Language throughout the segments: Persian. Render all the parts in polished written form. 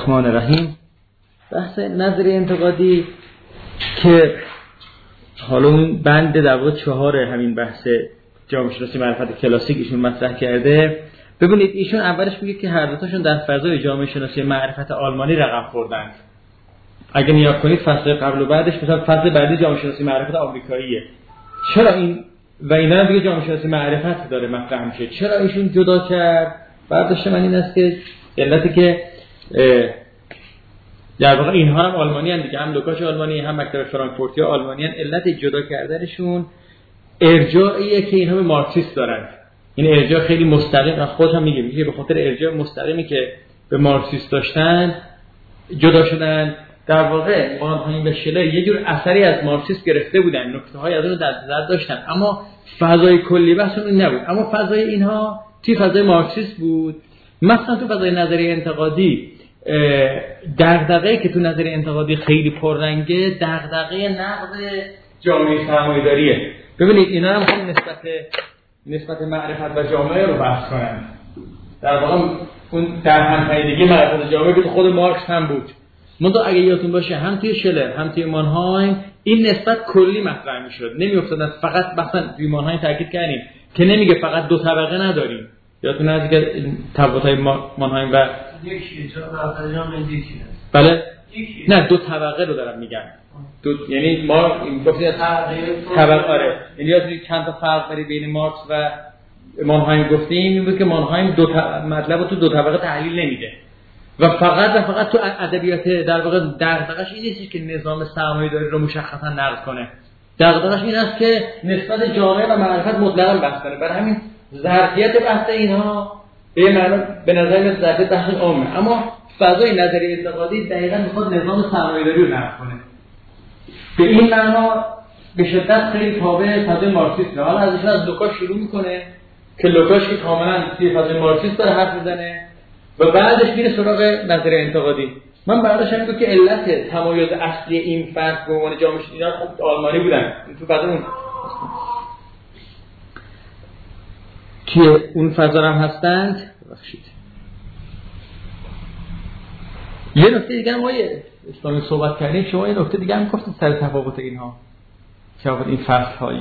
الرحمن الرحیم. بحث نظریه انتقادی که حالا اون بند در واقع 4 همین بحث جامعه شناسی معرفت کلاسیک ایشون مطرح کرده. ببینید ایشون اولش میگه که هر دو تاشون در فضای جامعه شناسی معرفت آلمانی رقم خوردند. اگه نگاه کنید فصل قبل و بعدش، مثلا فصل بعدی جامعه شناسی معرفت آمریکاییه. چرا این و اینا دیگه جامعه شناسی معرفت داره مطرح میشه؟ چرا ایشون جدا کرد؟ برداشت من این است که علتی که در واقع اینها هم آلمانی ان دیگه، هم لوکاش آلمانی، هم مکتب فرانکفورتی آلمانی ان. علت جدا کردنشون ارجاعیه که اینها به مارکسیسم دارن. این ارجاع خیلی مستقیم، خودش هم میگه به خاطر ارجاع مستقیمی که به مارکسیسم داشتن جدا شدن. در واقع مانهایم و شلر یه جور اثری از مارکسیسم گرفته بودن، نکته‌های از اون در نظر داشتن، اما فضای کلی بحثشون نبود. اما فضای اینها توی فضای مارکسیسم بود. مثلا تو فضای نظریه انتقادی دغدغه‌ای که تو نظریه انتقادی خیلی پررنگه دغدغه نقد جامعه سرمایه‌داریه. ببینید اینا هم خیلی نسبت معرفت و جامعه رو بحث کنن. در واقع اون در هم‌پیمانی معرفت جامعه که خود مارکس هم بود. منتها اگه یادتون باشه هم توی شلر هم توی مانهایم این نسبت کلی مطرح می‌شد. نمی‌افتادن فقط مثلا توی مانهایم تاکید کردیم که نمیگه فقط دو طبقه نداریم. یادتون هست که تفاوت‌های مانهایم و یکی چرا معرفت جامعه یکی است؟ بله نه دو طبقه رو دارم میگم. یعنی ما این گفتیم طبقه آره، یعنی چند تا فرق داره بین مارکس و مانهایم. گفتیم این بود که مانهایم مطلب رو تو دو طبقه تحلیل نمیده و فقط تو ادبیات در واقع دغدغه‌اش این نیست که نظام سرمایه‌داری رو مشخصا نقد کنه. دغدغه‌اش این است که نسبت جامعه و معرفت مطلقاً بحث کنه. برای همین ظرفیت بحث اینها به نظر میاد ظرفیت بحث عامه، اما فضای نظریه انتقادی دقیقاً میخواد نظام سرمایه‌داری رو نقد کنه. به این معنا به شدت خیلی تابع فضای مارکسیسم. حالا از لوکاش شروع میکنه که لوکاش که کاملا توی فضای مارکسیسم داره حرف میزنه و بعدش میره سراغ نظریه انتقادی. من برداشتم اینه که علت تمایز اصلی این فرد به عنوان جامعه شناسی اینا خب آلمانی بودن. تو فضا اون که اون فضا هم هستند. بخشید یه نکته دیگه هم اسلامی صحبت کردیم، شما یه نکته دیگه هم گفتید سر تفاوت اینها، تفاوت این فصل‌های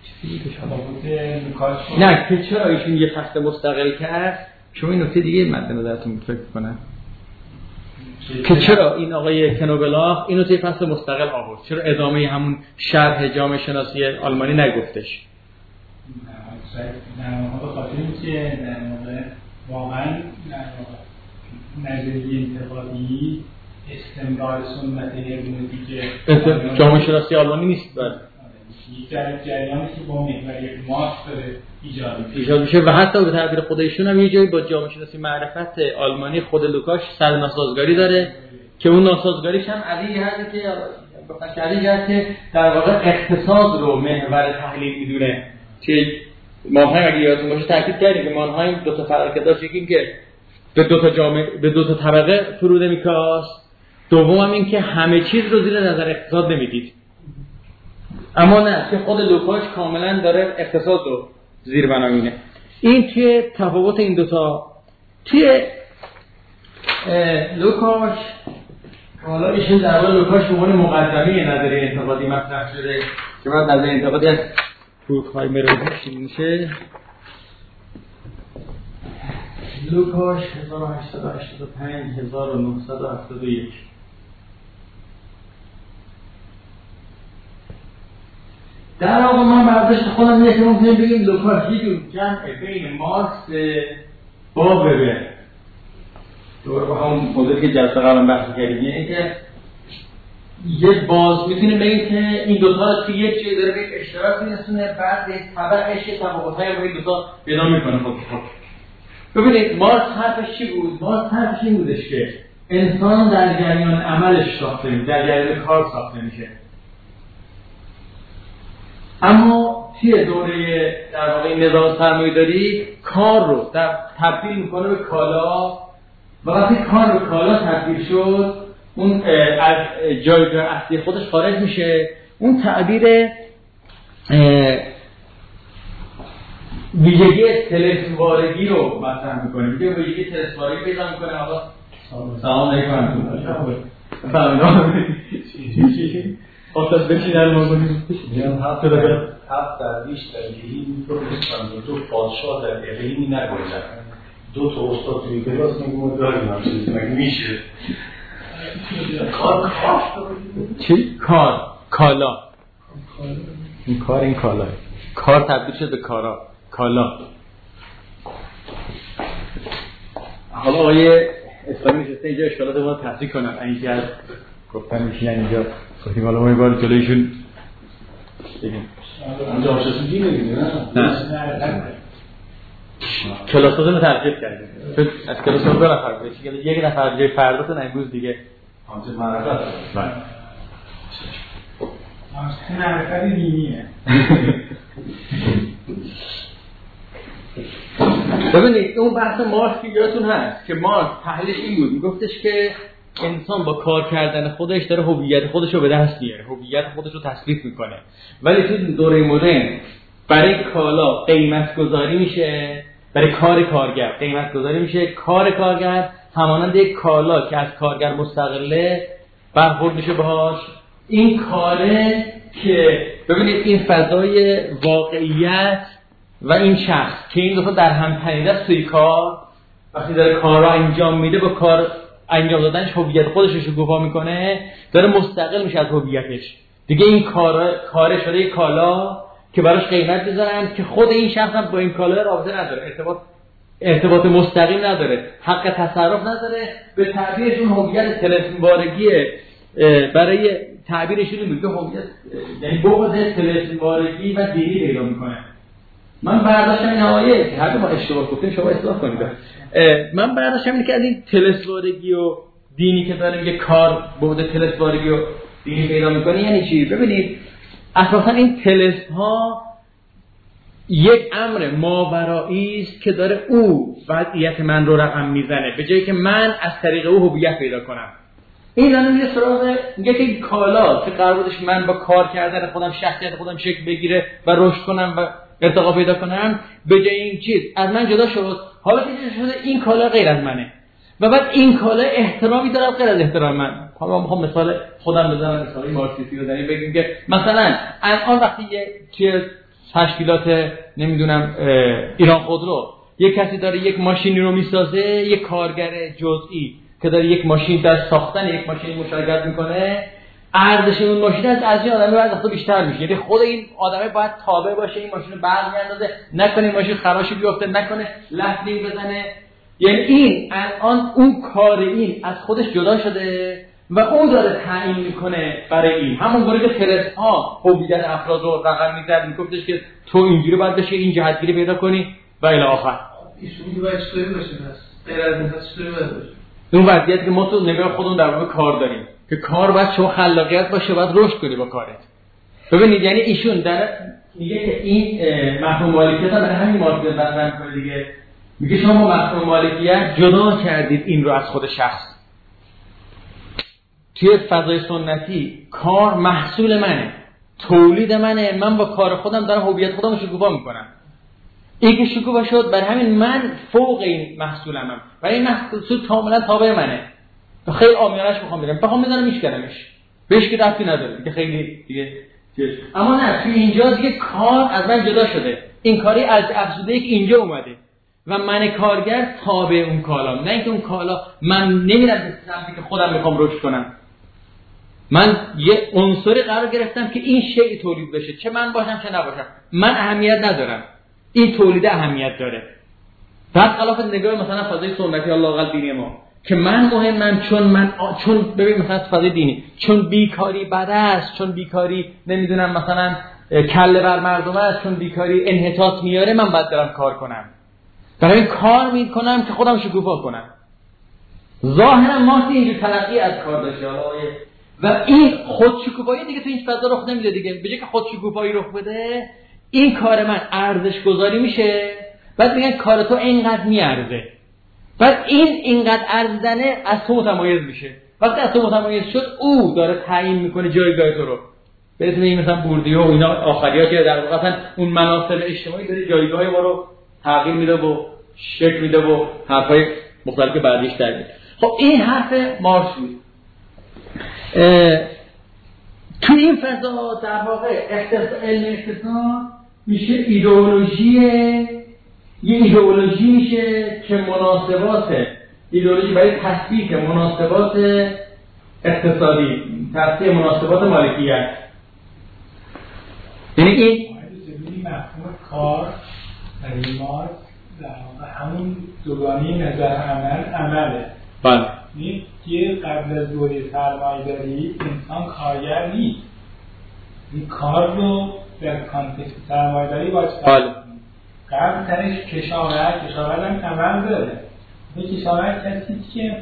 نه که چرا ایشون یه فصل مستقل کرد. شما این نکته دیگه مد نظرتون فکر کنم که چرا این آقای کنوبلاخ اینو توی فصل مستقل آورد، چرا ادامه همون شرح جامعه شناسی آلمانی نگفتش؟ در واقع خاطر اینکه در واقع واقعا نظریه انتقادی استمرار سنت هرمنوتیک جامعه شناسی آلمانی نیست. بله یک جریانی که با محور یک مارکس داره ایجاد میشه و حتی به تعبیر خودشون هم یه جایی با جامعه شناسی معرفت آلمانی خود لوکاش سر ناسازگاری داره که اون ناسازگاریش هم علیه هستی که در واقع اقتصاد رو محور تحلیل میدونه. که مانهایم اگه یادتون باشه تاکید کردیم که مانهایم دو تا فرق داشت، یکی این که به دو تا طبقه فرود میکاست، دوم هم این که همه چیز رو زیر نظر اقتصاد نمیدید. اما نه که خود لوکاش کاملا داره اقتصاد رو زیر بنا می‌بینه. این توی تفاوت این دوتا توی لوکاش، حالا ایشون در واقع لوکاش به عنوان مقدمه نظریه انتقادی مطرح شده که بعد نظریه انتقادی از بروکهایمر میشه. لوکاش 1885 1971. در واقع من برداشت خودم اینه که ممکنه بگیم لوکاش یک جمع بین مارکس با وبر دور با همون مدلی که جلسه قبلا بحث کردیم، یعنی که یه باز میتونیم بگیم که این دوتا رو توی یک جایی داره به یک اشتراک میرسونه، بعد یک طبقش یه تفاوت‌هایی رو این دوتا پیدا میکنه. خب ببینید مارکس حرفش چی بود؟ مارکس حرفش این بودش که انسان در جریان عملش ساخته میشه، در جریان کار ساخته میشه. اما توی دوره در واقع نظام سرمایه‌داری کار رو تبدیل میکنه به کالا و وقتی کار به کالا تبدیل شد اون از جایگاه اصلی خودش خارج میشه. اون تعبیر ویژگی طلسم‌وارگی رو مطرح میکنه. میگه ویژگی طلسم‌وارگی پیدا میکنه. حالا سلام علیکم. خواستم بچینن ما کنیم هفت درویش در گهی میفرستن دو پادشاه در گهی نگوشن. دو تا استاد توی کلاس میگم داریم هم چیزی مگه میشه؟ چی؟ کالا. این کار این کالا. کار تبدیل شد به کالا. حالا آقای اسلامی نشسته اینجا اشکالات ما رو تصحیح کنن. اینکه از گفتن میشینن اینجا گفتیم حالا ما این بار جلویشون بگیم اونجا آشتون دینه دیگه نه کلاساتون رو ترکیب کردیم چون از کلاسات 2 نفر بشه یک نفر جای فرداتون امروز دیگه همچه معرفت بله معرفت دینیه. ببینید اون بحث مارکس که یادتون هست که مارکس تحلیلش این بود میگفتش که انسان با کار کردن خودش داره هویت خودش رو به دست میاره، هویت خودش رو تثبیت میکنه، ولی تو دوره مدرن برای کالا قیمت گذاری میشه، برای کار کارگر قیمت گذاری میشه، کار کارگر همانند یک کالا که از کارگر مستقله برخورد میشه باهاش. این کاره که ببینید این فضای واقعیت و این شخص که این دو تا در هم تنیده است توی کار، وقتی داره کار را انجام میده با کار انجام دادنش هویت خودش رو شکوفا میکنه، داره مستقل میشه از هویتش دیگه. این کار شده یک کالا که براش قیمت بذارن که خود این شخص هم با این کالا رابطه نداره، ارتباط مستقیم نداره، حق تصرف نداره. به تعبیرشون هویت طلسم‌وارگیه، برای تعبیرشون این میگه هویت یعنی بغض طلسم‌وارگی و دینی پیدا میکنه. من برداشتم این آیه که هر ما اشتباه گفتیم شما اصلاح کنید. من برداشتم اینه که از این طلسم‌وارگی و دینی که داره میگه کار بغض طلسم‌وارگی و دینی پیدا میکنه یعنی چی؟ ببینید اساسا این طلسم ها یک امر ماورایی است که داره او وضعیت من رو رقم میزنه به جایی که من از طریق او هویت پیدا کنم. این داره میره سراغ میگه که کالا که قرار بودش من با کار کردن خودم شخصیت خودم شکل بگیره و رشد کنم و ارتقا پیدا کنم، به جای این چیز از من جدا شد. حالا که شده این کالا غیر از منه و بعد این کالا احترامی داره غیر از احترام من. حالا میخوام مثال خودم بزنم، مثال مارکسیستی رو بزنیم، بگیم که مثلا الان وقتی یه تشکیلات نمیدونم ایران خودرو یک کسی داره یک ماشینی رو میسازه، یک کارگر جزئی که داره یک ماشین در ساختن یک ماشین مشارکت میکنه، ارزش اون ماشین از این آدمه بعد وقتا بیشتر میشه. یعنی خود این آدمه باید تابع باشه، این ماشین رو برمی‌اندازه، نکنه این ماشین خراشی بیفته، نکنه لفظی بزنه. یعنی این الان اون کار این از خودش جدا شده و اون داره تعیین میکنه برای این. همون گونه که طلسم ها هویت افراد رو رقم میزد، میگفتش که تو اینجوری باید بشه، این جهتگیری پیدا کنی و الی آخر. ایشون باید چطوری باشه بس غیر از این چطوری باید باشه؟ اون وضعیتی که ما تو نگاه خودمون در مورد کار داریم که کار باید شما خلاقیت باشه، باید رشد کنی با کارت. ببینید یعنی ایشون در میگه که این مفهوم مالکیت هم برای همین مارکس بحث می‌کنه دیگه. میگه شما مفهوم مالکیت جدا کردید این رو از خود شخص. توی فضای سنتی کار محصول منه، تولید منه، من با کار خودم دارم هویت خودم رو شکوفا میکنم. این که شکوفا شد بر همین من فوق این محصولمم و این محصول کاملا تابع منه. خیلی عامیانش میخوام بزنم میشکنمش، بهش که ربطی نداره که خیلی دیگه. اما نه، توی اینجا دیگه کار از من جدا شده، این کاری از افزوده که اینجا اومده و من کارگر تابع اون کالام، نه اینکه اون کالا من نمیرم به سمتی که خودم میخوام رشد کنم. من یه عنصری قرار گرفتم که این شیء تولید بشه، چه من باشم چه نباشم، من اهمیت ندارم، این تولید اهمیت داره. بعد خلاف نگاه مثلا فضای سنتی الله اقل دینی ما که من مهمم، چون ببین مثلا فضای دینی چون بیکاری بد است، چون بیکاری نمیدونم مثلا کله بر مردم است، چون بیکاری انحطاط میاره، من باید برم کار کنم. برای کار میکنم که خودم شکوفا کنم. ظاهرا ما اینجور تلقی از کار داشته و این خودشکوفایی دیگه تو این فضا رخ نمیده دیگه. به جای که خودشکوفایی رخ بده، این کار من ارزش گذاری میشه، بعد میگن کار تو اینقدر میارزه، بعد اینقدر ارزیدنه از تو متمایز میشه. وقتی از تو متمایز شد، او داره تعیین میکنه جایگاه تو رو. بهتون این مثلا بوردیو و اینا آخریا که در واقع مثلا اون مناصب اجتماعی داره جایگاه ما رو تغییر میده و شکل میده و حرفای مختلف بعدیش در میاد. خب این حرف مارکس بود. تو این فضا در واقع علم اقتصاد میشه یه ایدئولوژی میشه که ایدئولوژی برای تثبیت مناسبات اقتصادی، تثبیت مناسبات مالکیت. یعنی این مفهوم کار برای مارکس در واقع همون دوگانه نظر عمله. بله. که قبل از دوره سرمایه‌داری انسان کارگر نیست. این کار رو در کانتکست سرمایه‌داری باید قبل ترش کشاورز هم عمل داره. این کشاورز کسی که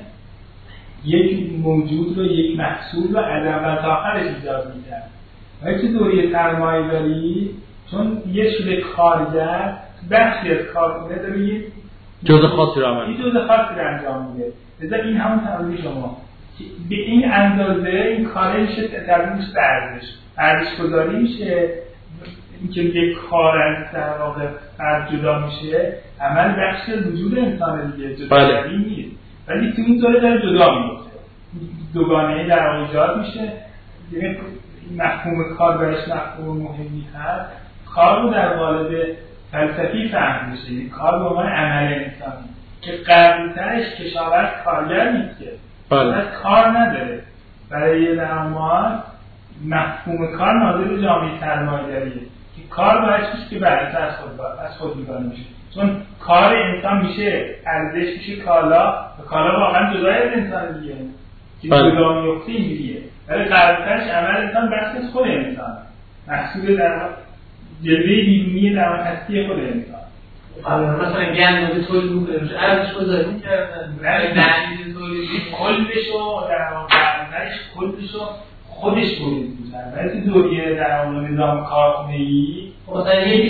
یک موجود رو، یک محصول رو از اول تا آخرش ایجاد می‌کنه. ولی تو دوره سرمایه‌داری چون یه شده کارگر بخشی از کارخونه داره یه جزء خاصی رو انجام میده. لذا این همون تعریف شما به این اندازه این کاره میشه تبدیل میشه به ارزش گذاری میشه. اینکه یک کار از در واقع جدا میشه، عمل بخشی از وجود انسان دیگه، جدایی نیست. ولی تو این دوره داره جدا میفته، دوگانه‌ای در واقع ایجاد میشه. یعنی مفهوم کار برش مفهوم مهمی هست. کار رو در قالب فلسفی فهم میشه، یعنی کار به عنوان عمل انسانی که قبل‌ترش کشاورز کارگر نیست که کار نداره. برای درآمد مفهوم کار ناظر به جامعه سرمایه‌داریه که کار باید چیزی که برعکس از خود می‌کنه میشه. چون کار انسان میشه ارزش، میشه کالا و کالا واقعا جدای از انسان دیگه که جدا میفته اینجوریه. ولی قبل‌ترش عمل انسان بخش از خود انسان، محصول در جلوه بیرونی در هستی خود انسان. مثلا گندم تولید می‌کنه، ارزش گذاری می‌کردن، دلیل تولید کلشو در واقع کلشو خودش تولید می‌کنه. ولی دوره در واقع نظام کارخونه‌ای مثلا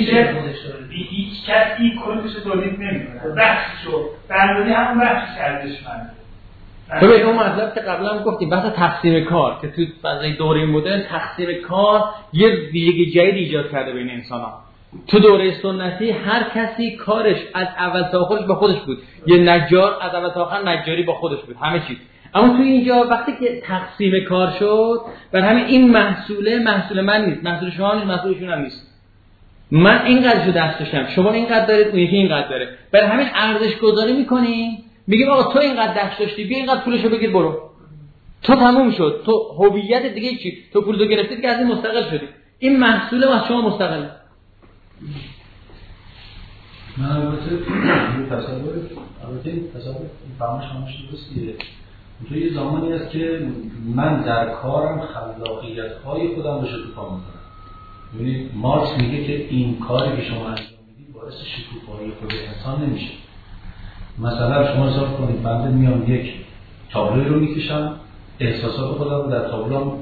هیچ کسی کلشو تولید نمی‌کنه، بخششو برداری همون بخشش ارزشمنده. ببین اون مطلب که قبلا هم گفتیم بحث تقسیم کار که تو فضای دوره مدرن تقسیم کار یه ویژگی جدید ایجاد کرده بین انسان‌ها. تو دوره سنتی هر کسی کارش از اول تا آخرش با خودش بود. یه نجار از اول تا آخر نجاری با خودش بود، همه چیز. اما تو اینجا وقتی که تقسیم کار شد، برای همین این محصول من نیست، محصول شما نیست، محصول شما نیست. من اینقدرشو دست داشتم، شما اینقدر دارید، اون یکی اینقدر داره. برای همین ارزش گذاری می‌کنیم. میگیم آقا تو اینقدر دست داشتی، بیا اینقدر پولشو بگیر برو. تو تموم شد، تو هویت دیگه چی؟ تو پولو گرفتی که از این مستقل شدی. این محصول از شما مستقله. من البته این تصور فهمش همش درستیه. تو یه زمانی هست که من در کارم خلاقیت‌های خودم رو شکوفا می‌کنم. یعنی مارکس میگه که این کاری که شما انجام میدید باعث شکوفایی خود انسان نمیشه. مثلا شما حساب کنید بنده میام یک تابلوی رو میکشم، احساسات خودم رو در تابلو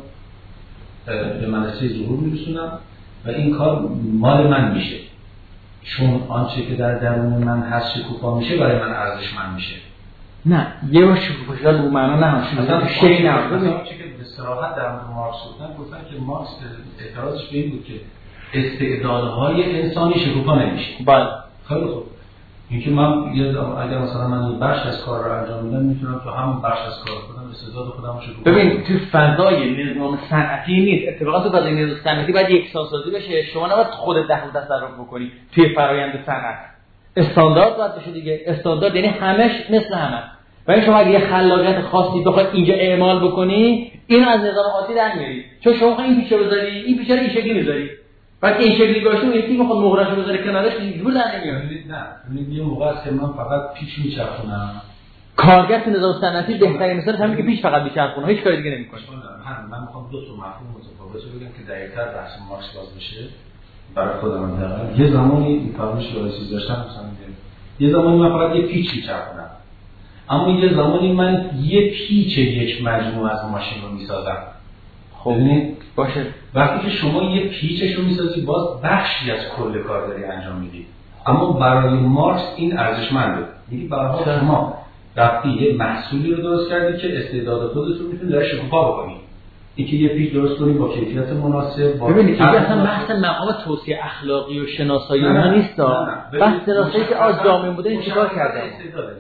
به منصه ظهور میرسونم و این کار مال من میشه. چون آنچه که در درون من هست شکوفا میشه، برای من ارزشمند میشه. نه یه بار شکوفا شدن به معنا نه، مثلا شی نه. مثلا چه که به صراحت در مورد مارکس گفتن که مارکس اعتراضش به این بود که استعدادهای انسانی شکوفا نمیشه. بله. خیلی خوب. اینکه من اگر مثلا من بخش از کار رو انجام میدم، میتونم تو همون بخش از کار خودم استعداد خودم رو شکوفا کنم. ببین تو فضای نظام صنعتی نیست، اتفاقا تو فضای نظام صنعتی باید یکسان‌سازی بشه. شما نباید خودت دخل تصرف بکنی توی فرآیند صنعت. استاندارد باید بشه دیگه. استاندارد یعنی همش مثل همه. ولی شما اگه یه خلاقیت خاصی بخواد اینجا اعمال بکنی، اینو از نظام عادی در میاری. چون شما این پیچو بذاری، این پیچو رو این شکلی میذاری. بعد این شکلی باشه اون یکی میخواد مهرهشو بذاره کنارش، اینجوری در نمیاد. نه یه موقع است که من فقط پیچ میچرخونم. کارگر تو نظام صنعتی بهترین مثالش همین که پیچ فقط میچرخونه، هیچ کاری دیگه نمیکنه. من میخوام دو تا مفهوم متفاوت بگم که دقیق‌تر بحث مارکس باز بشه برای خودم. حداقل یه زمانی این فرمایش رو چیز داشتم، مثلا یه زمانی من فقط یه پیچ میچرخونم، اما یه زمانی من یه پیچ یک مجموعه از ماشین رو میسازم. خب ببینید باشه، وقتی که شما یه پیچش رو میسازی، باز بخشی از کل کار داری انجام میدی. اما برای مارکس این ارزشمنده. میگه برای شما رفتی یه محصولی رو درست کردی که استعداد خودت رو میتونی درش شکوفا بکنی. اینکه یه پیچ درست کنی با کیفیت مناسب، با ببینید این اصلا بحث مقام توسعه اخلاقی و شناسایی اونها نیست. بحث شناسایی که از جامعه بوده چیکار کرده.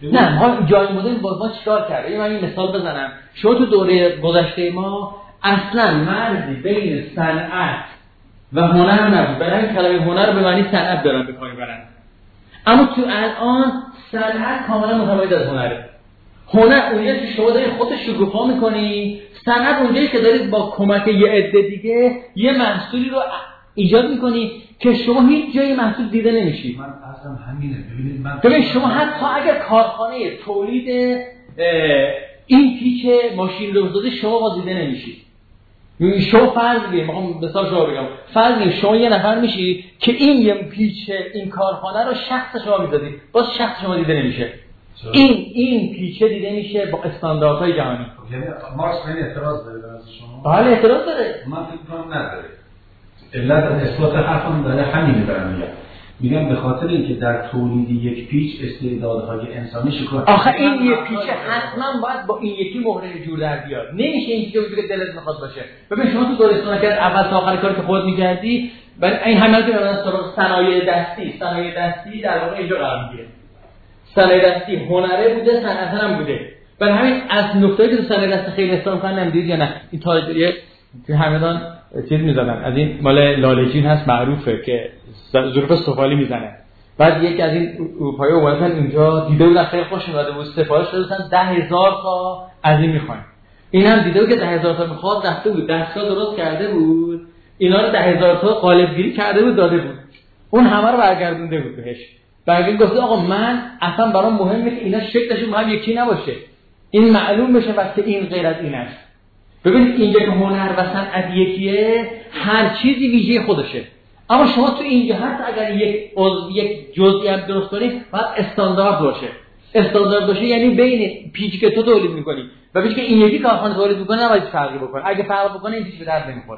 نه ما جای مدرن با ما چیکار کرده؟ من این مثال بزنم. شما تو دوره گذشته ما اصلا مرزی بین صنعت و هنر نبود. برای کلمه هنر رو به معنی صنعت دارن به کار میبرن. اما تو الان صنعت کاملا متمایز از هنره. هنر اونجایی که شما دارید خودت شکوفا میکنی، صنعت اونجایی که دارید با کمک یه عده دیگه یه محصولی رو ایجاد میکنی که شما هیچ جایی محصول دیده نمیشی. من اصلا همینه. ببین شما حتی اگر کارخانه تولید این پیچ ماشین رو بسازی شما با دیده نمیشی. شما فرض بگیم، میخوام مثال شما بگم، فرض بگیم شما یه نفر میشی که این یه پیچ این کارخانه رو شخص شما میذاری، باز شخص شما دیده نمیشه. این پیچه دیده میشه با استانداردهای جهانی. یعنی مارکس این اعتراض داره از شما؟ بله اعتراض داره. من فکر کنم نداره. علت از اثبات حرفم داره همینه دارم میگم به خاطر اینکه در تولید یک پیچ استعدادهای انسانی شکوه. آخه این یک پیچه حتما باید با این یکی مهره جور در بیاد. نمیشه این چیزی که دلت میخواد باشه. ببین شما تو دورستان که اول تا آخر کاری که خودت می‌کردی، ولی این همه که مثلا صنایع دستی در واقع اینجا قرار میگیره. صنایع دستی هنره بوده، صنعت هم بوده. برای همین از نقطه‌ای که تو صنایع دستی خیلی استفاده نمی‌دید یا نه، این تاجریه تو همدان چیز می‌زدن. از این مال لاله‌جین هست معروفه که ظروف سفالی میزنه. بعد یکی از این اروپایی اومدن اینجا دیده بودن خیلی خوش اومده بود، سفارش دادن 10,000 تا از این میخوان. این هم دیده بود که 10,000 تا میخواد، رفته بود دستگاه درست کرده بود، اینا رو 10,000 تا قالبگیری کرده بود داده بود. اون همه رو برگردونده بود بهش. بعد گفت آقا من اصلا برام مهمه که اینا شکلشون با هم یکی نباشه. این معلوم بشه وقتی این غیر از این است. ببینید اینجا که هنر و صنعت یکیه، هر چیزی ویژه خودشه. اما شما تو اینجا حتی اگر یک جزئیات درست کنید باید استاندارد باشه. یعنی بین پیچی که تو تولید می‌کنی و پیچی که این یکی کارخانه تولید می‌کنه نباید فرقی بکنه. اگه فرق بکنه این پیچ به درد نمی‌خوره.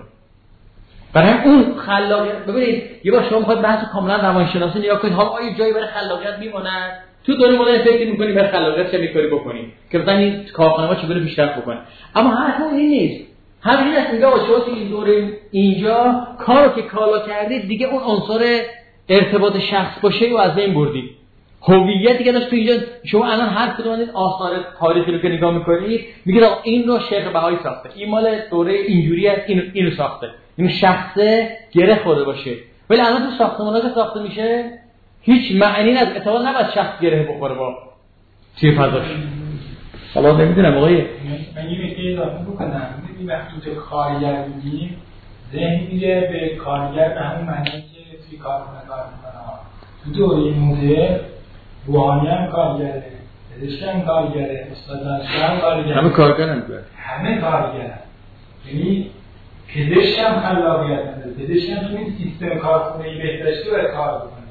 برای اون خلاقیت ببینید یه بار شما می‌خواید بحث کاملا روانشناسی نگاه کنید، حالا آیا جایی برای خلاقیت میمونه؟ تو دوره مدرن فکر می‌کنی برای خلاقیت چه می‌کاری بکنی که مثلا این کارخانه‌ها چگونه بیشتر بکنه. اما حرف این نیست. همین است میگه شما تو این دوره اینجا کارو که کالا کردید دیگه اون عنصر ارتباط شخص باشه و از بین بردید. هویتی که داشت تو اینجا شما الان هر کدوم از این آثار تاریخی رو که نگاه می‌کنید میگید این رو شیخ بهایی ساخته، این مال دوره اینجوری است، اینو ساخته. این شخصه گره خورده باشه. ولی الان تو ساختمان‌ها که ساخته میشه هیچ معنی نداره، اتفاقا نباید شخص گره بخوره با چه فضاش. حالا نمیدونم آقای من یه نکته اضافه بکنم. ببین وقتی اینجا کارگر میگیم ذهن میره به کارگر به همون معنی که توی کارخونه کار میکنه. تو دوره مدرن روحانی هم کارگره، پزشک هم کارگره، استاد دانشگاه هم کارگره، همه کارگرن دیگه. همه کارگرن. یعنی پزشک هم خلاقیت نداره، پزشک هم تو این سیستم کارخونه‌ای بهداشتی باید کار بکنه.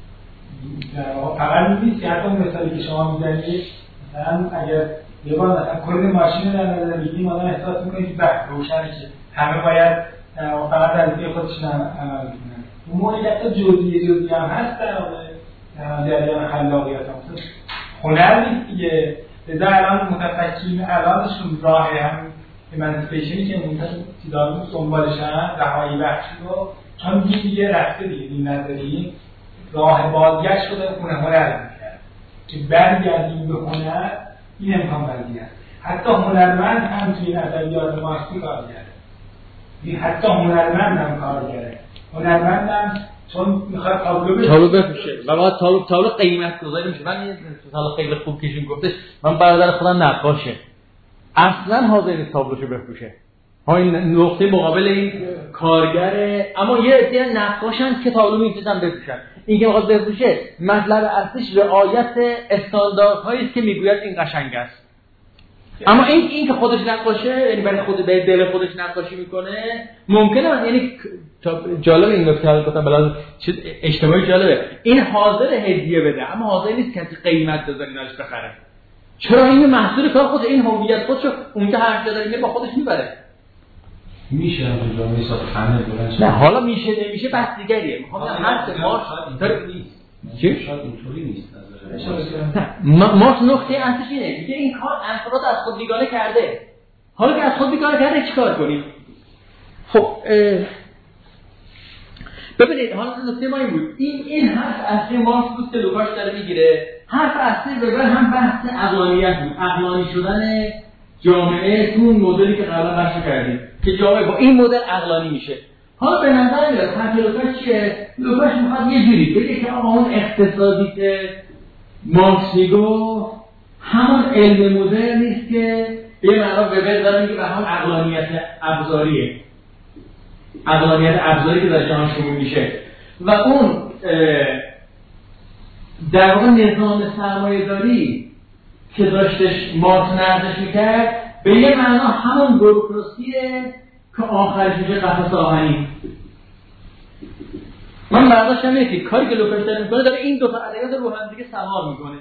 فقط نیست که حتی اون مثالی که شما میزنید مثلا اگر یه بار مثلا کل ماشین رو در نظر بگیریم آدم احساس میکنه که روشنه که همه باید فقط در زیر خودشون عمل کنن. اون موقعیت جزئی هم هست در جریان خلاقیت هم هنر نیست دیگه. لذا الان متفکرین الانشون راه هم ایمانسیپیشنی که متفکرین دنبالشن رهایی بخشی رو چون دیگه رفته این نظری راه بازگشت شده هنر میکرد که برگردیم به هنر. این امکان پذیر است. حتی هنرمند هم توی نظریات مارکسی کارگره. حتی هنرمند هم کارگره. هنرمند هم چون میخواد تابلو بفروشه و بعد تابلو قیمت گذاری میشه. من یه مثال خیلی خوب کشون گفتش، من برادر خودم نقاشه، اصلا حاضر نیست تابلوشو بفروشه. ها این نقطه مقابل این کارگره. اما یه عده نقاشن که تابلو میفروشن بفروشن. این که میخواد بفروشه مطلب اصلیش رعایت استانداردهایی است که میگوید این قشنگ است. اما این که خودش نقاشه، یعنی برای خود به دل خودش نقاشی میکنه، ممکنه من یعنی جالب این نکته گفتم بلاد چیز اجتماعی جالبه، این حاضر هدیه بده اما حاضر نیست کسی قیمت بذاره ناش بخره. چرا این محصول کار خود این هویت خودشو اونجا هر جا داره با خودش میبره. میشه اونجا میساد خنده بلند. نه حالا میشه نمیشه بحث دیگریه. میخوام هر ما نیست. چی؟ شاید اینطوری نیست. ما نقطه اصلیش اینه که این کار افراد از خود بیگانه کرده. حالا که از خود بیگانه کرده چیکار کنیم؟ خب ببینید حالا نکته ما این بود. این حرف اصلی مارکس بود که لوکاش داره میگیره. حرف اصلی وبر هم بحث عقلانیت بود، عقلانی شدن جامعه تو مدلی که قبلا بحث کردیم که جامعه با این مدل عقلانی میشه. حالا به نظر میاد حرف لوکاش چیه؟ لوکاش میخواد یه جوری بگه که آقا اون اقتصادی که مارکس میگفت همون علم مدرن نیست که به معنا وبر داره میگه به هم عقلانیت ابزاریه، عقلانیت ابزاری که در جهان شمول میشه و اون در واقع نظام سرمایه‌داری که داشتش مارکس نقدش میکرد به یه معنا همون بوروکراسیه که آخرش میشه قفس آهنی. من برداشتم اینه که کاری که لوکاش داره این دو تا ادبیات رو هم دیگه سوار میکنه.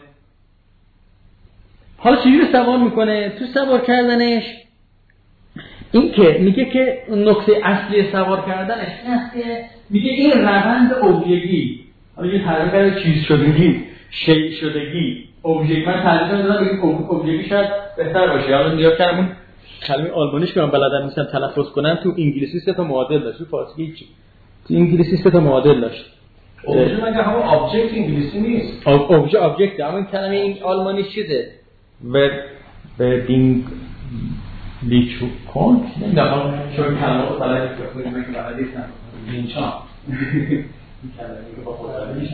حالا چجوری سوار میکنه؟ تو سوار کردنش این که میگه که نکته اصلی سوار کردنش این است که میگه این روند اوبژگی، حالا یه تعریف کرده چیز شدگی، شیء شدگی، اوبژگی، من تعریف دادم بگیم اوبژگی شاید بهتر باشه. حالا نگاه کردم کلمه آلمانیش که من بلدم نیستم تلفظ کنم، تو انگلیسی 3 تا معادل داشت، تو فارسی هیچ. تو انگلیسی 3 تا معادل داشت. اوبژه مگه همون آبجکت انگلیسی نیست؟ اوبژه آبجکت، اما این کلمه این آلمانی چیه؟ بردینگ لیچو کن؟ نمیدونم شما کلمه رو بلدی بخونیم من که بلدی نیستم. اینچان این کلمه که با خود میشه.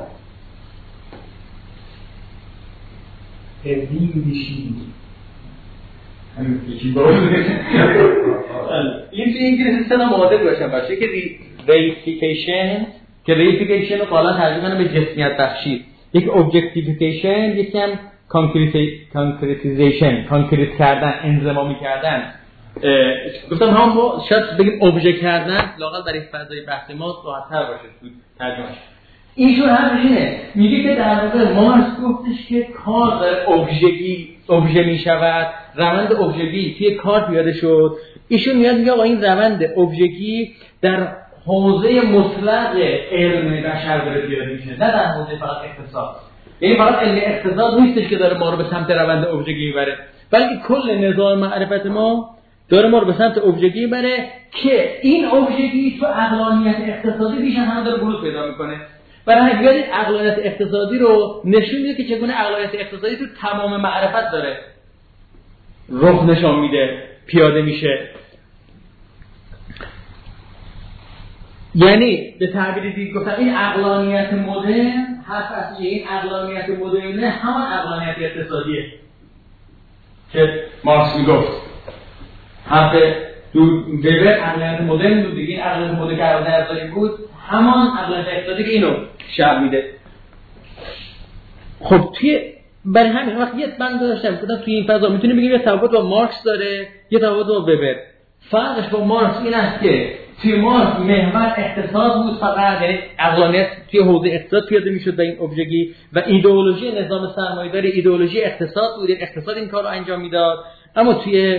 بردینگ یکی باید این توی انگلیسی 3 تا معادل باشن باشه که ریفیکیشن که ریفیکیشن رو قالا ترجمه کنه به جسمیت بخشی، یک اوبجکتیفیکیشن، یکی هم کانکریتیزیشن، کانکریت کردن، انضمامی کردن. گفتم هم شاید بگیم اوبژه کردن لااقل در این فضای بحث ما راحت‌تر باشه تو ترجمهش. ایشون هم اینه میگه که در واقع مارکس گفتش که کار در اوبژه میشود، روند اوبژگی توی کار پیاده شد. ایشون میاد میگه آقا این روند اوبژگی در حوزه مطلق علم بشر داره پیاده میشه، نه در حوزه فقط اقتصاد. یعنی فقط علم اقتصاد نیستش که داره ما رو به سمت روند اوبژگی میبره، بلکه کل نظام معرفت ما داره ما رو به سمت اوبژگی میبره که این اوبژگی تو عقلانیت اقتصادی بیشتر هم داره بروز پیدا میکنه. برای همین بیاد عقلانیت اقتصادی رو نشون میده که چگونه عقلانیت اقتصادی تو تمام معرفت داره رخ نشان میده، پیاده میشه. یعنی به تعبیر دیگه گفتم این عقلانیت مدرن حرف اصلی این عقلانیت مدرن همان عقلانیت اقتصادیه که مارکس میگفت. حرف تو وبر عقلانیت مدرن بود دیگه، این عقلانیت مدرن که عقلانیت بود همان عقلانیت اقتصادی که اینو شرح میده. خب توی برای همین وقت یه بند داشتم گفتم توی این فضا میتونیم بگیم یه تفاوت با مارکس داره، یه تفاوت با وبر. فرقش با مارکس این است که توی مارکس محور اقتصاد بود فقط، یعنی عقلانیت توی حوزه اقتصاد پیاده میشد به این اوبژگی و ایدئولوژی نظام سرمایه‌داری ایدئولوژی اقتصاد بود، اقتصاد این کار رو انجام میداد. اما توی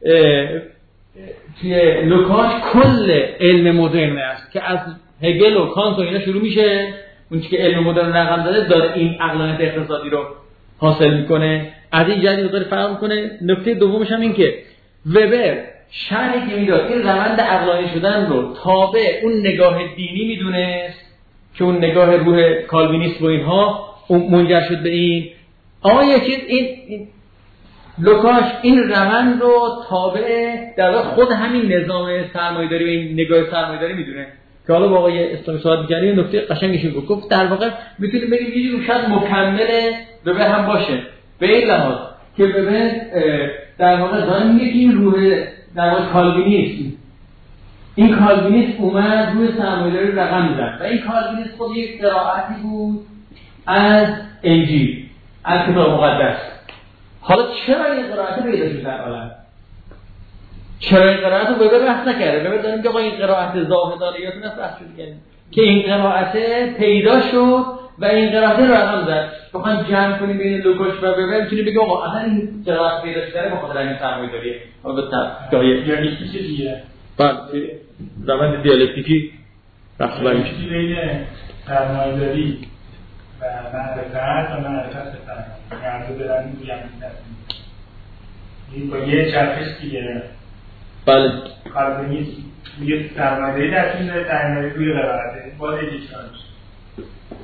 لوکاش کل علم مدرن است که از هگل و کانت و اینا شروع میشه، اون چیزی که علم مدرن رقم داره این عقلانیت اقتصادی رو حاصل میکنه. از این جهت داره فرق میکنه. نکته دومش هم این که وبر شرحی که میداد این روند عقلانی شدن رو تابع اون نگاه دینی میدونست که اون نگاه روح کالوینیست و اینها منجر شد به این. اما یه چیز این لوکاش این روند رو تابع در واقع خود همین نظام سرمایه‌داری و این نگاه سرمایه‌داری میدونه که حالا با آقای اسلامی صحبت می‌کردیم نکته قشنگش گفت در واقع میتونیم بگیم یه جور شاید مکمل وبر هم باشه به این لحاظ که وبر در واقع داره میگه که این روح در واقع کالوینیست، این کالوینیست اومد روی سرمایه‌داری رقم می‌زد و این کالوینیست خود یک قرائتی بود از انجیل، از کتاب مقدس. حالا چرا این قرائت پیدا شد در عالم؟ چرا این قرائت رو وبر بحث نکرده؟ وبر داریم که با این قرائت زاهدانه یادتون است بحث شد که این قرائت پیدا شد و این قرائت رو رقم زد. بخوایم جمع کنیم بین لوکاش و وبر میتونیم بگیم آقا اصلا این قرائت پیدا شده به خاطر این سرمایه‌داریه. حالا به تفسیر دیالکتیک دیگه. بله، روند دیالکتیکی بحث میشه بین سرمایه‌داری و معرفت و معرفت فرهنگ. هر دو دارن روی هم این با یه چرخش دیگه. بله. کاربونیست یه سرمایه‌داری در این داره تعیین روی قرائت باز ادیشن.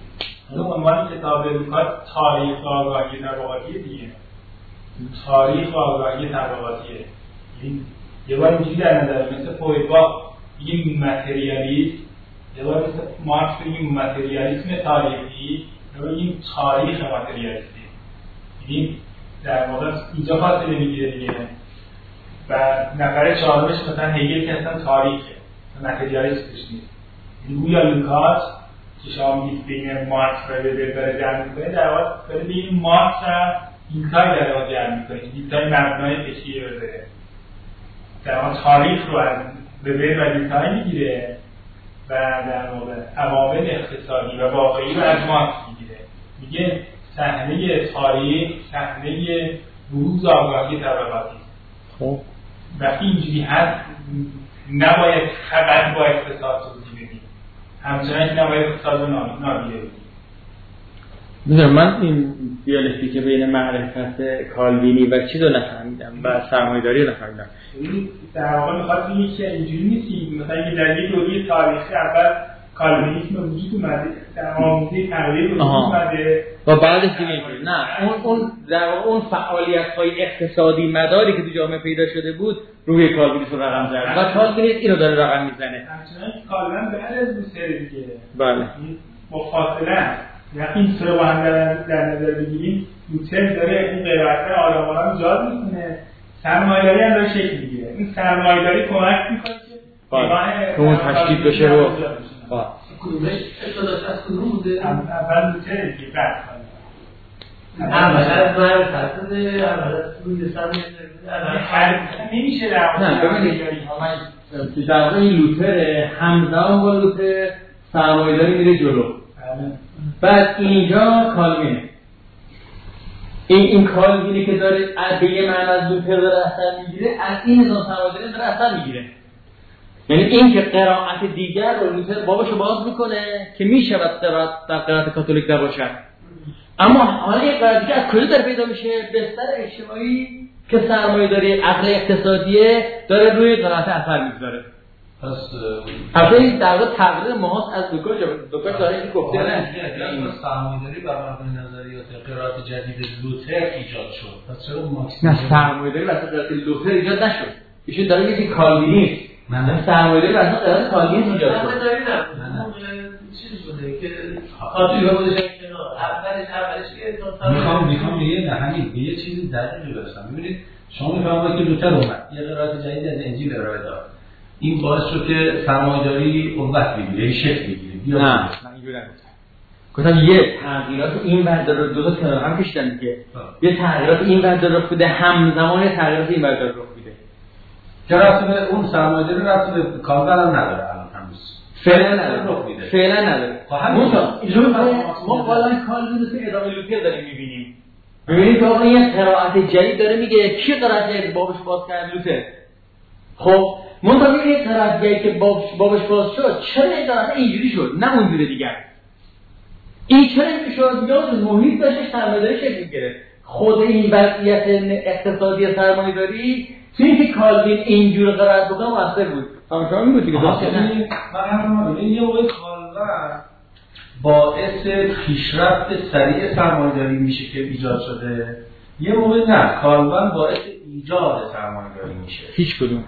اون عنوان کتاب لوکا تاریخ آگاهی طبقاتی دیگه. تاریخ آگاهی طبقاتیه. یه بار اینجوری در نظر مثل فویبا بگیم متریالیسم، یه بار مثل مارکس بگیم متریالیسم تاریخی، یا بگیم تاریخ متریالیستی. یعنی در واقع اینجا فاصله میگیره دیگه. و نفر چهارمش مثلا هگل که اصلا تاریخه، متریالیستش نیست. گویا لوکاس که شما میگید بین مارکس و وبر داره جمع میکنه، در واقع داره بین مارکس و دیتای در واقع جمع میکنه، دیتای مبنای فکری رو داره. در واقع تاریخ رو از وبر و دیتای میگیره و در واقع عوامل اقتصادی و واقعی رو از مارکس میگیره. میگه صحنه تاریخ صحنه بروز آگاهی طبقاتی. خب وقتی اینجوری هست نباید فقط با اقتصاد توضیح بدیم، همچنان که نباید اقتصاد رو نادیده بگیریم. میدونم من این دیالکتیک بین معرفت کالوینی و چیز رو نفهمیدم و سرمایه‌داری رو نفهمیدم. در واقع میخواد بگه که اینجوری نیستیم مثلا یه در یک دوره تاریخی اول کالوینیسم وجود اومده، در آموزه تغییر وجود اومده و بعدش دیگه اینجوری نه، اون در واقع اون فعالیت‌های اقتصادی مداری که تو جامعه پیدا شده بود روی کالوینیسم رو رقم زد و کالوینیسم اینو داره رقم میزنه. همچنان کالوین بعد از لوتر دیگه بله با فاصله است. وقتی این سه با هم در نظر بگیریم لوتر داره این قرائت آرام‌آرام ایجاد میکنه، سرمایه‌داری هم داره شکل میگیره. این سرمایه‌داری کمک میکنه که اون تشکیل بشه رو کدومش اتفاقات از کدوم بوده؟ اول لوتر دیگه بعد اول از معرفت ده، اول از روی نمیشه در نه ببینید در واقع این لوتر همزمان با لوتر سرمایه‌داری میره جلو. بعد اینجا کالوینه، این کالوینی که داره به یه معنی از لوتر داره اثر میگیره، از این نظام سرمایه‌داری داره اثر میگیره. یعنی این که قرائت دیگر رو لوتر باباشو باز میکنه که میشود در قرائت کاتولیک نباشد، اما حالا یک قرائت دیگه از کجا داره پیدا میشه؟ بستر اجتماعی که سرمایه‌داری عقل اقتصادیه داره روی قرائت اثر میگذاره. پس البته در واقع تقریر ماهاست از لوکاس داره این گفته نه سرمایه‌داری بر مبنای نظریات قرائت جدید لوتر ایجاد شد. پس چرا مارکس نه سرمایه‌داری واسه قرائت لوتر ایجاد نشد، ایشون داره میگه کالوینیسم من سرمایه‌داری واسه قرائت کالوینیسم ایجاد شد. سرمایه‌داری نه چیز بوده که خاطری رو بودش کنار اولش که میخوام یه همین یه چیزی دقیقی برسم. ببینید شما میفهمید که لوتر اومد یه قرائت جدید از انجیل ارائه داد، این باعث شد که سرمایه‌داری قوت بگیره، شکل بگیره. نه من اینجوری گفتم یه تغییرات این ورد رو دو تا کنار هم کشیدن دیگه. یه تغییرات این ورد رخ بده همزمان تغییرات این ورد رخ میده که رفت به اون سرمایه‌داری رفت به کالوین نداره الان هنوز فعلا نداره. ما حالا کالوینیسم ادامه لوتر داریم می‌بینیم. ببینید واقعا یه قرائت جدید داره میگه کی قرائت جدید بابش باز کرد؟ لوتر. خب منتها یه قرائت جدید که بابش باز شد چرا این قرائت اینجوری شد نه اونجوری دیگه؟ این چرا اینجوری شد؟ یا محیط داشتش سرمایه‌داری شکل می‌گرفت. خود این وضعیت اقتصادی سرمایه‌داری تو اینکه کالوین اینجور قرائت بکنه موثر بود. شما میگید دیگه این یه موقع کالوین باعث پیشرفت سریع سرمایه‌داری میشه که ایجاد شده، یه موقع نه کالوین باعث ایجاد سرمایه‌داری میشه. هیچ کدوم.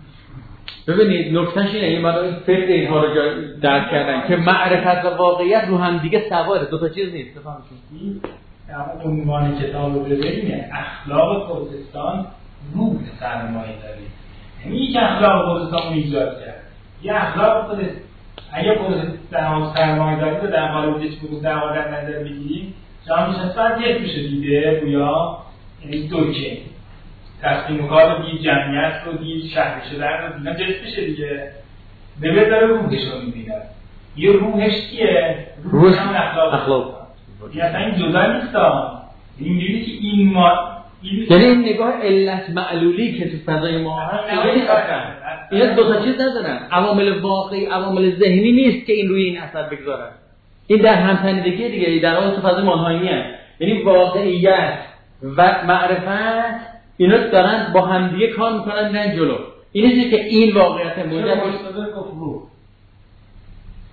ببینید نکتهش اینه، این مدام فکر اینها رو درک کردن که معرفت و واقعیت رو هم دیگه سواره، دو تا چیز نیست. بفهمید در عنوان کتاب رو ببینید اخلاق پروتستان روح سرمایه‌داری، یعنی یک اخلاق پروتستان ایجاد کرد. یه اخلاق خود اگه پروتستان سرمایه‌داری رو در قالب یک بود در نظر بگیریم جامعه شناسی یک میشه دیده گویا، یعنی دوکه تقسیم کار رو دید، جمعیت رو دید، شهر شدن رو دیدن، جست بشه دیگه ببید داره روحش رو میبیند. یه روحش کیه؟ روحش هم اخلاق یعنی اصلا این جدا نیست این میبینی که این یعنی این نگاه علت معلولی که تو فضای ما هست اینا دو تا چیز ندارن، عوامل واقعی عوامل ذهنی نیست که این روی این اثر بگذارن. این در همتنیدگی دیگه در واقع تو فضای مانهایی هست، یعنی واقعیت و معرفت اینا دارن با همدیگه کار میکنن میرن جلو. این چیزی که این واقعیت موجب مستدل گفت روح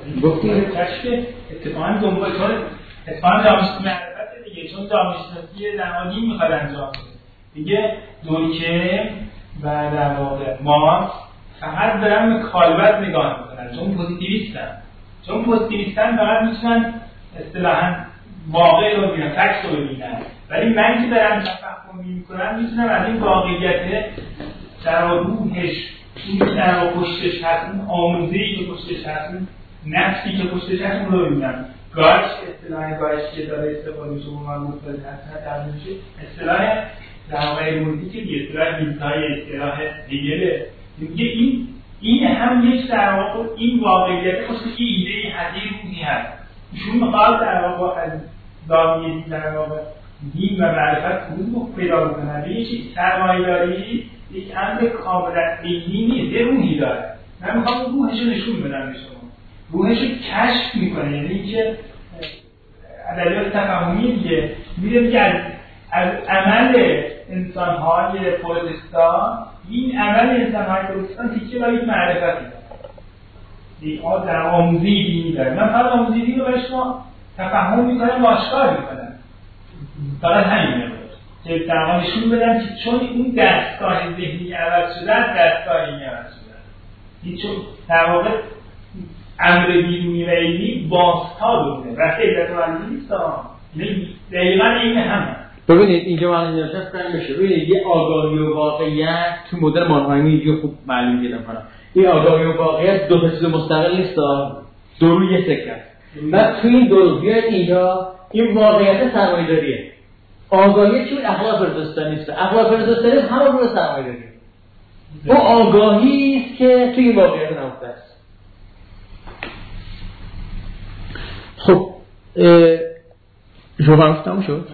گفتیم کشف اتفاقا دنبال چون اتفاقا جامعه‌شناسی معرفت دیگه، چون جامعه‌شناسی زمانی میخواد انجام بده دیگه. دورکیم و در واقع مارکس فقط دارن به کالبد نگاه میکنن چون پوزیتیویستن فقط میتونن اصطلاحاً واقع رو ببینن، فکت رو ببینن، ولی من که دارم تفهم میکنم میتونم از این واقعیت در روحش، این که در پشتش هست، اون آموزه‌ای که پشتش هست، اون نفسی که پشتش هست اون رو ببینم. گاش اصطلاح گاش که داره استفاده شده من مختلف هست در میشه اصطلاح در واقع موزی که دیگه اصطلاح بیزهای اصطلاح دیگه این هم یک در واقع این واقعیت خصوصی ایده حدی روحی هست. ایشون میخواد در واقع از دامیه در واقع دین و معرفت کدوم پیدا بکنن. یه چیز سرمایه‌داری یک امر کاملا علمی نیست، یه روحی داره. من میخوام روحش رو نشون بدم به شما. روحش رو کشف میکنه، یعنی اینکه ادبیات تفاهمی دیگه میگه از عمل انسان‌های پروتستان، این عمل انسان‌های پروتستان تیکه برای معرفتی داره. دیگه در آموزه دینی داره. من فقط آموزه دینی رو برای شما تفاهم میکنم و آشکار میکنم. فقط همینه که در واقع نشون بدم که چون این دستگاه ذهنی عوض شده، دستگاه علمی عوض شده. این چون در واقع امر بیرونی و علمی بازتاب بوده و خیلیت و علمی نیست. دقیقا این همه. ببینید اینجا معنی نشست کنم بشه. ببینید یه آگاهی و واقعیت تو مدل مانهایمی اینجا خوب معلوم دیدم کنم. این آگاهی و واقعیت دو چیز مستقل نیست، دو روی یه سکه است. و تو این دو بیاید اینجا این واقعیت سرمایه‌داریه. آگاهی چون اخلاق فردوستانی است. اخلاق فردوستانی همون رو سرمایه‌داریه. اون آگاهی است که توی این واقعیت نهفته است. خب جواب تموم شد.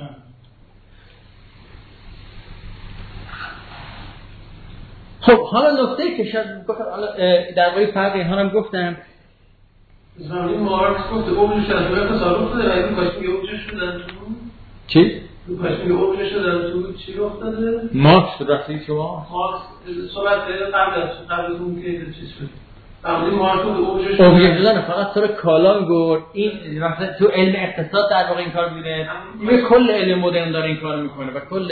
خب حالا نکته که شاید در واقع فرق اینها هم گفتم. زمانی مارکس گفت اوجش از روی تصادف شده و این کاشمی اوجش شدن تو چی؟ کاشمی اوجش شدن تو چی گفت داده؟ مارکس راستی شما؟ مارکس صحبت قبل از اون که چیز شد. زمانی مارکس گفت اوجش شدن فقط طور کالا میگفت. این مثلا تو علم اقتصاد در واقع این کار می‌کنه. این کل علم مدرن داره این کارو میکنه و کل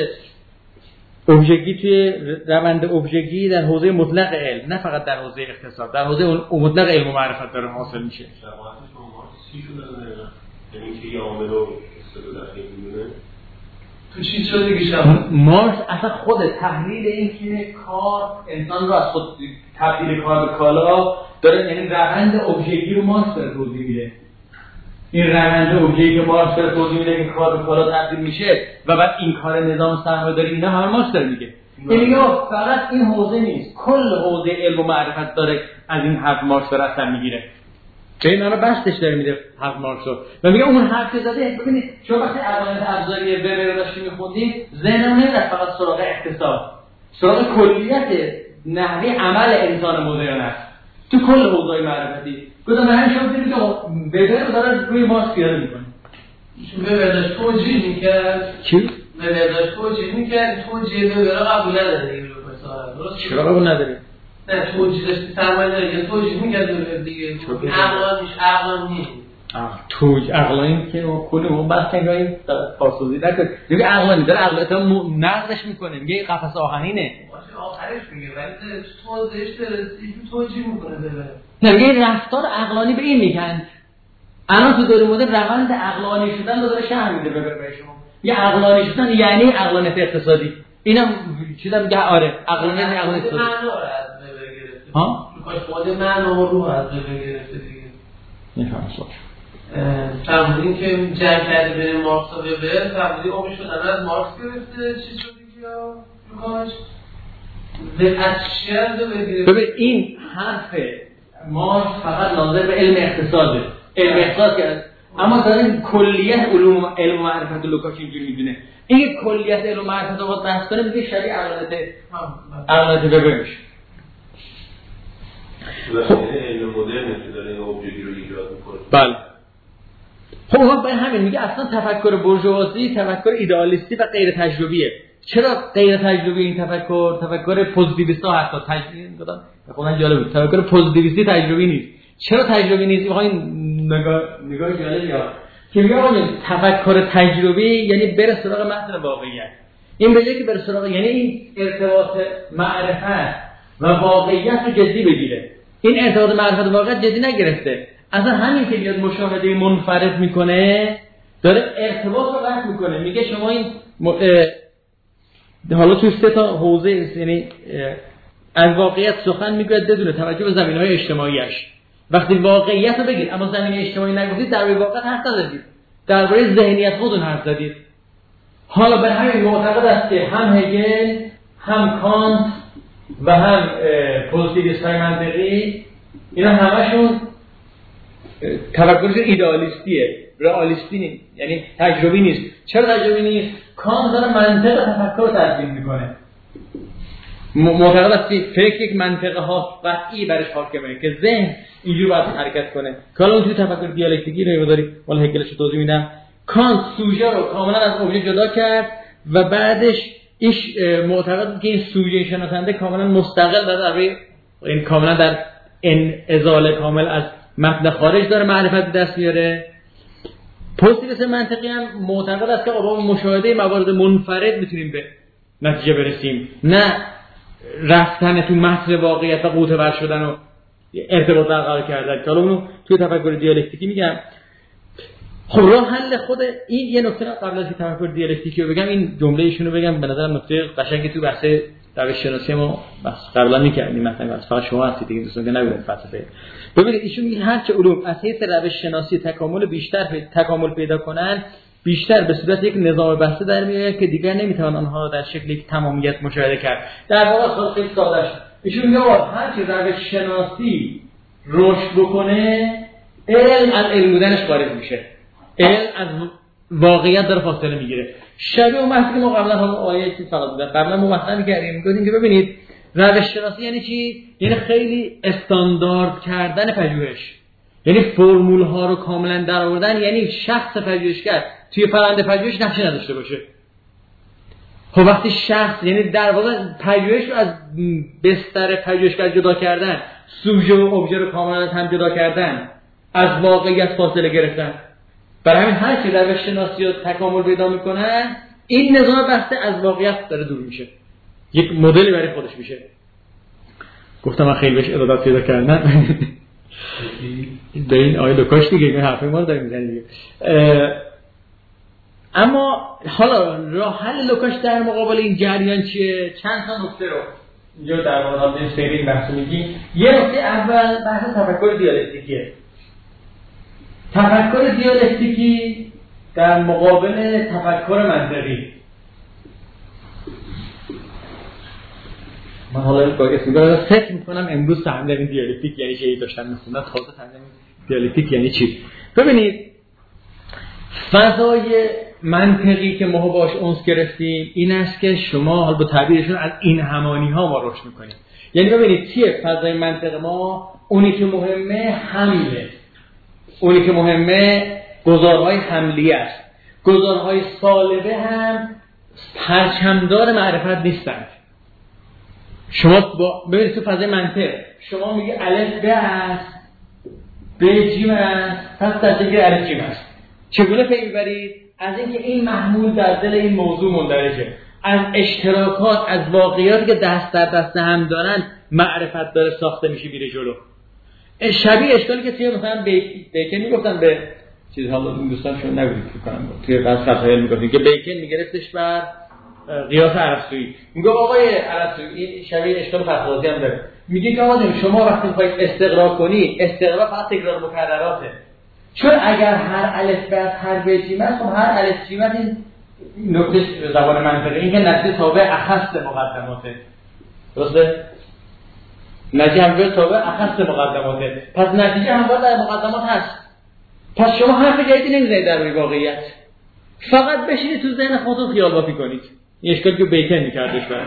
ابژگی توی روند ابژگی در حوزه مطلق علم، نه فقط در حوزه اقتصاد، در حوزه مطلق علم و معرفت داره حاصل میشه. شباهتش با مارکس چی شده داره؟ یعنی که یه عامل رو استفاده می‌کنه. تو چی شده دیگه شباهت؟ مارکس اصلا خود تحلیل این که کار انسان رو از خود تبدیل کار به کالا داره، یعنی روند ابژگی رو مارکس داره توضیح میده. این روند ابژگی که مارکس داره توضیح میده که کار به کالا تبدیل میشه و بعد این کار نظام سرمایه‌داری اینا همه مارکس داره میگه. یعنی فقط این حوزه نیست، کل حوزه علم و معرفت داره از این حرف مارکس داره اثر میگیره. که اینا رو بستش داره میده حرف مارکس رو. و میگه اون حرف که زده، ببینید شما وقتی علامت ابزاری وبر رو داشتیم می‌خوندید، ذهنم نمیرفت فقط سراغ اقتصاد، سراغ کلیت نحوه عمل انسان مدرن است تو کل حوزه‌های معرفتی. گفتم من شما دیدید که وبر رو داره روی مارکس پیاده می‌کنه. وبر داشت توجیه می‌کرد. چی؟ وبر داشت توجیه می‌کرد، توجیه وبر قبول نداره دیگه درست؟ چرا قبول نداره؟ نه توجیه داشت سرمایه‌داری یه توجیه می‌کرد وبر دیگه. عقلان نیست. عقلانی که کل اون بحث نگاهی پاسوزی نکنه. دیگه عقلانی داره عقلت نقدش میکنه، میگه قفس آهنینه. باشه آخرش میگه ولی توضیحش درستی توجیه میکنه ببره. نه میگه رفتار عقلانی به این میگن. الان تو دور مدل روند عقلانی شدن رو داره شرح میده به شما. یه عقلانی شدن یعنی عقلانیت اقتصادی. اینم چیزا میگه آره عقلانیت اقتصادی. معنا رو از وبر گرفته. ها؟ خود معنا رو از وبر گرفته دیگه. نفهمم. فرمودین که جنگ کرده بین مارکس و وبر، فرمودین اون شدن از مارکس گرفته چی شد دیگه لوکاش و از چیه بگیره. ببین این حرف مارکس فقط ناظر به علم اقتصاده، علم اقتصاد کرد، اما داریم کلیت علم و معرفت لوکاش اینجوری میدونه. این کلیت علم و معرفت رو باید بحث کنه میگه شبیه عقلانیت وبر میشه. علم مدرن که داره این ابژگی رو ایجاد میکنه. بله. خب به همین میگه اصلا تفکر بورژوازی تفکر ایدئالیستی و غیر تجربیه. چرا غیر تجربی این تفکر پوزیتیویستا حتی تجربی دادن؟ خودم جالب بود. تفکر پوزیتیویستی تجربی نیست. چرا تجربی نیست؟ میخواین نگاه جالبی ها که میگه آقا تفکر تجربی یعنی بره سراغ متن واقعیت. این به جای که بره سراغ، یعنی این ارتباط معرفت و واقعیت رو جدی بگیره. این ارتباط معرفت و واقعیت جدی نگرفته. اصلا همین که بیاد مشاهده منفرد میکنه داره ارتباط رو قطع میکنه. میگه شما این حالا تو 3 تا حوزه، یعنی از واقعیت سخن میگوید بدون توجه به زمینه‌های اجتماعیش. وقتی واقعیت رو بگید اما زمینه اجتماعی نگفتید، درباره واقعیت حرف نزدید، درباره ذهنیت خودتون حرف زدید. حالا به همین معتقد است که هم هگل، هم کانت و هم پوزیتیویست‌های منطقی اینا همشون تفکرشون ایدئالیستیه، رئالیستی نیست، یعنی تجربی نیست. چرا تجربی نیست؟ کانت داره منطق تفکر رو تدوین میکنه. معتقد است که فکر یک منطقه ها قطعی برش حاکمه که ذهن اینجور باید حرکت کنه. که حالا اون توی تفکر دیالکتیکی رو داری، ولی هگلش رو توضیح میدم. کانت سوژه رو کاملا از ابژه جدا کرد و بعدش ایش معتقد که این سوژه شناسنده کاملا مستقل در این کاملا در انعزال کامل از متن خارج داره معرفت دست میاره. پوزیتیویست منطقی هم معتقد است که با مشاهده موارد منفرد میتونیم به نتیجه برسیم، نه رفتن تو متن واقعیت و قوطه ور شدن و ارتباط برقرار کردن. که حالا اونو توی تفکر دیالکتیکی میگم. خب راه حل خود این یه نکته قبل از تفکر دیالکتیکی رو بگم، این جمله ایشونو بگم، به نظرم نکته قشنگی تو بحث روش شناسی ما بس قبلا می‌کردیم، مثلا فقط شما هستید دیگه، دوستان که نبودن فلسفه. ببینید ایشون میگه هر چه علوم از حیث روش شناسی تکامل پیدا کنن، بیشتر به صورت یک نظام بسته در میاد که دیگر نمیتوان آنها را در شکل یک تمامیت مشاهده کرد. در واقع خیلی ساده است. ایشون میگه هر چه روش شناسی رشد بکنه، علم از علم بودنش خارج میشه، علم از واقعیت داره فاصله میگیره. شبیه اون بحثی که ما قبلا هم آیه چیز فقط بودن قبلا ما مطرح می‌کردیم، میگفتیم که ببینید روش شناسی یعنی چی؟ یعنی خیلی استاندارد کردن پژوهش، یعنی فرمول ها رو کاملا درآوردن، یعنی شخص پژوهشگر توی فرآیند پژوهش نقشی نداشته باشه. خب وقتی شخص، یعنی در واقع پژوهش رو از بستر پژوهشگر جدا کردن، سوژه و ابژه رو کاملا از هم جدا کردن، از واقعیت فاصله گرفتن. برای همین هر کی روش شناسی رو تکامل پیدا میکنن، این نظام بسته از واقعیت داره دور میشه، یک مدلی برای خودش میشه. گفتم من خیلی بهش ارادت پیدا کردم. به این آیه لوکاش دیگه این حرفای ما رو داریم میزنیم دیگه. اما حالا راه حل لوکاش در مقابل این جریان چیه؟ چند تا نکته رو اینجا در مورد این سری بحث میگیم. یه نکته اول بحث تفکر دیالکتیکیه. تفکر دیالکتیکی در مقابل تفکر منطقی. من حالا با اسم دارم فکر میکنم امروز فهمیدم این دیالکتیک یعنی چی، داشتم میخوندم تازه فهمیدم دیالکتیک یعنی چی. ببینید فضای منطقی که ما باش انس گرفتیم این است که شما حالا با تعبیرشون از این همانی ها ما رشد میکنیم. یعنی ببینید چیه فضای منطق ما؟ اونی که مهمه حمله، اونی که مهمه گزارهای حملی است. گزارهای سالبه هم پرچمدار معرفت نیستند. شما ببینید تو فضای منطق شما میگه الف به است، به جیم است، پس تصدیق الف جیم است. چگونه پی میبرید؟ از اینکه این محمول در دل این موضوع مندرجه، از اشتراکات، از واقعیاتی که دست در دست هم دارن معرفت داره ساخته میشه میره جلو. شبیه اشکالی که توی مثلا بیکن میگفتن به چیز، حالا این دوستانشون نگوید کنم توی فضایل میگفتن که بیکن میگرفتش بر قیاس ارسطویی. میگه آقای ارسطویی این شبیه اشکال فضایی هم داره. میگه که آقا شما وقتی میخواید استقرا کنی، استقرا فقط تکرار مکرراته. چون اگر هر الف به هر به جیم است، خب هر الف جیم این نکته زبان منطقی این که نتیجه تابع اخص مقدماته. درسته؟ نتیجه هم تابع اخص مقدماته. پس نتیجه هم باید در مقدمات هست. پس شما حرف جدیدی نمیزنید در واقعیت. فقط بشینید تو ذهن خودتون خیال بافی کنید. این اشکالی که بیکن می‌کردش برای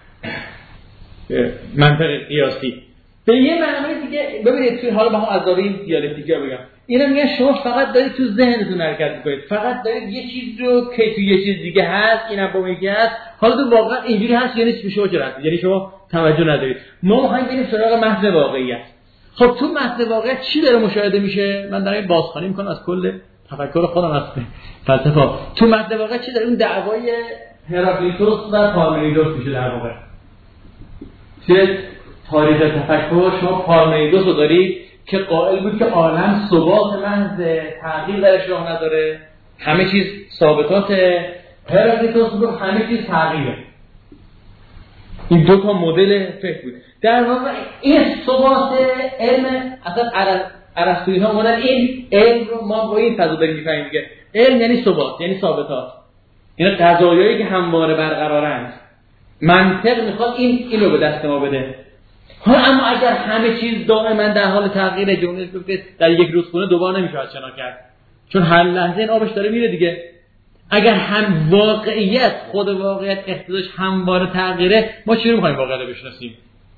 منطق قیاسی. به یه معنی دیگه ببینید توی حالا بخوام از داوین دیالکتیکا بگم. اینا میگن شما فقط دارید تو ذهنتون حرکت می‌کنید. فقط دارید یه چیز رو که تو یه چیز دیگه هست، اینم با میگه هست. حالا تو واقعا اینجوری هست یعنی چی شما چرا؟ یعنی شما توجه ندارید. ما می‌خوایم بریم سراغ محض واقعیت. خب تو متن واقعیت چی داره مشاهده میشه؟ من دارم بازخوانی میکنم از کل تفکر خودم از فلسفه. تو متن واقعیت چی داره؟ اون دعوای هراکلیتوس و پارمنیدس میشه در واقع. توی تاریخ تفکر شما پارمنیدس رو دارید که قائل بود که عالم ثبات محض، تغییر درش راه نداره، همه چیز ثابتات. هراکلیتوس بود همه چیز تغییره. این دو تا مدل فکر بود. در واقع این ثبات علم اصلا ارسطویی ها اومدن این علم رو ما با این فضا داریم می‌فهمیم دیگه. علم یعنی ثبات، یعنی ثابتات، یعنی قضایایی که همواره برقرارند. منطق میخواد این رو به دست ما بده. اما اگر همه چیز دائما در حال تغییر، جمله در یک روز خونه دوبار نمیشه آشنا کرد، چون هر لحظه این آبش داره میره دیگه. اگر هم واقعیت، خود واقعیت اقتضاش همواره تغییره، ما چی رو میخوایم واقعیت رو بشناسیم؟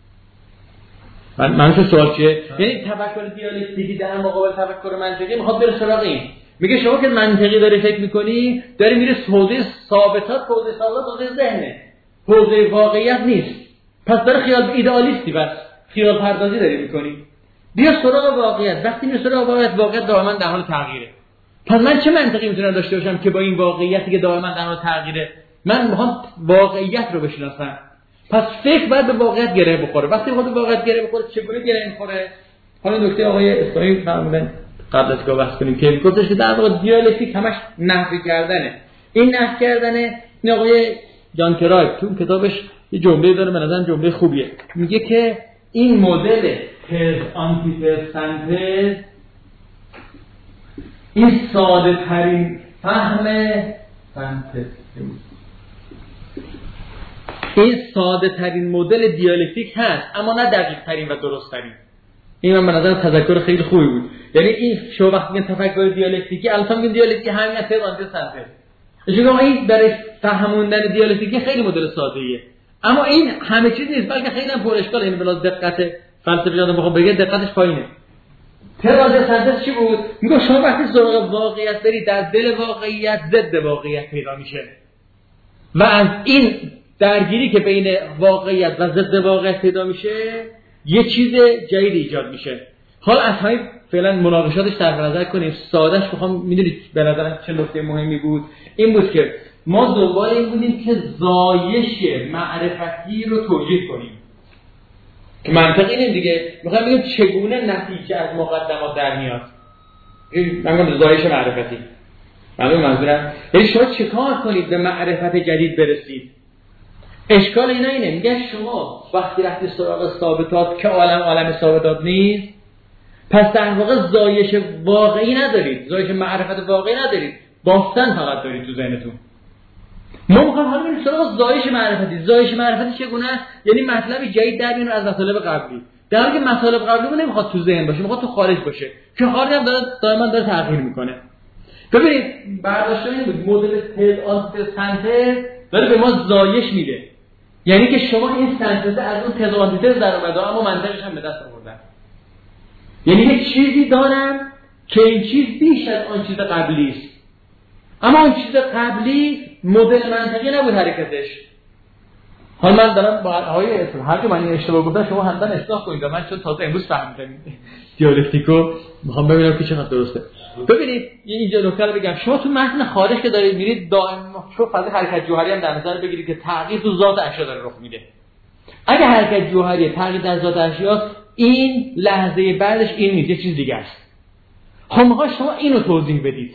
منظور سوال چیه؟ یعنی تفکر دیالکتیکی در مقابل تفکر منطقی میخواد بره سراغ این. میگه شما که منطقی داری فکر میکنی، داری میره حوزه ثابتات، حوزه ذهنه، حوزه واقعیت نیست. پس داره خیال ایدئالیستی، بس خیال پردازی داری میکنی. بیا سراغ واقعیت. وقتی میری سراغ واقعیت دائما در حال تغییره. پس من چه منطقی میتونم داشته باشم که با این واقعیتی که دائما در حال تغییره من میخوام واقعیت رو بشناسم؟ پس فکر باید به واقعیت گره بخوره. وقتی خود واقعیت گره بخوره، چگونه گره میخوره؟ حالا نکته آقای اسلامی فهمیدن قبل از که بحث کنیم که گفتش که در واقع دیالکتیک همش نفی کردنه. این نفی کردنه. این آقای جان کرایب تو کتابش یه جمله داره، به نظرم جمله خوبیه. میگه که این مدل تز آنتیتز سنتز این ساده ترین فهم سنتز، این ساده ترین مدل دیالکتیک هست، اما نه دقیق ترین و درست ترین. این من به نظر تذکر خیلی خوبی بود. یعنی این شما وقتی میگن تفکر دیالکتیکی، الان میگن دیالکتیک همین تز آنتیتز سنتز. اشاره این برای فهموندن دیالکتیکی خیلی مدل ساده‌ایه، اما این همه چیز نیست، بلکه خیلی هم پر اشکاله. یعنی بلا دقت فلسفی آدم بخواد بگه دقتش پایینه. تراژ سنتز چی بود؟ میگه شما وقتی سراغ واقعیت برید، در دل واقعیت ضد واقعیت پیدا میشه و از این درگیری که بین واقعیت و ضد واقعیت پیدا میشه یه چیز جدید ایجاد میشه. حالا از همین فعلا مناقشاتش طرف نظر کنیم. سادهش بخوام، میدونید به نظرم چه نکته مهمی بود؟ این بود که ما دنبال این بودیم که زایش معرفتی رو توجیه کنیم که منطقی اینه دیگه. میخوام بگیم چگونه نتیجه از مقدمات در میاد. من میگم زایش معرفتی. منظورم یعنی شما چیکار کنید به معرفت جدید برسید. اشکال اینا اینه، میگن شما وقتی رفتی سراغ ثابتات که عالم ثابتات نیست، پس در واقع زایش واقعی ندارید، زایش معرفت واقعی ندارید، بافتن فقط دارید تو ذهنتون. ما میخوایم حالا بریم سراغ زایش معرفتی. زایش معرفتی چگونه است؟ یعنی مطلبی جدید در میاد از مطالب قبلی، در حالی که مطالب قبلی من نمیخواد تو ذهن باشه، میخواد تو خارج باشه، که خارج هم دائما داره تغییر میکنه. ببینید برداشت این بود، مدل تز آنتیتز سنتز داره به ما زایش میده. یعنی که شما این سنتز از اون تز آنتیتز در اومده، اما منطقش هم به دست آوردن. یعنی یک چیزی دارن که این چیز بیش از آن چیز قبلی است، اما اون چیز قبلی مدل منطقی نبود حرکتش. حالا من دارم با آقای اسم هر که من این اشتباه گفتم شما همدن اصلاح کنید. من چون تازه امروز فهمیدم دیالکتیکو، میخوام ببینم که چقدر درسته. ببینید اینجا نکته رو بگم، شما تو متن خارج که دارید میرید دائما شما فضای حرکت جوهری هم در نظر بگیرید که تغییر تو ذات اشیا داره رخ میده. اگه حرکت جوهری تغییر در ذات اشیاست، این لحظه بعدش این نیست، یه چیز دیگه است. خب میخوام شما اینو توضیح بدید.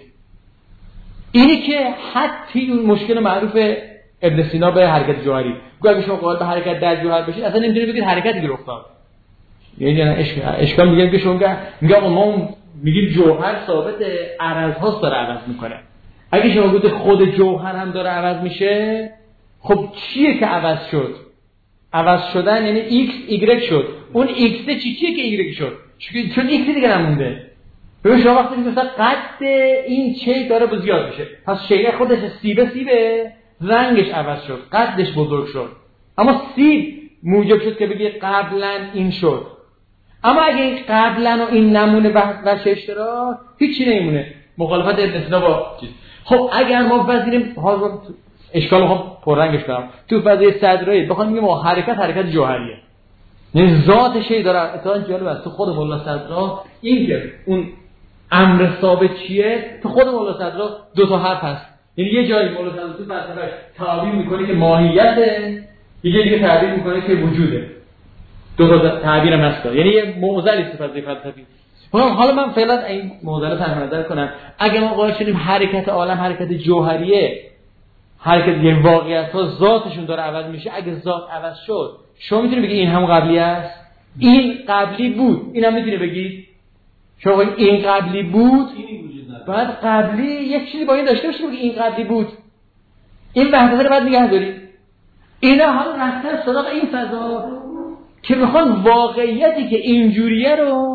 اینی که حتی اون مشکل معروف ابن سینا به حرکت جوهری، اگه شما قائل به حرکت در جوهر بشید اصلا نمیتونید بگید حرکتی دیگه افتاد. یعنی اشکال میگن که شما میگه ما میگیم جوهر ثابت، عرض‌هاست داره عوض میکنه. اگه شما گفتید خود جوهر هم داره عوض میشه، خب چیه که عوض شد؟ عوض شدن یعنی x y شد. اون x چیه که y شد؟ چون x دیگه نمونده. ببین شما وقتی مثلا قد این چی داره به زیاد میشه، پس شیء خودش سیبه رنگش عوض شد، قدش بزرگ شد، اما سیب موجب شد که بگی قبلا این شد. اما اگه این قبلا و این نمونه و اشتراک هیچی نمیمونه. مخالفت ابن سینا با چیز. خب اگر ما وزیریم اشکال هم پررنگش کنم تو فضای صدرایی بخوام بگیم حرکت جوهریه، یعنی ذات شی داره. اتفاقا جالب است تو خود مولا صدرا این که اون امر ثابت چیه، تو خود مولا صدرا دو تا حرف هست. یعنی یه جایی مولا صدرا تو فلسفه‌اش تعبیر میکنه که ماهیته، یه جایی دیگه تعبیر میکنه که وجوده. دو تا تعبیر هم هست. یعنی یه معضلی است فلسفی. حالا من فعلا این معضل طرح نظر کنم. اگه ما قائل شدیم حرکت عالم حرکت جوهریه، حرکت یه واقعیت‌ها ذاتشون داره عوض میشه، اگه ذات عوض شد شما میتونید بگید این همون قبلی است؟ این قبلی بود. اینم میتونید بگید شما بگید این قبلی بود، اینی وجود نداره. بعد قبلی یک چیزی با این داشته باشه بگید این قبلی بود. این وحدت رو بعد نگه دارید. اینا هم رفتن سراغ این فضا که میخوان واقعیتی که اینجوریه رو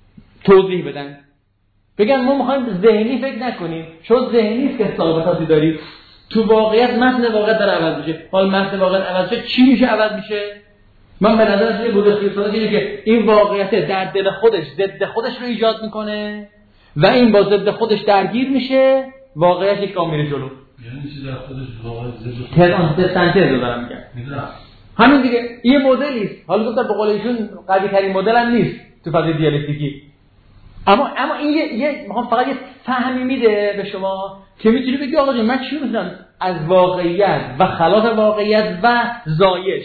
توضیح بدن. بگن ما میخوایم ذهنی فکر نکنیم، چون ذهنی است که ثابتاتی دارید. تو واقعیت متن واقعیت داره عوض میشه. حال متن واقعیت عوض شه چی میشه عوض میشه؟ من به نظر میاد بوده خیلی اینه که این واقعیت در دل خودش ضد خودش رو ایجاد میکنه و این با ضد خودش درگیر میشه، واقعیت یک گام میره جلو. یعنی چیزی در خودش واقعا ضد سنتز رو دارم میگم. میدونم. همین دیگه یه مدلی است. حالا گفتم به قول ایشون قوی ترین مدل هم نیست تو فضای دیالکتیکی. اما این یه میخوام فقط یه فهمی میده به شما که میتونی بگی آقا جون من چی می‌دونم از واقعیت و خلاف واقعیت و زایش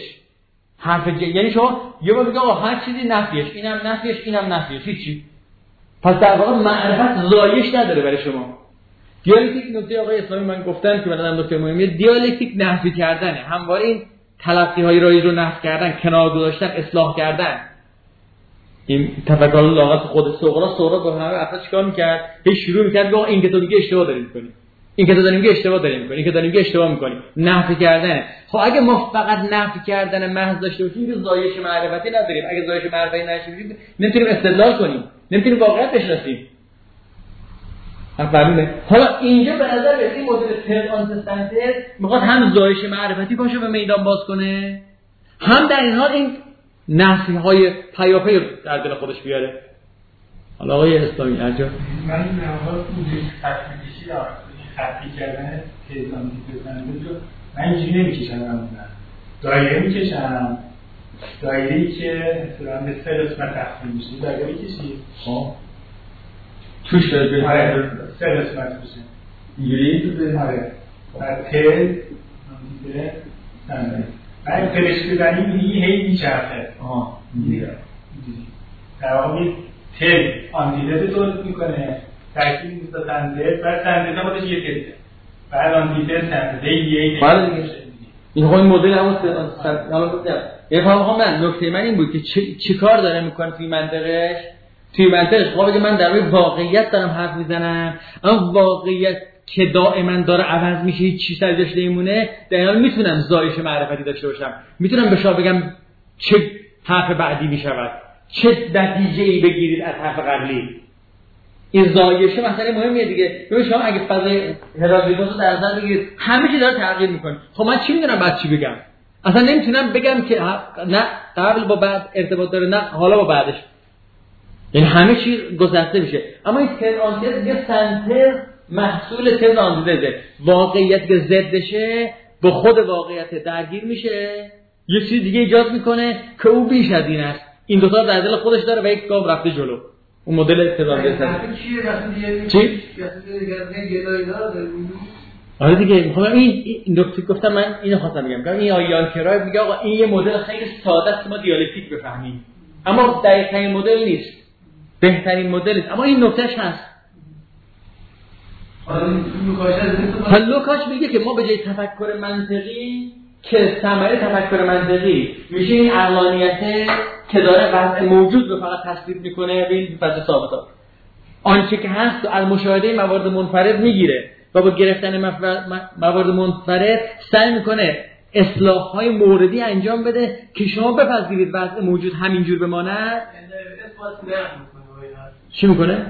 یعنی شما یه بار بگی آقا هر چیزی نفیش، اینم نفیش، اینم نفیش، هیچی. پس در واقع معرفت زایش نداره برای شما. دیالکتیک نکته آقای اسلامی من گفتم که مثلا نکته مهمه دیالکتیک نفی کردنه. همواره این تلقی‌های رایج رو نفی کردن، کنار گذاشتن، اصلاح کردن. این تفکر لاغت خود سقراط با همه افراد چیکار می‌کرد؟ هی شروع می‌کرد گفت این که تو میگی اشتباه داری می‌کنی. این که تو داری میگی اشتباه داری می‌کنی. این که داری میگی اشتباه می‌کنی. نفی کردن. خب اگه ما فقط نفی کردن محض داشته باشیم که زایش معرفتی نداریم. اگه زایش معرفتی نداشته باشیم نمی‌تونیم استدلال کنیم. نمی‌تونیم واقعیت بشناسیم. فهمیدید؟ حالا اینجا به نظر میاد این مدل ترد آنتستنتر میخواد هم زایش معرفتی باشه به میدان باز کنه، هم در این حال این نفی‌های پیاپی رو در دل خودش بیاره. حالا آقای اسلامی ارجا من این نهار بودی تفکیشی دارم خطی کردن تیزان دیپرزنده رو من اینجوری نمیکشم. من دایره میکشم، دایره‌ای که مثلا به سه قسمت تقسیم میشه. دایره میکشی توش داره آره سه قسمت میشه اینجوری تو آره بعد تل دیگه سنده بعد تلش بزنیم هی میچرخه. اینجوری در واقع تل آنتیتز تولید میکنه، ترکیب نیست سنده، بعد سنده تا خودش یه تله، بعد آنتیتز سنده یه تله. این خب این مدل همون حالا گفتم یه فهم من نکته من این بود که چی کار داره میکنه توی منطقش. توی منطقش خب بگه من در روی واقعیت دارم حرف میزنم، اما واقعیت که دائما داره عوض میشه هیچ چیز ازش نمیمونه، در این حال میتونم زایش معرفتی داشته باشم، میتونم به شما بگم چه حرف بعدی میشود، چه نتیجه‌ای بگیرید از حرف قبلی. این زایشه مسئله مهمیه دیگه. ببین شما اگه فضای هراکلیتوس رو در نظر بگیرید همه چی داره تغییر میکنه. خب من چی میدونم بعد چی بگم؟ اصلا نمیتونم بگم که نه قبل با بعد ارتباط داره نه حالا با بعدش. یعنی همه چی گذشته میشه. اما این تز آنتز یه سنتز محصول تز آنتزه. واقعیت که ضدشه با خود واقعیت درگیر میشه، یه چیز دیگه ایجاد میکنه که او بیش از این است. این دو تا در دل خودش داره و یک گام رفته جلو. اون مدل تز آنتز چیه مثلا چی؟ دیگه آره دیگه میخوام این نکته گفتم من اینو خواستم بگم. این آیان کرای میگه آقا این یه مدل خیلی ساده است که ما دیالکتیک بفهمیم. اما دقیق‌ترین مدل نیست. بهترین مدل است. اما این نکتهش هست. لوکاش میگه که ما به جای تفکر منطقی که ثمره تفکر منطقی میشه این عقلانیته که داره وضع موجود رو فقط تثبیت میکنه به این وضع ثابتات. آنچه که هست از مشاهده موارد منفرد میگیره و با گرفتن موارد منفرد سعی میکنه اصلاح‌های موردی انجام بده که شما بپذیرید وضع موجود همینجور بماند. چی میکنه؟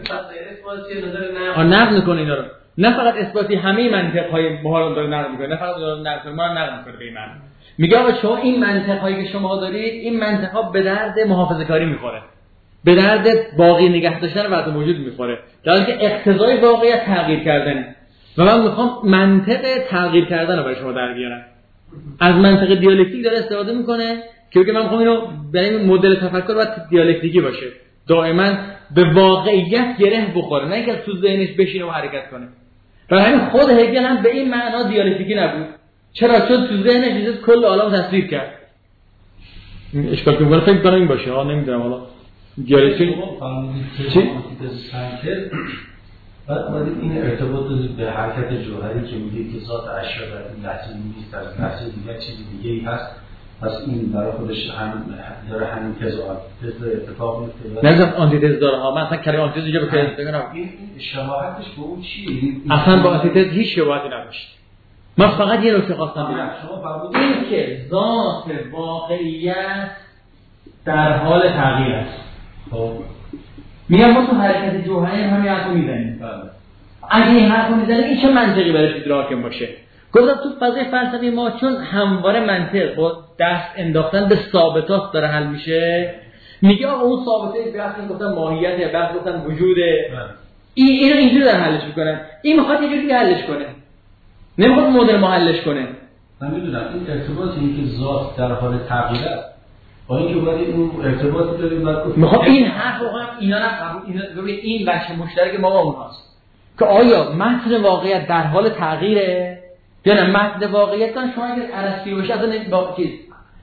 نقد میکنه اینا رو. نه فقط اثباتی همه منطق‌های ما رو نقد میکنه، نه فقط ما رو نقد میکنه به این معنی. میگه آقا شما این منطق‌هایی که شما دارید این منطق‌ها به درد محافظه‌کاری میخوره، به درد باقی نگه داشتن وضع موجود میخوره، در حالی که اقتضای واقعیت تغییر کردنه و من میخوام منطق تغییر کردن رو برای شما در بیارم. از منطق دیالکتیک داره استفاده میکنه که بگه من میخوام اینو برای این مدل تفکر باید دیالکتیکی باشه، دائما به واقعیت گره بخوره، نه اینکه تو ذهنش بشینه و حرکت کنه. برای همین خود هگل هم به این معنا دیالکتیکی نبود. چرا؟ چون تو ذهنش چیز کل عالم تصویر کرد. اشکال که فکر کنم این باشه، ها نمیدونم حالا دیالکتیک چی؟ بعد این ارتباط به حرکت جوهری که میگه که ذات اشیا در این لحظه نیست، در لحظه دیگر چیزی دیگه‌ای هست، پس این برای خودش هم داره همین تز اتفاق میفته. نمیدونم آنتیتز داره ها، من اصلا کلمه آنتیتز اینجا بگم این شباهتش به اون چیه؟ اصلا با آنتیتز هیچ شباهتی نداشت. من فقط یه نکته خواستم بگم، این که ذات واقعیت در حال تغییر است. خب میگم ما تو حرکت جوهری همین حرفو میزنیم. اگه این حرفو میزنیم این چه منطقی برای حاکم باشه؟ گفتم تو فضای فلسفی ما چون همواره منطق با دست انداختن به ثابتات داره حل میشه، میگه آقا اون ثابته بحث گفتم ماهیت، بحث گفتم وجوده، اینو اینجوری داره حلش میکنن. این میخواد یه جوری حلش کنه، نمیخواد مدل ما حلش کنه. من میدونم این ارتباط این که ذات در حال تغییر است، با اینکه باید اون ارتباطی داریم بعد میخوام این حرف رو اینا نفهمون. ببین این بچه مشترک ما با اونهاست که آیا متن واقعیت در حال تغییره یا نه متن واقعیت کن شما اگر ارسطویی باشه اصلا با چیز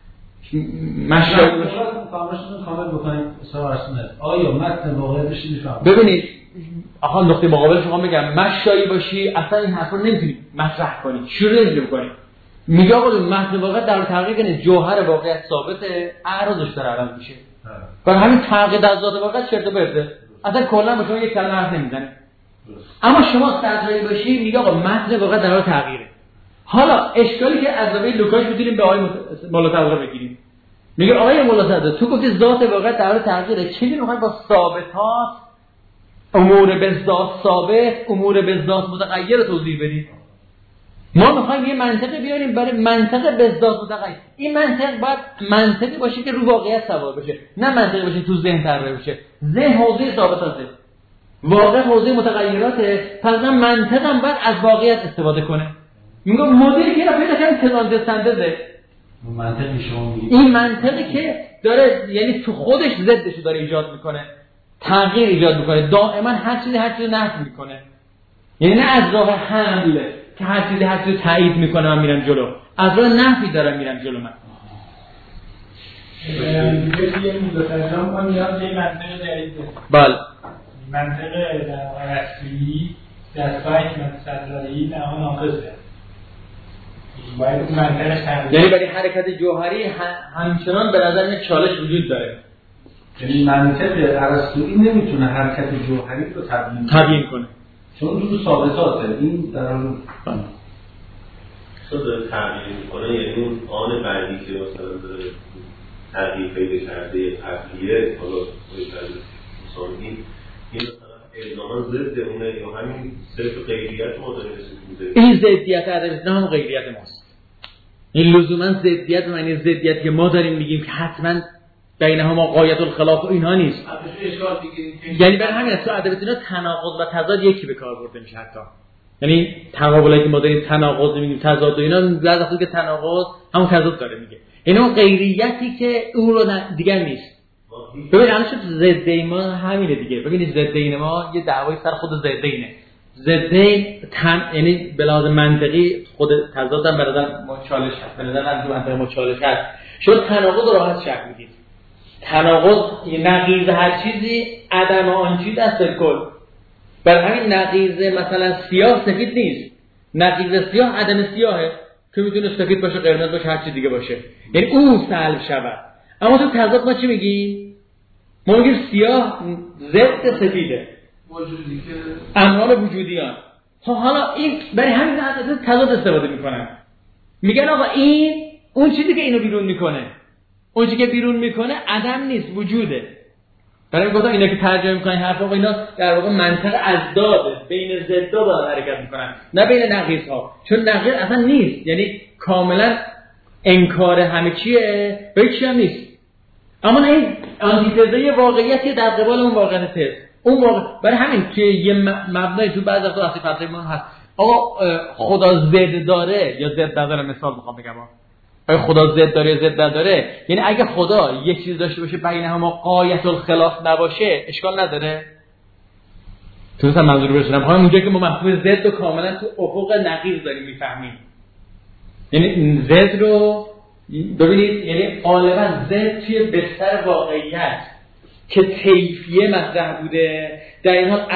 مشروعی باشه فهمشتون کامل بکنیم آیا متن واقعیتش میفهمم. ببینید آخه نقطه مقابل شما میگم مشروعی باشی اصلا این حرف رو نمیتونی مطرح کنی، شروع نمیتونی کنی. میگه آقا متن واقعیت در تغییر کنه، جوهر واقعیت ثابته، اعراضش داره عوض میشه. برای همین تغییر در ذات واقعیت چرت و پرته، اصلا کلا به شما یک کلمه حرف نمیزنه. اما شما صدرایی باشی میگه آقا متن واقعیت در حال تغییره. حالا اشکالی که از زاویه لوکاش می‌تونیم به آقای مولا صدرا بگیریم، میگه آقای مولا صدرا تو گفتی ذات واقعیت در حال تغییره، چیزی میخواد با ثابتات امور به ذات ثابت امور به ذات متغیر توضیح بدید. ما میخوایم یه منطقی بیاریم برای منطق به ذات متغیر. این منطق باید منطقی باشه که رو واقعیت سوار بشه، نه منطقی باشه تو ذهن طراحی بشه. ذهن حوزه ثابتاته، واقع حوزه متغیراته، پس من منطقم باید از واقعیت استفاده کنه. میگم مدلی که پیدا کردن تزان سنتزه. منطقی شما میگید این منطقی که داره یعنی تو خودش ضدشو داره ایجاد میکنه، تغییر ایجاد میکنه، دائما هر چیزی نفی میکنه. یعنی نه از راه حمل که هر چیزی تایید میکنه من میرم جلو، از راه نفی دارم میرم جلو. من یه مترجم کنم یاد یه منطق جدید. بله منطق در ارسطویی دستگاه حکمت صدرایی نه ناقصه. باید اون منطقش تغییر، یعنی برای حرکت جوهری همچنان به نظر من چالش وجود داره. یعنی منطق ارسطویی نمیتونه حرکت جوهری رو تبیین کنه چون رو ثابتاته. این در اون داره تغییر میکنه، یعنی اون آن بعدی که مثلا داره تغییر پیدا کرده قبلیه حالا مثلا این الزاما ضد اونه یا همین صرف غیریت ما داریم رسیدیم. این ضدیت ادبیات هم غیریت ماست. این لزوما ضدیت معنی ضدیت که ما داریم میگیم که حتما بینهما غایت الخلاف و اینها نیست. یعنی برای همین است تو ادبیات اینا تناقض و تضاد یکی به کار برده میشه. حتی یعنی تقابلی که ما داریم تناقض میگیم تضاد و اینا در وقتی که تناقض همون تضاد داره میگه. یعنی اون غیریتی که اون رو دیگر نیست. ببین الان شد ضد ما همینه دیگه. ببینید ضد ما یه دعوای سر خود ضدینه. ضدین یعنی به لحاظ منطقی خود تضاد هم برادر مچالش هست. به نظر من منطقی مچالش هست. شد تناقض راحت شک میگید. تناقض نقیض هر چیزی عدم آن چیز است کل. برای همین نقیض مثلا سیاه سفید نیست. نقیض سیاه عدم سیاهه که میتونه سفید باشه قرمز باشه هر چیز دیگه باشه. یعنی اون سلب شود. اما تو تضاد ما چی میگی؟ ما میگیم سیاه ضد سفیده. وجودی که امران وجودیان. حالا این برای همین تضاد استفاده میکنن. میگن آقا این اون چیزی که اینو بیرون میکنه. اون چیزی که بیرون میکنه عدم نیست وجوده. برای گفتم اینا که ترجمه میکنن حرف آقا اینا در واقع منطق ازداده، بین ضدها دارن حرکت میکنن، نه بین نقیضها. چون نقیض اصلا نیست، یعنی کاملا انکار همه چیه و هیچ چیز هم نیست. اما این آنتیتزه واقعیتی در قبال اون واقعیت تز. اون واقع برای همین که یه مبنای تو بعضی از اصلی فتره من هست آقا خدا زد داره یا زد نداره. مثال میخوام بگم آیا خدا ضد داره یا ضد نداره؟ یعنی اگه خدا یه چیز داشته باشه بینهما غایت الخلاف نباشه اشکال نداره؟ تو مثلا منظور برسونم همون اونجا که ما مفهوم ضد رو کاملا تو افق نقیض داریم میفهمیم. یعنی ضد رو ببینید، یعنی غالبا ضد توی بستر واقعیت که طیفیه مطرح بوده، در این حال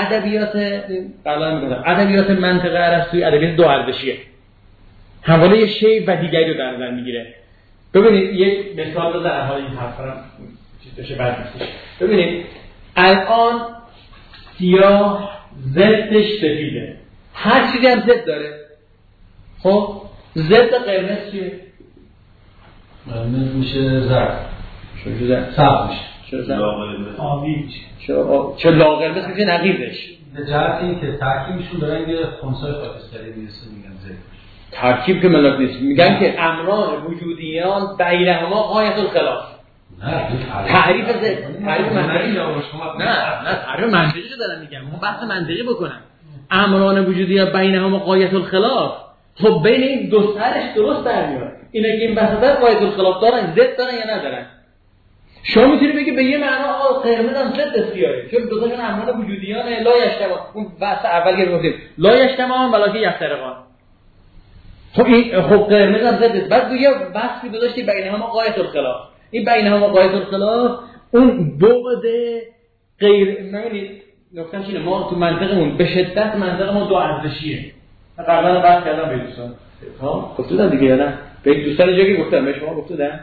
ادبیات منطقه ارسطویی ادبیات دو ارزشیه، همواره یه شی و دیگری رو در نظر میگیره. ببینید یک مثال رو در حال این حرفم چیز بشه بعد میشه. ببینید الان سیاه ضدش سفیده، هر چیزی هم ضد داره. خب ضد قرمز چیه؟ قرمز میشه زرد، چه زرد؟ سبز میشه، آبی میشه، چه لاقرمز میشه نقیضش. به جهت اینکه ترکیبشون به رنگ خنثای خاکستری میرسه میگن ضد. ترکیب که ملاک نیست، میگن که امران وجودیان بینهما غایت الخلاف. تعریف ضد، تعریف منطقی. نه تعریف منطقی رو دارم میگم، ما بحث منطقی بکنم. امران وجودیان بینهما غایت الخلاف، خب بین این دو سرش درست در میاد. اینا که این بحثا غایت الخلاف دارن، ضد دارن یا ندارن؟ شما میتونی بگی به یه معنا قرمز هم ضد سیاهه، چون دو تاشون امران وجودیان لا یجتمع. اون بحث اول که گفتیم لا یجتمع ولکن یفترقان. خب این قرمز هم ضد. بعد دیگه بحثی گذاشتی بینهما غایت الخلاف. این بینهما غایت الخلاف اون بعد غیر، ببینید نکتهش اینه، ما تو منطقمون به شدت منطق ما دو ارزشیه. قبلا بحث کردم به دوستان. ها گفتم دیگه یا نه؟ به دوستان جایی گفتم، به شما گفتم.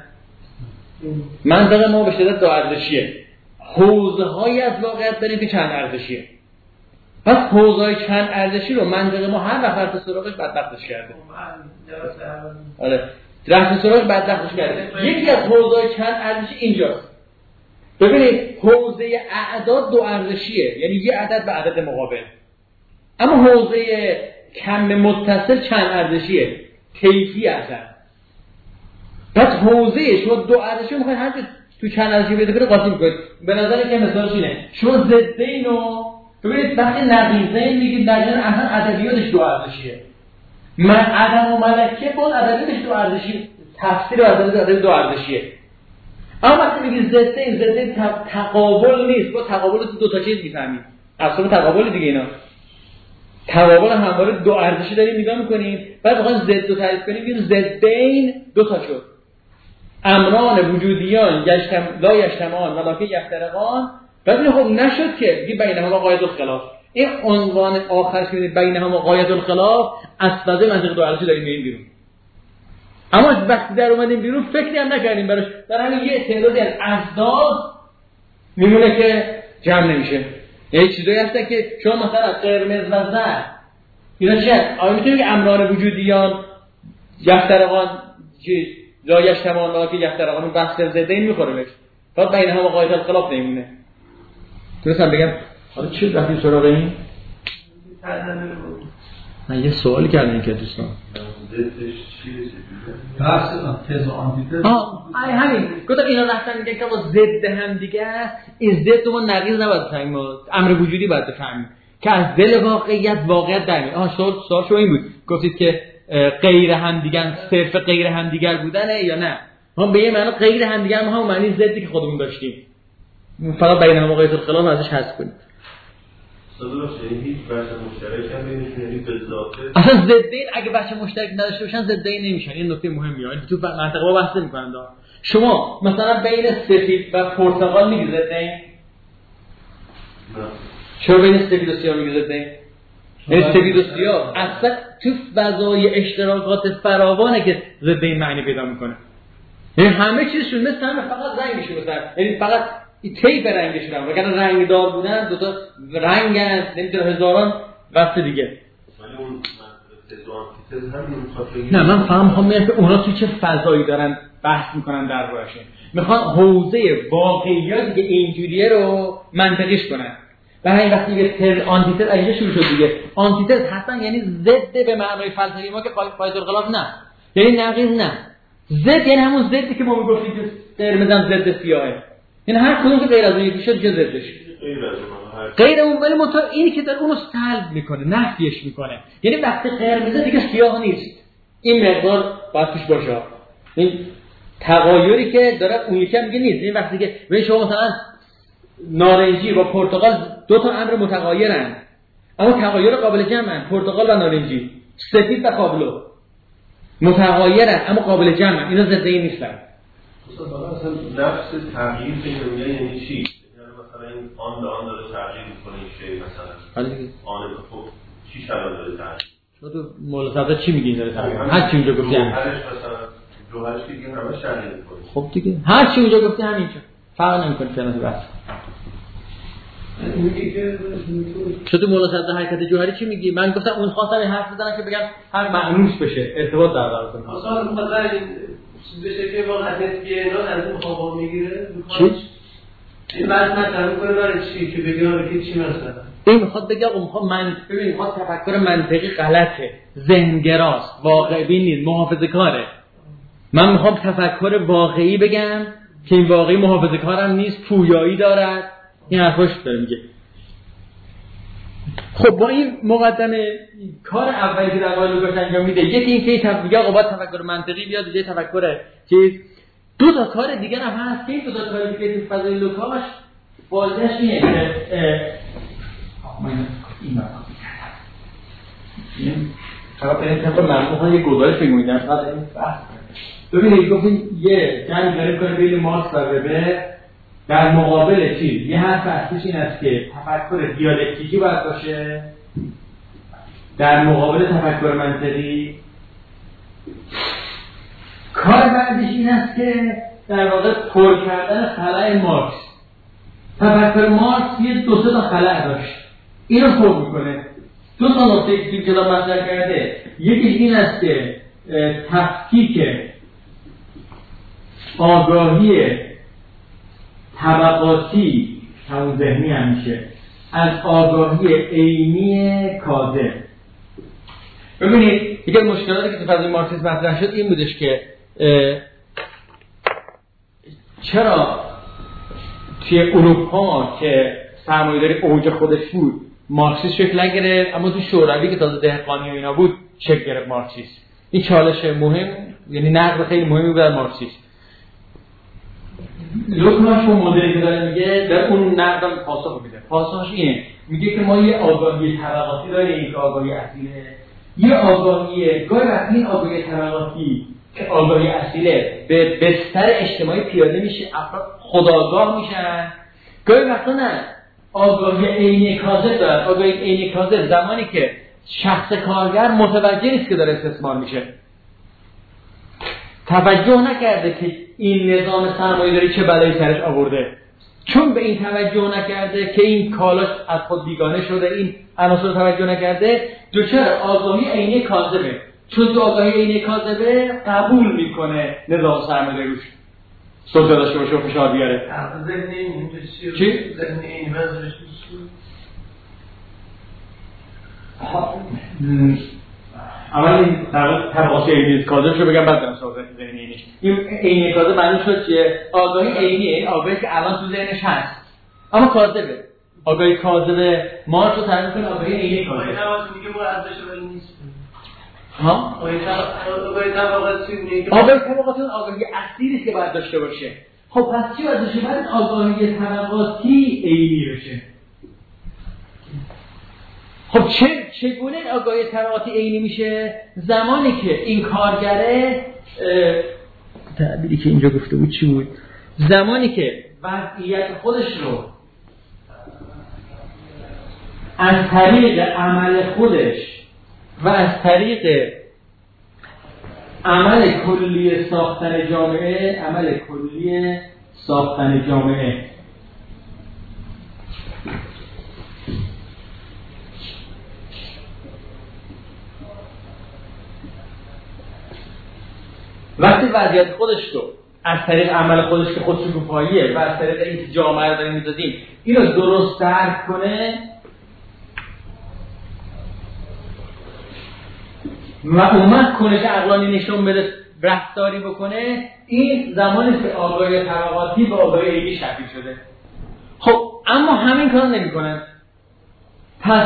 منطق ما به شدت دو ارزشیه. حوزه‌هایی از واقعیت داریم که چند ارزشیه. پس حوزه‌های چند ارزشی رو منطق ما هر وقت رفت سراغش بدبختش کرده. آره رفت سراغش بدبختش کرده. یکی از حوزه‌های چند ارزشی اینجاست. ببینید حوزه اعداد دو ارزشیه، یعنی یه عدد به عدد مقابل. اما حوزه کم متصل چند ارزشیه، کیفی عدد. پس حوزه شما دو ارزشی میخواید هر تو چند ارزشی بده کنه قاطی میکنید. به نظر که مثالش اینه، شما ضدین رو ببینید وقتی نقیضین میگید در جن اصلا ادبیاتش دو ارزشیه. من عدم و ملکه بود ادبیاتش دو ارزشی، تفسیر ادبیات دو ارزشیه. اما وقتی میگید ضدین تقابل نیست، با تقابل تو دو تا چیز میفهمید. اصلا تقابل دیگه اینا. تقابل همواره دو ارزشی داریم نگاه میکنیم، بعد میخوایم ضد رو تعریف کنیم، میگیم ضدین دو تا شد. امران وجودیان لا یجتمعان ولکن یفترقان. بعد خب نشد که میگه بینهما غایت الخلاف. این عنوان آخرش که بینهما غایت الخلاف از فضای منطق دو ارزشی داریم میریم بیرون. اما وقتی در اومدیم بیرون فکری هم نکردیم براش، در همین یه تعدادی از اضداد میمونه که جمع نمیشه. یه چیزایی هستن که شما مثلا قرمز و زرد اینا چیه؟ آیا میتونیم که امران وجودیان یفترقان لا یجتمعان ولکن یفترقان اون بحث زدین میخوره بهش، فقط بینهما غایت الخلاف نمیمونه. درستم بگم؟ حالا چی رفتیم سراغ این؟ من یه سوالی کردم که دوستان ضدش چیه؟ بحث تز و آنتیتز. همین گفتم اینا رفتن میگن که با ضد هم دیگه است. این ضد رو ما نقیض نباید بفهمیم، امر وجودی باید بفهمیم که از دل واقعیت در میاد. سوال شما این بود، گفتید که غیر هم دیگر صرف غیر هم دیگر بودنه یا نه؟ ما به یه معنی غیر هم دیگر ما هم معنی ضدی که خودمون داشتیم، فقط بینهما غایت الخلاف ازش حذف کنیم. هیچ بحث مشترک هم بینشون، یعنی به ذات اصلا ضدین اگه بحث مشترک نداشته باشن ضدین نمیشن. این نکته مهمیه، یعنی تو منطقه ما بحث نمی‌کنن. شما مثلا بین سفید و پرتقال میگی ضدین؟ نه. چرا بین سفید و سیاه میگی ضدین؟ یعنی سفید و سیاه اصلا تو فضای اشتراکات فراوانه که ضدین معنی پیدا میکنه. یعنی همه چیزشون مثل همه، فقط رنگشون مثلا، یعنی فقط طیف رنگشون هم، وگرنه رنگ دار بودن دو تا رنگ هست، نمیدونم هزاران وقت دیگه. ولی اون تز همین میخواد. نه من فهم میاد که اونا تو چه فضایی دارن بحث میکنن درباره‌شون. میخوان حوزه واقعیاتی که اینجوریه رو منطقیش کنن. و همین وقتی یه تز آنتیتز اگه شروع شد دیگه، آنتیتز هستن یعنی ضد به معنای فلسفی ما که غایت الخلاف نه، یعنی نقیض نه. ضد یعنی همون ضدی که ما میگفتیم که قرمزم ضد سیاهه. یعنی هر کدوم که غیر از اون یکی شد چه ضدش؟ غیر اون، ولی اینی که داره اونو سلب میکنه، نفیش میکنه. یعنی وقتی قرمزه دیگه سیاه نیست، این مقدار باید توش باشه. این تغایری که داره اون یکی هم میگه نیست. این وقتی که ببین شما مثلا نارنجی با پرتقال دو تا امر متغایرن اما تغییر قابل جمعن. پرتقال و نارنجی، سفید و تابلو متغایرن اما قابل جمعن. اینا ضدی نیستن. اصلا نفس تغییر که یعنی چی؟ یعنی مثلا این آن به آن داره تغییر میکنه این شی مثلا آن خب چی شرط داره تغییر؟ شما تو ملاحظه چی میگین داره تغییر؟ هر چی اونجا گفتی همین. هرش مثلا جوهرش دیگه همش تغییر میکنه. خب دیگه هر چی اونجا گفتی همینجا فرق نمیکنه کنه بس. شما تو ملاحظه حرکت جوهری چی میگی؟ من گفتم اون خواستم این حرف بزنم که بگم هر معنوس بشه ارتباط برقرار کنه. اصلا مثلا بشه که واقعا نسبیه اینا از این خوابا میگیره چی؟ این بعد مثلا میکنه برای چی که بگم که چی مثلا این میخواد بگه ببین میخواد تفکر منطقی غلطه، ذهنگراست، واقع بین نیست، محافظه‌کاره. من میخوام تفکر واقعی بگم که این واقعی محافظه‌کارم نیست، پویایی دارد. این حرفاش داره میگه. خب با این مقدمه کار اولی که در قالب لوکاش انجام میده یکی این که میگه آقا باید تفکر منطقی بیاد به جای تفکر چیز. دو تا کار دیگه هم هست که دو تا کاری که تو فضای لوکاش فایدهش اینه که من اینا فقط این طرف ممنوعه یه گزارش بگویدن فقط این بحث. ببینید گفتیم یه جنگ داره کنه بین مارکس و وبر در مقابل چیز. یه حرف اصلیش این است که تفکر دیالکتیکی باید باشه در مقابل تفکر منطقی. کار بعدش این است که در واقع پر کردن خلأ مارکس. تفکر مارکس یه دو سه تا خلأ داشت، اینو پر میکنه. دو تا نکته که این کتاب مطرح کرده، یکی این است که تفکیک آگاهی طبقاتی همون ذهنی همیشه از آگاهی عینی کاذب. ببینید یکی از مشکلاتی که تو فضای مارکسیسم مطرح شد این بودش که چرا توی اروپا که سرمایه‌داری اوج خودش بود مارکسیسم شکل نگرفت اما تو شوروی که تازه دهقانی و اینا بود شکل گرفت مارکسیسم. این چالش مهم، یعنی نقد خیلی مهمی بود در مارکسیسم. لوکاش اون مدلی که داره میگه در اون نقد هم پاسخ میده. پاسخش اینه، میگه که ما یه آگاهی طبقاتی داریم که آگاهی اصیله، یه آگاهی گاهی وقتی این آگاهی طبقاتی که آگاهی اصیله به بستر اجتماعی پیاده میشه، افراد خودآگاه میشن. گاهی وقتا نه، آگاهی عینی کاذب داره. آگاهی عینی کاذب زمانی که شخص کارگر متوجه نیست که داره استثمار میشه، توجه نکرده که این نظام سرمایه‌داری چه بلایی سرش آورده، چون به این توجه نکرده که این کالاش از خود بیگانه شده، این عناصر توجه نکرده، دچار آگاهی عینی کاذبه. چون تو آگاهی عینی کاذبه قبول میکنه نظام سرمایه‌داری روش سلطه داشته باشه و فشار بیاره. چی؟ ذهن این منظورش اول این طبقات عینی کاذب شو بگم بعد برم سراغ ذهن عینی. این عینی کاذب معنی شد که آگاهی عینی، آگاهی که الان تو ذهنش هست اما کاذبه. آگاهی کاذب مارکس رو تعریف کنه آگاهی عینی کاذب. آگاهی طبقاتی میگه ما ارزش ولی نیست. ها؟ آگاهی طبقاتی میگه آگاهی طبقاتی اون آگاهی اصلیه که باید داشته باشه. خب پس چی باید داشته؟ باید آگاهی طبقاتی عینی بشه. خب چگونه آگاهی طبقاتی عینی میشه؟ زمانی که این کارگره، تعبیری که اینجا گفته بود چی بود؟ زمانی که وضعیت خودش رو از طریق عمل خودش و از طریق عمل کلی ساختن جامعه وقتی وضعیت خودش رو از طریق عمل خودش که خودشکوفاییه و از طریق این جامعه رو داریم می‌سازیم اینو درست درک کنه و اومد کنش عقلانی نشون بده، رفتاری بکنه، این زمانی که آگاهی طبقاتی به آگاهی عینی شکل شده. خب اما همین کار نمی‌کنن. پس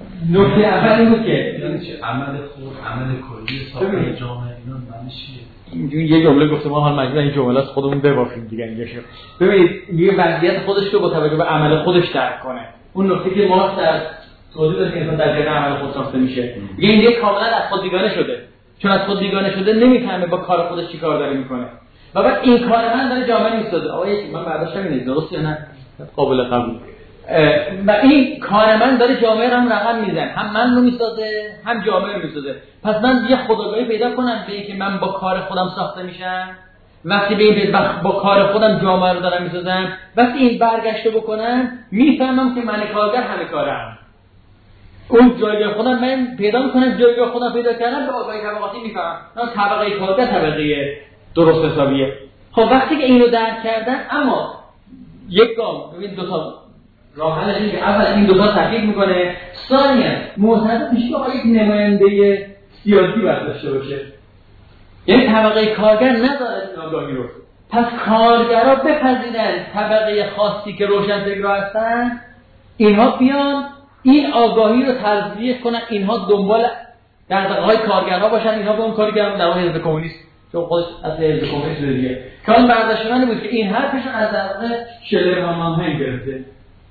نکته اول این بود که یعنی چه عمل خود، عمل کلی ساختن جامعه اینا معنی چیه؟ یه جمله گفته ما حال مجبور این جملات خودمون ببافیم دیگه اینجا شد. ببینید یه وضعیت خودش رو با توجه به عمل خودش درک کنه. اون نکته که ما در توضیح دادیم که انسان در جهت عمل خود ساخته میشه. این دیگه کاملا از خود بیگانه شده. چون از خود بیگانه شده نمیفهمه با کار خودش چیکار داره میکنه. و بعد این کار من داره جامعه میسازه. آقا من برداشتم اینه درسته نه؟ قابل قبول. و این کار من داره جامعه رو هم رقم میزنه، هم من رو میسازه هم جامعه رو میسازه. پس من یه خودآگاهی پیدا کنم به اینکه من با کار خودم ساخته میشم. وقتی به این با کار خودم جامعه رو دارم میسازم، وقتی این برگشته بکنم میفهمم که من کارگر همه کارم. اون جایگاه خودم من پیدا میکنم، جایگاه خودم پیدا کردم به آگاهی طبقاتی میفهمم. نه طبقه کارگر طبقه درست حسابیه. خب وقتی که اینو درک کردن، اما یک گام ببین دو تا راه حلش اینه که اول این دو تا تفکیک میکنه، ثانیاً معتقد میشه که یک نماینده سیاسی باید داشته باشه. یعنی طبقه کارگر نداره این آگاهی رو. پس کارگرها بپذیرن طبقه خاصی که روشنفکرها هستن، اینها بیان این آگاهی رو تضریح کنن، اینها دنبال دغدغه‌های کارگرها باشن، اینها به اون کاری کردن در حزب کمونیست چون خودش از حزب کمونیست دیگه. که اون برداشتمانی بود که این حرفشون از طرف شلر و مانهایم گرفته.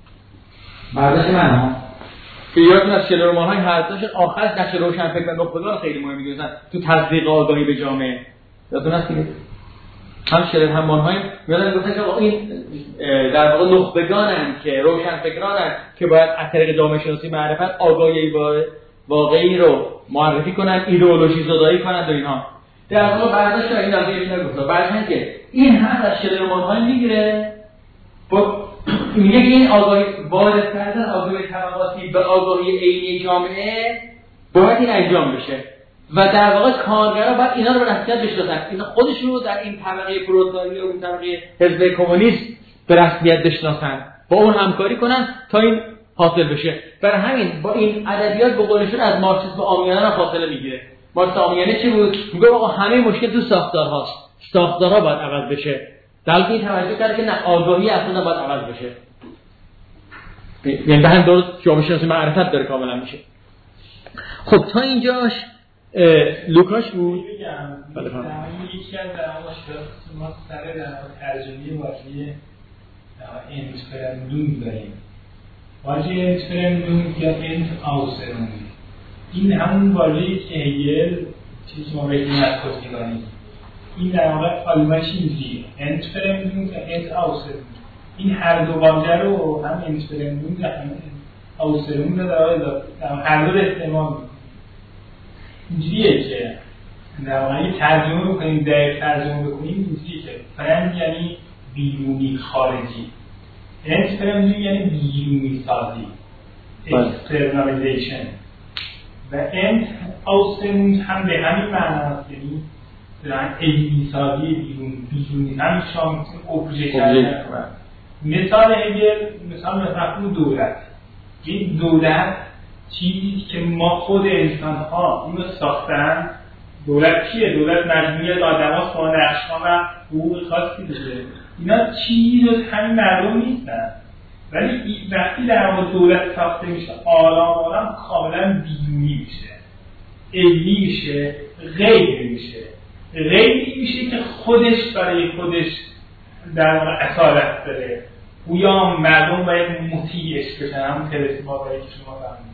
برداشت من ها که یادتون از شلر و مانهایم حرفشون آخرش نقش روشنفکر و نخبگان خیلی مهمی دونستن تو تزریق آگاهی به جامعه. یادتون هست که هم شلر هم مانهایم میادن گفتن که این در واقع نخبگانن که روشنفکرانن که باید از طریق جامعه شناسی معرفت آگاهی واقعی رو معرفی کنن، ایدئولوژی زدایی کنن و اینها. در واقع برداشت این از این گفتم بعدن که این هم از شلر و مانهایم میگیره میگه که این آگاهی وارد کردن آگاهی طبقاتی به آگاهی عینی جامعه باید این انجام بشه و در واقع کارگرها باید اینا رو به رسمیت بشناسن. اینا خودشون رو در این طبقه پرولتاریا و این طبقه حزب کمونیست به رسمیت بشناسن، با اون همکاری کنن تا این حاصل بشه. برای همین با این ادبیات به قولشون از مارکسیسم عامیانه هم فاصله میگیره. مارکسیسم عامیانه چی بود؟ میگه آقا همه مشکل تو ساختارهاست، ساختارها باید عوض بشه. در حالی که توجه کرده که نه، آگاهی اصلا باید عوض بشه. یعنی به هم درست جامعه شناسی معرفت داره کاملا میشه. خب تا اینجاش لوکاش بود. بله یکی از مشکلات ما سر در ترجمه واژه انتفرندوم داریم. واژه انتفرندوم یا انت آوسرون، این همون واژه‌ای که هگل چیزی ما بگیم از خودگانی، این در واقع آلمانیش اینجوریه، انتفرندوم و انت آوسرون. این هر دو واژه رو هم انتفرندوم و هم آوسرون در هر دو استعمال می‌کنیم. اینجوریه که در واقع ترجمه بکنیم، دقیق ترجمه بکنیم اینجوریه که فرند یعنی بیرونی، خارجی، انتفرندوم یعنی بیرونی سازی، externalization، و انت آوسرون هم به همین معناست، یعنی عینی سازی بیرونی هم شامل ابژه کردن. مثال هگل مثال مفهوم دولت. این دولت چیزی که ما خود انسان ها اینو ساختن. دولت چیه؟ دولت مجموعه آدم‌ها با نقش‌ها و حقوق خاصی داره. اینا چیزی جز همین مردم نیستن. ولی وقتی در واقع دولت ساخته میشه، آرام کاملا بیرونی میشه، عینی میشه، غیبی میشه. غیبی میشه که خودش برای خودش در واقع اصالت داره. گویا مردم باید مطیعش بشن، همون تلسیم ها باید که شما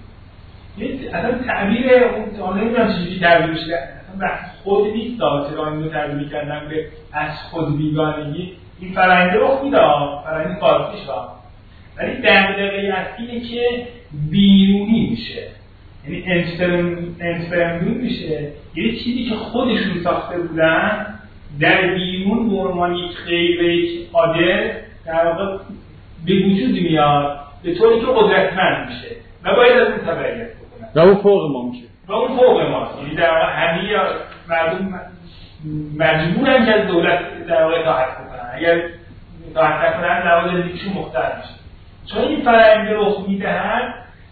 فهمید. اصلا تعبیر اون نمیدونم چجوری تعبیر بشه، اصلا بحث خود نیست. چرا این رو تعبیر کردن به از خود بیگانگی، این فرآیند رخ میده، فرآیند فارسیش ها. ولی دغدغه اصلیه که بیرونی میشه، یعنی انتفرندوم میشه، یه چیزی که خودشون ساخته بودن در بیرون به عنوان یک غیر و یک عادل در واقع به وجود میاد، به طوری که قدرتمند میشه و باید از اون تبعیت بکنن و اون فوق ما میشه. و اون فوق ماست. یعنی در واقع همه مردم مجبورن که از دولت در واقع اطاعت بکنن. اگر اطاعت نکنن در واقع زندگیشون مختل میشه. چون این فرآیند رخ میدهد،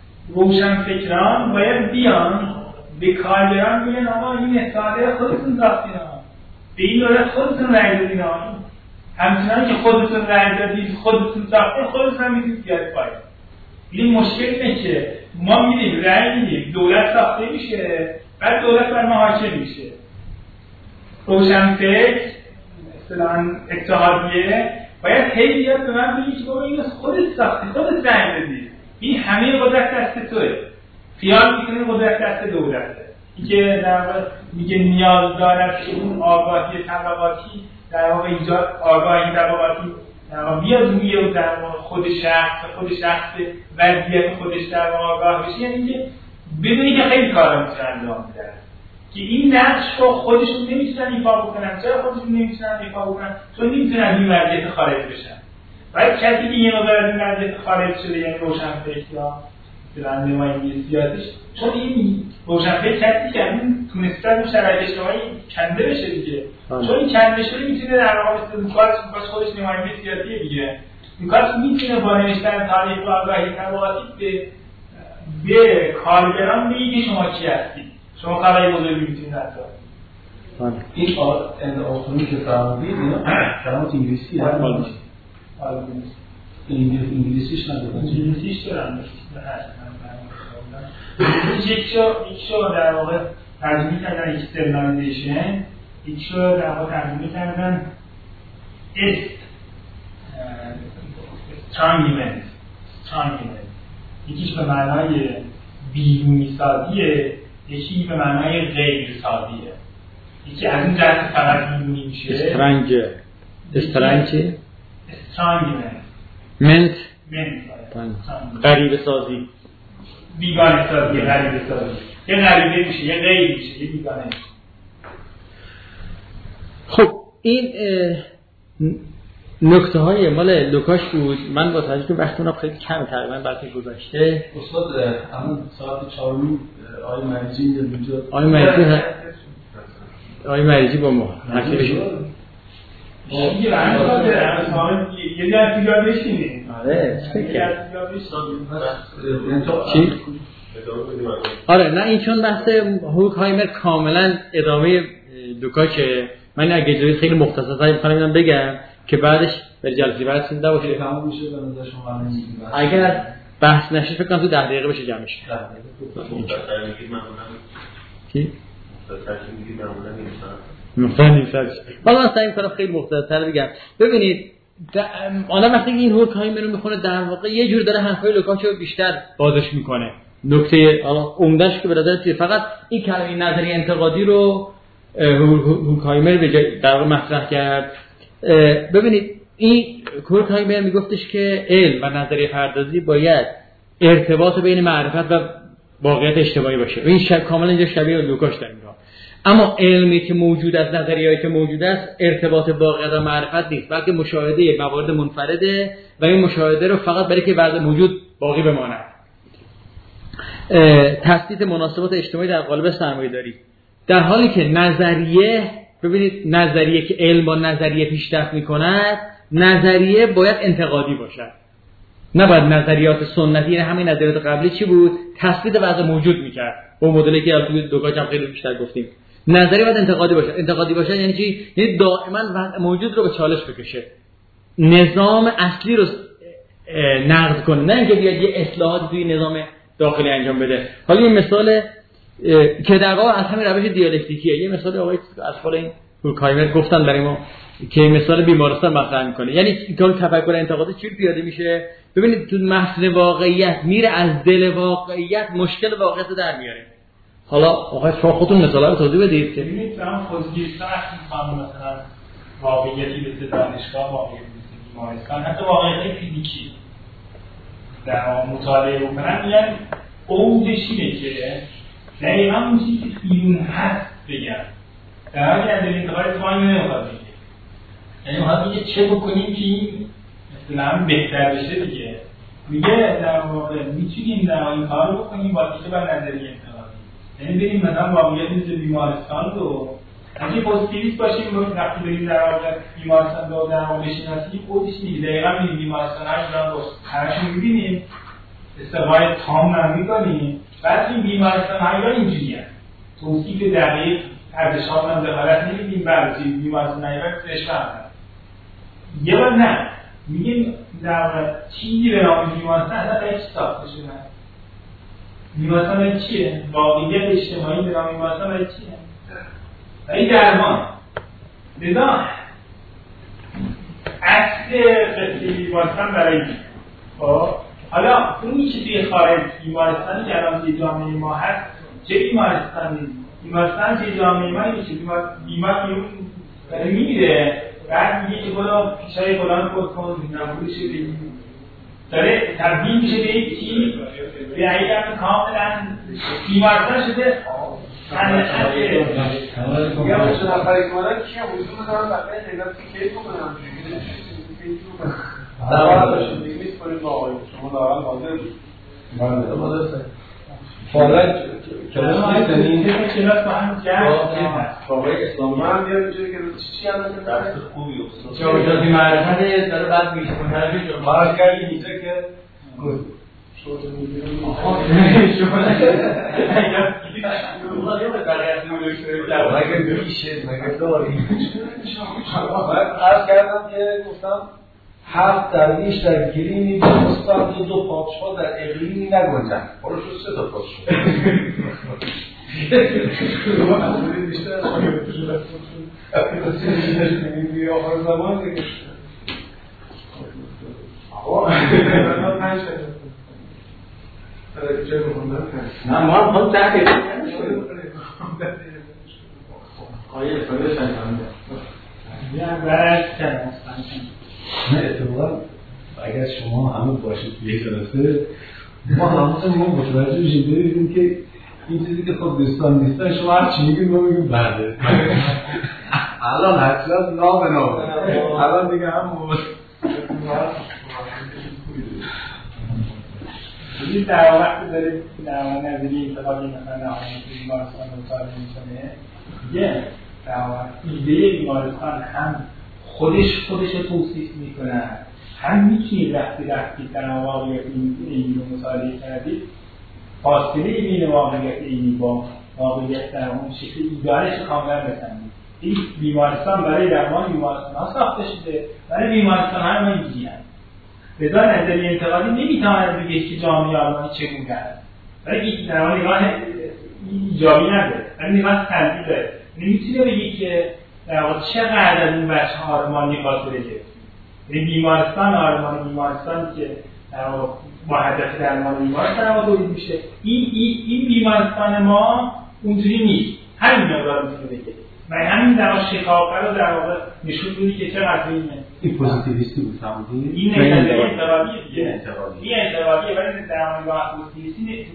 روشنفکران باید بیان به کارگران بگن آقا این اصلاحات خودتون ساختین، به این دولت خودتون رأی دادین، همچنان که خودتون رأی دادید، خودتون ساختین، خودتون هم میتونید بیاد پایین. این مشکل اینه که ما میدیم رأی میدیم، دولت ساخته میشه، بعد دولت بر ما حاکم میشه. روشنفکر اصطلاحاً اتحادیه باید هی بیاد به من بگی که بابا اینو خودت ساختی، خودت زنگ بدی، این همه قدرت دست توئه. خیال میکنه قدرت دست دولته. این که در واقع میگه نیاز دارد که اون آگاهی طبقاتی در واقع ایجاد آگاهی طبقاتی بیاد روی در واقع خود شخص وضعیت خودش در واقع آگاه بشه، یعنی که بدونی که خیلی کارا میتونن انجام بدن که این نقش رو خودشون نمیتونن ایفا بکنن. چرا خودشون نمیتونن ایفا بکنن؟ چون نمیتونن این وضعیت خارج بشن. باید کسی که یه مقدار از این وضعیت خارج شده، یعنی روشنفکر یا مثلا نماینده سیاسیش، چون این روشنفکر کسی که این تونسته رو شرایط اجتماعی کنده بشه دیگه، چون این کنده شده میتونه در واقع لوکاس خودش نماینده سیاسی دیگه، لوکاس میتونه با نوشتن تاریخ و آگاهی طبقاتی به کارگران بگه که شما کی هستید، شما کارهای بزرگی میتونید انجام بدید. این آخونی که فرمودید اینا کلمات انگلیسی هست. انگلیسیش ندارم. انگلیسیش دارم. یکشو در واقع ترجمه کردن externalization، یکشو در واقع ترجمه کردن stranglement. یکیش به معنای بیرونی سازیه، یکی به معنای غیر سازیه. یکی از این جهت فقط بیرونی میشه. strangement غریبه سازی، بیگانه سازی، غریبه سازی. یه غریبه میشه، یه غیر میشه، یه بیگانه میشه. خب این نکته های مال لوکاش بود. من با توجه که وقتمون خیلی کم تقریبا برای گذشته استاد همون ساعت 4:30 آقای مریجی با ما حرفی یه درس دیگه بشینیم. آره نه این چون بحث هوکهایمر کاملا ادامه لوکاشه. من اگه اجازه خیلی مختصری می‌خوام بگم که بعدش به جلسه بعد سینده باشه تمام میشه به نظر شما. اگر بحث نشه فکر کنم تو 10 دقیقه بشه جمعش. کی؟ حالا من سعی می‌کنم خیلی مختصرتر بگم. ببینید آدم وقتی این هوکهایمر رو میخونه در واقع یه جور داره حرفای لوکاچو بیشتر بازش میکنه. نکته عمده‌اش که به نظر میاد فقط این کلمه نظریه انتقادی رو هوکهایمر در واقع مطرح کرد. ببینید این هوکهایمر میگفتش که علم و نظریه پردازی باید ارتباط بین معرفت و واقعیت اجتماعی باشه. این کاملا اینجا شبیه لوکاش در اینجا. اما علمی که موجود است، نظریه‌ای که موجود است، ارتباط واقعیت و معرفت نیست، بلکه مشاهده موارد منفرده و این مشاهده رو فقط برای که وضع موجود باقی بماند. تثبیت مناسبات اجتماعی در قالب سرمایه‌داری، در حالی که نظریه، ببینید نظریه که علم با نظریه پیشرفت می‌کند، نظریه باید انتقادی باشد، نباید نظریات سنتی. یعنی همین نظریات قبلی چی بود؟ تثبیت وضع موجود می‌کرد با مدلی که توی دوگاج هم خیلی بیشتر گفتیم. نظریه باید انتقادی باشه. انتقادی باشه یعنی چی؟ یعنی دائما وضع موجود رو به چالش بکشه، نظام اصلی رو نقد کنه، نه اینکه بیاد یه اصلاحات توی نظام داخلی انجام بده. حالا این مثال که در واقع از همین روش دیالکتیکیه. یه مثال آقای از فال این هوکهایمر گفتن برای ما که مثال بیمارستان مطرح میکنه. یعنی این تفکر انتقادی چی پیاده میشه؟ ببینید تو متن واقعیت میره از دل واقعیت مشکل واقعیت رو در میاره. حالا آقای شما خودتون مثالا رو توضیح بدید. ببینید من خودگیرسا وقتی میخوام مثلا واقعیتی به دانشگاه، واقعیت به بیمارستان، حتی واقعیت فیزیکی در مطالعه بکنم، میگن اوجش اینه که دقیقا اون چیزی که بیرون هست بگم، در حالی از انتقال اتفاقی نمیخواد بگه. یعنی میخواد بگه چه بکنیم که این مثلا بهتر بشه دیگه. میگه در واقع میتونیم در این کار رو بکنیم با تکیه بر نظریه انتقادی. یعنی بریم مثلا واقعیت مثل بیمارستان رو اگه پوزیتیویست باشیم، وقتی بریم در واقع بیمارستان رو در واقع بشناسیم، خودش میگه دقیقا میریم بیمارستان ها رو همشون میبینیم، استقبال تام نمیکنیم. بعد این بیمارستان ها اینجوری هست، توصیف دقیق ارزش‌ها هم دخالت نمیدیم، بعضی بیمارستان ها رشوه هست. یه بار نه میگیم در واقع چیزی به نام بیمارستان اصلا چی ساخته شده. بیمارستان چیه؟ واقعیت اجتماعی به نام بیمارستان چیه؟ این درمان. لذا اصل قصه بیمارستان برای این. حالا اونی که توی خارج بیمارستانی که الان توی جامعه ما هست چه بیمارستانی؟ بیمارستان توی جامعه ما میشه بیمار داره میمیره بعد میگه که برو پیشای فلان خود کن نبودش بگیم داره تبدیل میشه به یک چی به حقیقت کاملا بیمارستان شده یا باشه نفری کنن که حضور میکنم بقیه حیلت که کیف کنم دعوت داشتیم دیگه نیست کنید با آقایی شما دارم حاضر بود فعلا کلاس میزنیم کلاس با هم واقعی اسلام من بیار اینجوری که چی هم مثل درس خوبی افتاد جاویدادی معرفت داره بعد میشونه باید کردیم اینجا که مگه میشه مگه داریم من عرض کردم که گفتم 7 درویش در گلیمی بستان که 2 پادشاه در اقلیمی نگنجند برو شد 3 تا پادشاه بیشتر آخر زمان دیگه نه ما هم خود تحقیق نه اتفاقا اگر شما همه باشید یک جلسه ما همون ما متوجه میشیم ببینیم که این چیزی که خب دوستان نیستن شما هر چی میگیم ما میگیم بله الان حتما نام الان دیگه هم این در وقت داره در نظری انتقادی مثلا نهایی بیمارستان رو مطالعه میکنه دیگه در ایده بیمارستان هم خودش رو توصیف میکنه هم میتونید وقتی در واقعیت این رو مطالعه کردید فاصله بین واقعیت اینی با واقعیت در اون شکل ایده‌اش کاملا بسنجید. این بیمارستان برای درمان بیمارستان ها ساخته شده برای بیمارستان ها ما اینجوری هست. لذا نظریه انتقادی نمیتواند بگه که جامعه آلمانی چگونه است. برای این درمان نگاه ایجابی نداره ولی نگاه سلبی داره. نمیتونه بگه که در واقع چقدر از اون بچه آلمانی فاصله گرفت. یعنی بیمارستان آلمانی بیمارستانی که در واقع با هدف درمان بیمارستان تولید میشه این بیمارستان ما اونجوری نیست. همین مقدار میتونه بگه. و همین در واقع شکافه رو در واقع نشون میده که چقدر این پوزیتیویستی بود فهمیدین؟ این نظریه انتقادیه دیگه. این انتقادیه ولی در واقع پوزیتیویستی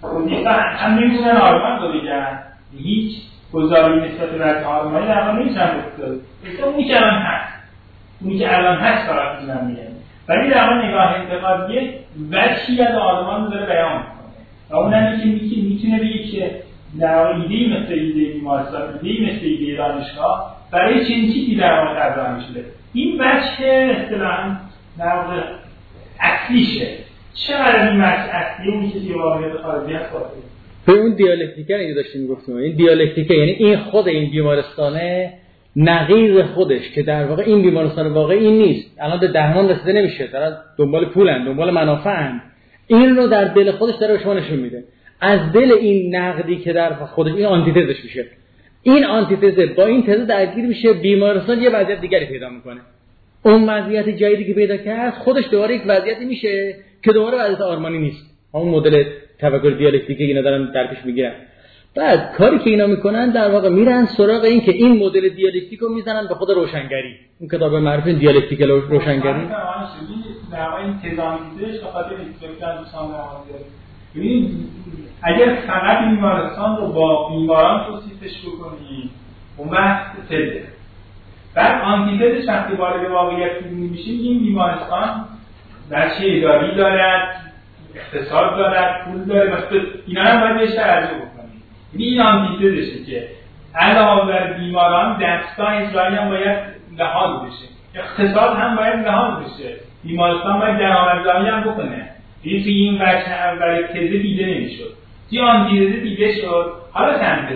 هم نمیتونن آلمان رو بگن. هیچ گزاری نسبت به آلمانی در واقع نمیتونن بکنن. مثل اونی که الان هست. اونی که الان هست فقط میتونن میگن. ولی در واقع نگاه انتقادیه وجهی از آلمان رو داره بیان میکنه. و اونم که میتونه بگه که در واقع ایده مثل ایده بیمارستان، ایده مثل ایده دانشگاه برای چنین چیزی در واقع طراحی میشه. این وجه اصطلاحاً در واقع اصلیشه. چقدر این وجه اصلی اون چیزی واقعیت خارجی هست باشه. به اون دیالکتیکه رو داشتیم گفتیم. این دیالکتیکه یعنی این خود این بیمارستانه نقیض خودش که در واقع این بیمارستان واقعی این نیست. الان به درمان رسیده نمیشه. دارن دنبال پولن، دنبال منافعن. این رو در دل خودش داره به شما نشون میده. از دل این نقدی که در خودش این آنتیتزش میشه. این آنتیتز با این تز درگیر میشه بیمارستان یه وضعیت دیگری پیدا میکنه. اون وضعیت جدیدی که پیدا کرد خودش دوباره یک وضعیتی میشه که دوباره وضعیت آرمانی نیست. اون مدل تفکر دیالکتیکی اینا دارن در پیش میگیرن. بعد کاری که اینا میکنن در واقع میرن سراغ این که این مدل دیالکتیکو میزنن به خود روشنگری. اون کتاب معروف دیالکتیک روشنگری در واقع این تزامیزش به خاطر استفاده دوستان ببینید اگر فقط بیمارستان رو با بیماران توصیفش بکنید اون وقت تزه. بعد آنتیتزش وقتی وارد واقعیت میشیم این بیمارستان بچه اداری دارد، اقتصاد دارد، پول داره مثلا اینا هم باید بهش توجه بکنید. این آنتیتزشه که علاوه بر بیماران دستگاه اجرایی هم باید لحاظ بشه، اقتصاد هم باید لحاظ بشه، بیمارستان باید درآمدزایی هم بکنه. این وجه اول تزه دیده نمیشد. این آنتیتزه دیده شد. حالا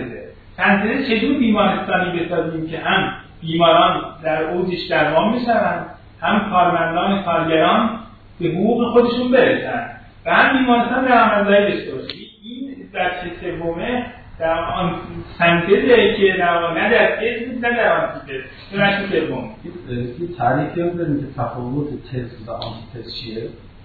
سنتزه چجور بیمارستانی بسازیم که هم بیماران در اوجش درمان میشوند هم کارمندان کارگران به حقوق خودشون برسن و هم بیمارستان درآمدزایی داشته باشه. این بچه سومه در آن سنتزه که نه در تز نه در آنتیتز. این رشد سوم یه تعریفی هم داریم که تفاوت تز و آنتیتز چیه؟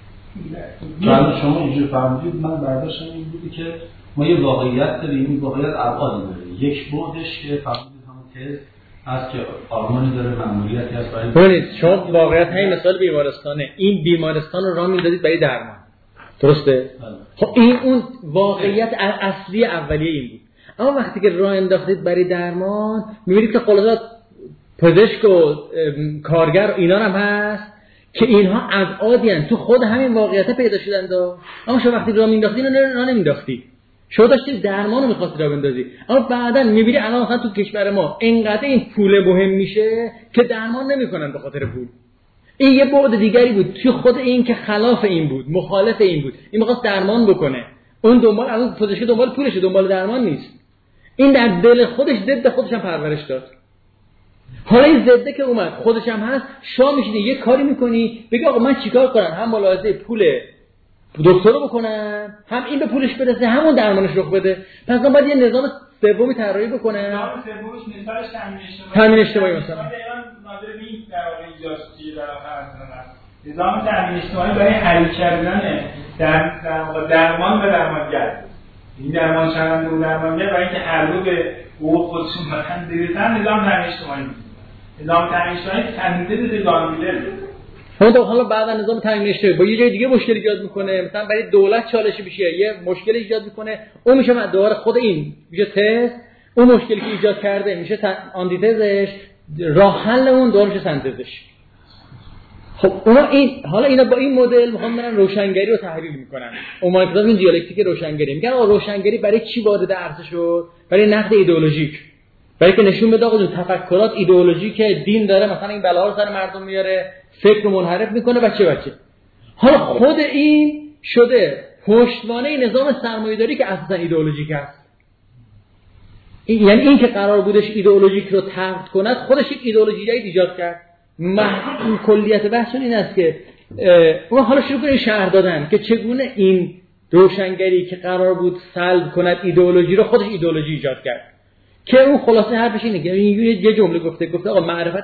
چون شما اینجور فرمودید من برداشتم این بودی که ما یه واقعیت داریم، این واقعیت ابعاد داره. یک بعدش که فرمودید همون تز هست که آلمانی داره مأموریتی هست برای ببینید شما واقعیت همین مثال بیمارستانه، این بیمارستان رو راه می‌دادید برای درمان، درسته؟ خب این اون واقعیت اصلی اولیه این بود. اما وقتی که راه انداختید برای درمان می‌بینید که خلاصات پزشک و کارگر اینا هم هست که اینها ابعادی ان تو خود همین واقعیت پیدا شدن. اما شما وقتی راه مینداختید راه نمینداختید، شما داشتید درمان رو می‌خواستید راه بندازید، اما بعداً می‌بینی الان مثلا تو کشور ما اینقدر این پول مهم میشه که درمان نمی‌کنن به خاطر پول. این یه بعد دیگری بود تو خود این که خلاف این بود، مخالف این بود. این می‌خواست درمان بکنه، اون دنبال الان پزشک دنبال پولشه، دنبال درمان نیست. این در دل خودش ضد خودش هم پرورش داد. حالا این ضده که اومد خودش هم هست، شما میشینی یه کاری میکنی بگی آقا من چیکار کنم، هم ملاحظه پول دکتر رو بکنم، هم این به پولش برسه، همون درمانش رخ بده. پس من باید یه نظام سومی طراحی بکنم. نظام سومش مثالش تامین اجتماعی مثلا نظر به این در واقع ایجاد چیه در واقع نظام تامین اجتماعی برای حل کردن در واقع درمان و درمانگر. این درمان شونده و درمانگر برای اینکه هر دو به حقوق خودشون برسن نظام تامین اجتماعی می‌کنه. نظام تامین اجتماعی تنظیم گانویلر. حالا بعدا نظام تامین اجتماعی با یه جای دیگه مشکل ایجاد میکنه، مثلا برای دولت چالشی بشه، یه مشکل ایجاد میکنه، اون میشه دوباره خود این میشه تز، اون مشکلی که ایجاد کرده میشه آنتیتزش، راه حل اون دوباره میشه سنتزش. خب اینا با این مدل میخوام برن روشنگری رو تحلیل میکنن. اون کتاب این دیالکتیک روشنگری میگن روشنگری برای چی وارد عرصه شد؟ برای نقد ایدئولوژیک، برای که نشون بده آقا تفکرات ایدئولوژیک دین داره مثلا این بلاها رو سر مردم میاره، فکر رو منحرف میکنه بچه. حالا خود این شده پشتوانه نظام سرمایه‌داری که اساسا ایدئولوژیک است. یعنی این که قرار بودش ایدئولوژیک رو تقد کند خودش یک ایدئولوژی ایجاد کرد. کلیت بحثون این است که ما حالا شروع کنیم شرح دادن که چگونه این روشنگری که قرار بود سلب کند ایدئولوژی رو خودش ایدئولوژی ایجاد کرد. که اون خلاصه حرفش اینه که یه جمله گفته آقا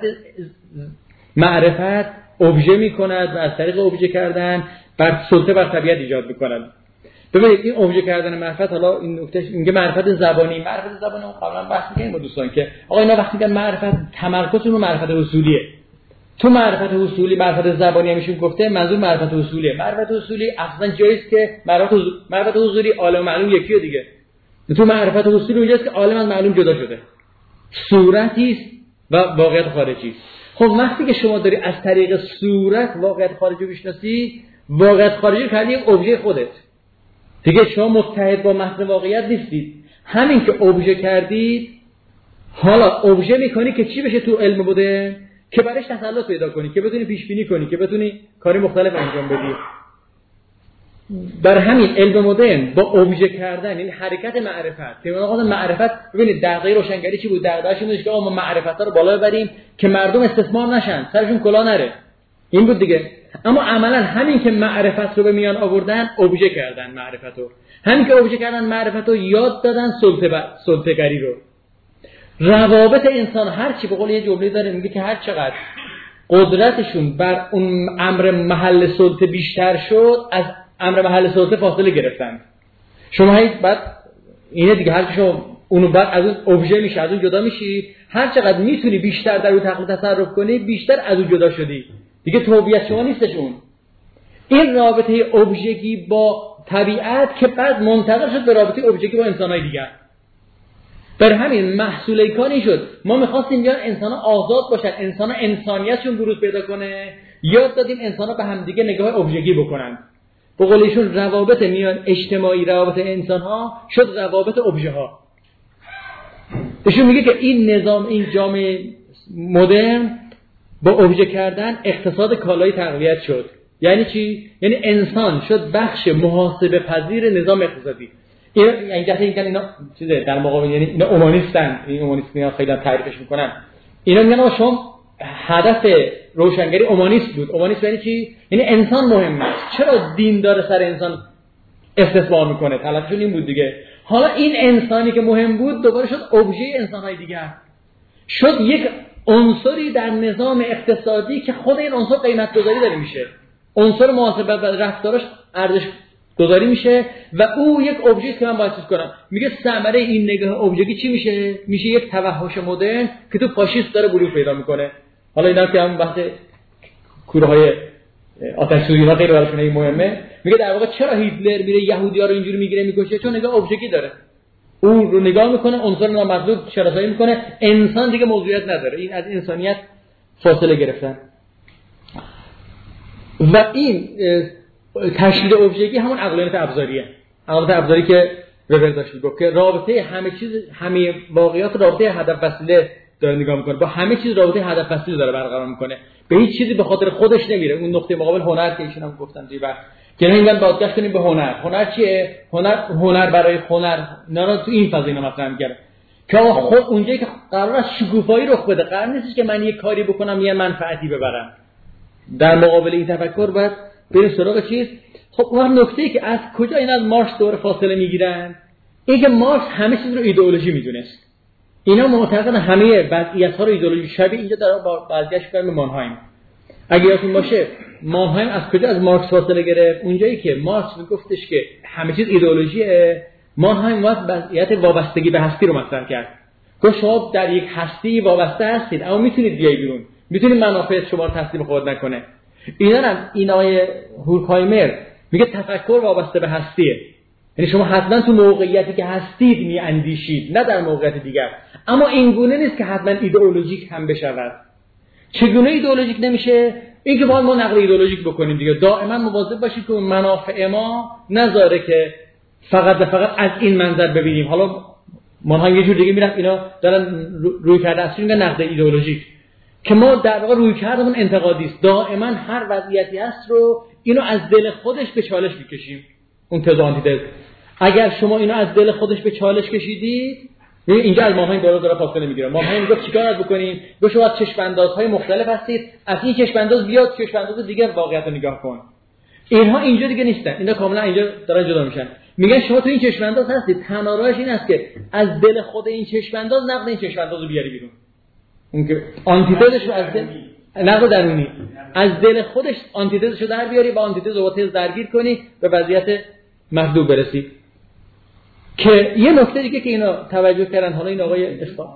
معرفت ابژه میکند و از طریق ابژه کردن بر سلطه بر طبیعت ایجاد میکند. ببینید این ابژه کردن معرفت، حالا این نکته میگه معرفت زبانی اون قبلا بحث می‌کردیم با دوستان که آقا اینا وقتی که معرفت تمرکزشون رو معرفت اصولیه، تو معرفت اصولی معرفت زبانی همیشون گفته منظور معرفت اصولیه. معرفت اصولی اصلا جایی است که معرفت اصولی عالم معلوم یکیه دیگه. تو معرفت اصولی اونجاست که عالم از معلوم جدا شده، صورتی است و واقعیت خارجی. خب وقتی که شما داری از طریق صورت واقعیت خارجی رو میشناسی، واقعیت خارجی کردی یک ابژه خودت دیگه، شما متحد با محض واقعیت نیستید. همین که ابژه کردید حالا ابژه میکنی که چی بشه تو علم بوده، که برایش تسلط پیدا کنی، که بتونی پیش بینی کنی، که بتونی کاری مختلف انجام بدی. بر همین علم مدرن با ابژه کردن، یعنی حرکت معرفت، که معرفت ببینید دغدغه روشنگری چی بود؟ دغدغه‌اش این بود که ما معرفت‌ها رو بالا ببریم که مردم استثمار نشن، سرشون کلاه نره. این بود دیگه. اما عملا همین که معرفت رو به میان آوردن، ابژه کردن معرفت رو. همین که ابژه کردن معرفت رو یاد دادن سلطه‌گری رو. روابط انسان هر چی به قول یه جمله داره میگه که هر چقدر قدرتشون بر اون امر محل سلطه بیشتر شد، از امر محل سلطه فاصله گرفتن. شما بعد اینه دیگه، هر چیشو اونو بعد از اون ابژه میشه، از اون جدا میشی، هر چقدر میتونی بیشتر در اون تقلید تصرف کنی بیشتر از اون جدا شدی دیگه، تو هویت شما نیستش اون. این رابطه ابژگی با طبیعت که بعد منتقل شد به رابطه ابژگی با انسان‌های دیگر. بر همین محصول ایکانی شد ما می‌خواستیم بیان انسان‌ها آزاد باشن، انسان‌ها انسانیتشون بروز پیدا کنه، یاد دادیم انسان‌ها به هم دیگه نگاه ابژگی بکنن. به قول ایشون روابط میان اجتماعی، روابط انسان‌ها شد روابط ابژه‌ها. ایشون میگه که این نظام، این جامعه مدرن با ابژه کردن اقتصاد کالایی تقویت شد. یعنی چی؟ یعنی انسان شد بخش محاسبه پذیر نظام اقتصادی. اینا چیزه در مقابل، یعنی اینا اومانیستن، این اومانیست‌ها خیلی تعریفش میکنن. اینا میگن شما هدف روشنگری اومانیست بود. اومانیست یعنی چی؟ یعنی انسان مهم است. چرا دین داره سر انسان استثمار میکنه؟ طلبشون این بود دیگه. حالا این انسانی که مهم بود دوباره شد ابژه انسان‌های دیگر، شد یک عنصری در نظام اقتصادی که خود این عنصر قیمت گذاری داره میشه، عنصر محاسبه و رفتارش ارزش گذاری میشه و او یک ابژه است که من باید چیز کنم. میگه ثمره این نگاه ابژگی چی میشه؟ میشه یک توحش مدرن که تو فاشیست داره بلوغ پیدا میکنه. حالا اینا که هم بحث کورهای آتش سوزی‌ها غیر براشون مهمه. میگه در واقع چرا هیتلر میره یهودی‌ها رو اینجوری میگیره میکشه؟ چون نگاه ابژگی داره، اون رو نگاه میکنه، عنصر نامطلوب شناسایی میکنه، انسان دیگه موضوعیت نداره، این از انسانیت فاصله گرفتن. و این تشدید ابژگی همون عقلانیت ابزاریه، عقلانیت ابزاری که وبر داشت گفت که رابطه همه چیز، همه واقعیات رابطه هدف وسیله داره نگاه میکنه، با همه چیز رابطه هدف وسیله داره برقرار میکنه، به هیچ چیزی به خاطر خودش نمیره. اون نقطه مقابل هنر که ایشون هم گفتن دیگه، که نمیگن بازگشت کنیم به هنر. هنر چیه؟ هنر برای هنر نه تو این فضا اینا مطرح می‌کنه که خود اونجایی که قرار است شکوفایی رخ بده، قرار نیست که من یک کاری بکنم یه منفعتی ببرم. در مقابل این تفکر باید بریم سراغ چیز. خب اون نکته‌ای که از کجا این از مارکس دور فاصله میگیرن، این که مارکس همه چیز رو ایدئولوژی میدونست. اینا معتقدن همه وضعیت‌ها رو ایدئولوژی شبیه اینجا در با بازگشت کنیم به مانهایم. اگه یادتون باشه مانهایم از کجا از مارکس فاصله گرفت؟ اونجایی که مارکس میگفتش که همه چیز ایدئولوژیه، مانهایم وضعیت وابستگی به هستی رو مطرح کرد. گفت شما در یک هستی وابسته هستید اما میتونید بیای بیرون، میتونید منافع شما رو تسلیم خود نکنه. اینا هم اینای هورکهایمر میگه تفکر وابسته به هستیه، یعنی شما حتما تو موقعیتی که هستید میاندیشید، نه در موقعیت دیگر. اما این گونه نیست که حتما ایدئولوژیک هم بشود. چگونه ایدئولوژیک نمیشه؟ این که باید ما نقل ایدئولوژیک بکنیم دیگه، دائما مواظب باشید که منافع ما نذاره که فقط و فقط از این منظر ببینیم. حالا ما یه جور دیگه میرفت اینا دارن روی کرده اصلی میگن نقد ایدئولوژیک، که ما در واقع روی کردمون انتقادی است، دائما هر وضعیتی هست رو اینو از دل خودش به چالش میکشیم. اون تز آنتیتز. اگر شما اینو از دل خودش به چالش کشیدید، اینجا از ماهایم داره فاصله میگیره. ماهایم میگه چیکار بکنیم؟ گوش شما از چشم‌اندازهای مختلف هستید، از این چشم‌انداز بیاد چشم‌انداز دیگه واقعیت رو نگاه کن. اینها اینجا دیگه نیستن، اینا کاملا اینجا دارن جدا میشن. میگن شما تو این چشم‌انداز هستید، تنها راهش این است که از دل خود این چشم‌انداز نقد این چشم‌انداز رو بیاری بیرون. اون که آنتیتزش رو از دل نقد درونی از دل خودش آنتیتزش رو در بیاری، با آنتیتز و تز درگیر کنی به وضعیت مطلوب برسی. که یه نکته دیگه که اینا توجه کردن، حالا این آقای اصفهانی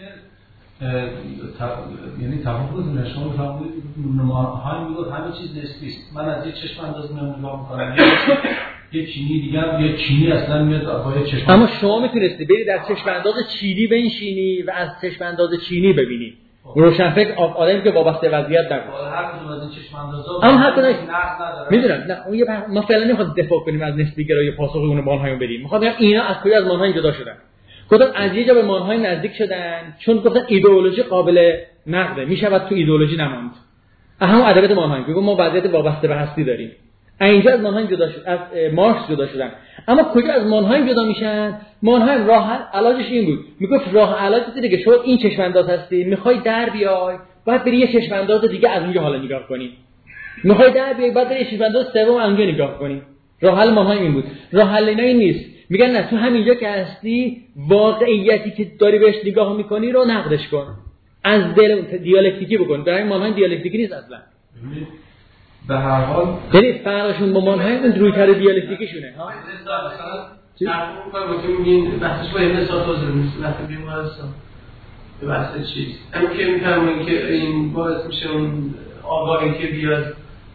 یعنی تفاوت نشون فرمودید های میگه همه چیز نسبی است. من از یک چشم انداز میام نگاه میکنم، یه چینی دیگه یه چینی اصلا میاد با یه چشم. اما شما میتونستی برید از چشم انداز چینی بنشینی و از چشم انداز چینی ببینی. روشنفکر آدمی که وابسته وضعیت داره. هر کدوم از این چشم اندازا اما حتی نداره. میدونم نه اون یه ما فعلا نمیخواد دفاع کنیم از نسبی‌گرایی پاسخ اون مانهایم بدیم. میخوام بگم اینا از کجا از مانهایم جدا شدن. گفتن از یه جا به مانهایم نزدیک شدن چون گفتن ایدئولوژی قابل نقده، میشود تو ایدئولوژی نماند. همون ادبیات مانهایم میگه ما وضعیت وابسته به هستی داریم. اینجا از مانهایم جدا شد، از مارکس جدا شدن. اما کجا از مانهایم جدا میشن؟ مانهایم راه علاجش این بود، میگفت راه علاج اینه که شما این چشم انداز هستی، میخوای در بیای باید بری یه چشم انداز دیگه از اونجا حالا نگاه کنی، میخوای در بیای باید بری یه چشم انداز سوم از اونجا نگاه کنی. راه حل مانهایم این بود. راه حل اینا این نیست، میگن نه تو همینجا که هستی واقعیتی که داری بهش نگاه میکنی رو نقدش کن، از دل دیالکتیکی بکن. در این مانهایم دیالکتیکی نیست اصلا. به هر حال یعنی فرقشون با مانهایم رویکرد دیالکتیکیشونه ها. مثلا با که میگین بحثش با این مثال توضیح میشه وقتی بیمارستان به بحث چیز همین که میفهمون که این باعث میشه اون آگاهی که بیاد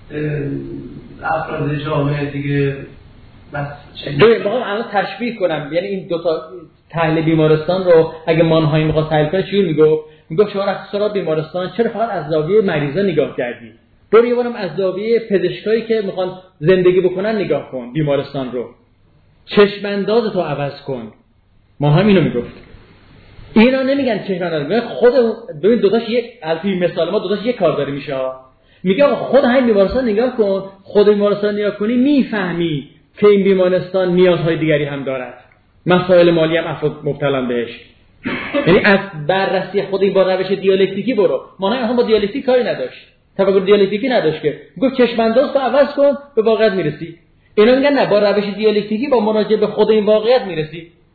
افراد جامعه دیگه بس چه بخوام الان تشبیه کنم، یعنی این دو تا تحلیل بیمارستان رو اگه مانهایم می‌خواد تحلیل کنه چجوری میگه شما رفتی سراغ بیمارستان چرا فقط از زاویه مریضا نگاه کردی؟ برو یه بارم از زاویه پزشکایی که میخوان زندگی بکنن نگاه کن بیمارستان رو. چشم انداز تو عوض کن. ما هم اینو میگفت. اینا نمیگن چشم انداز، میگن خود ببین دوتاش یک الفی مثال ما دوتاش یک کار داره میشه. میگه خود همین بیمارستان نگاه کن، خود بیمارستان نگاه کنی میفهمی که این بیمارستان نیازهای دیگری هم دارد. مسائل مالی هم افراد مبتلا بهش. یعنی از بررسی خود این با روش دیالکتیکی برو. ما هم با دیالکتیک کاری نداشت. تفکر دیالکتیکی نداشت که گفت چشم انداز تو عوض کن به واقعیت میرسی. اینا میگن نه با روش دیالکتیکی با مراجعه به خود این واقعیت میرسی.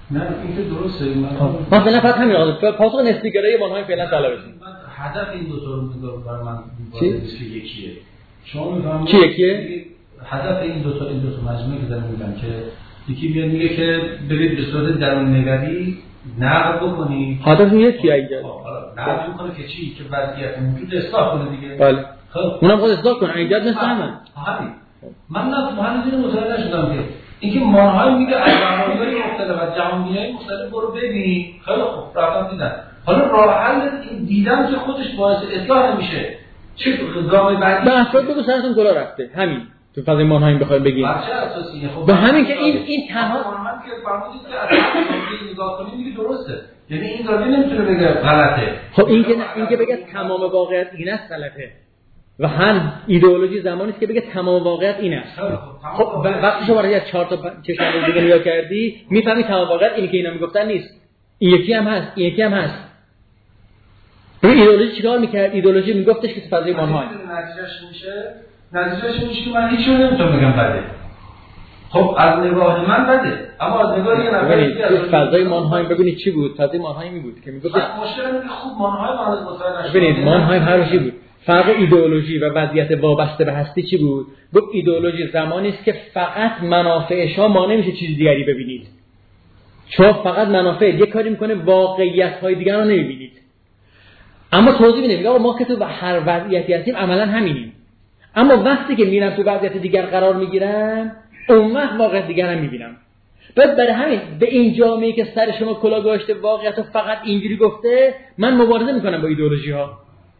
نه این که درسته. من فعلا فقط همین پاسخ نسبی‌گرایی مانهای فعلا طلبش. هدف این دو تا رو میگم برای من چی؟ یکیه. شما میفهمید چی یکیه؟ هدف این دو تا مجموعه که دارم میگم که یکی میاد میگه که برید به صورت درون‌نگری نقد بکنید. هدف یکیه اینجا. نقد میکنه که چی؟ که وضعیت موجود اصلاح کنه دیگه. بله. اونم خود اصلاح کنه. ایجاد مثل همین. من هنوز اینو متوجه نشدم که اینکه مانهای میگه از زمانهای مختلف و جهانبینی‌های مختلف برو ببین. خیلی خوب رفتم دیدم. حالا راه حل این دیدن که خودش باعث اصلاح نمیشه. چه گام بعدی؟ به افراد بگو سرتون کلا رفته. همین. تو فضای مانهایی بخوایم بگیم. بچه اساسیه. خب به همین که این تنها مانهایی که فرمودید که از نگاه کنیم میگه درسته. یعنی این داده نمیتونه بگه غلطه. خب این که بگه تمام واقعیت این است غلطه. و هم ایدئولوژی زمانی است که بگه تمام واقعیت این است. خب وقتی شما از 4 تا چشم دیگه نگاه کردی میفهمی تمام واقعیت اینی که اینا میگفتن نیست. این یکی هم هست، این یکی هم هست. این ایدئولوژی چیکار میکرد؟ ایدئولوژی میگفتش که فضای مانهای نتیجهش میشه که من هیچ چیزی نمیتونم بگم بده. خب از نگاه من بده، اما از نگاه یه نفری که فضای مانهای ببینید چی بود؟ فضای مانهای می بود که میگفت مشکل اینه که خوب مانهای ما از متوجه نشد. ببینید مانهای هر چی بود. فرق ایدئولوژی و وضعیت وابسته به هستی چی بود؟ گفت ایدئولوژی زمانی است که فقط منافع شما مانع میشه چیز دیگری ببینید. چون فقط منافع یک کاری میکنه واقعیت‌های دیگر رو نمیبینید. اما توضیح میدم آقا ما که تو هر وضعیتی هستیم عملاً همینیم. اما وقتی که میرم تو وضعیت دیگر قرار میگیرم اون وقت واقعیت دیگر هم میبینم. برای همین به این جامعه‌ای که سر شما کلاه گذاشته واقعیت رو فقط اینجوری گفته من مبارزه میکنم با ایدئولوژی ها.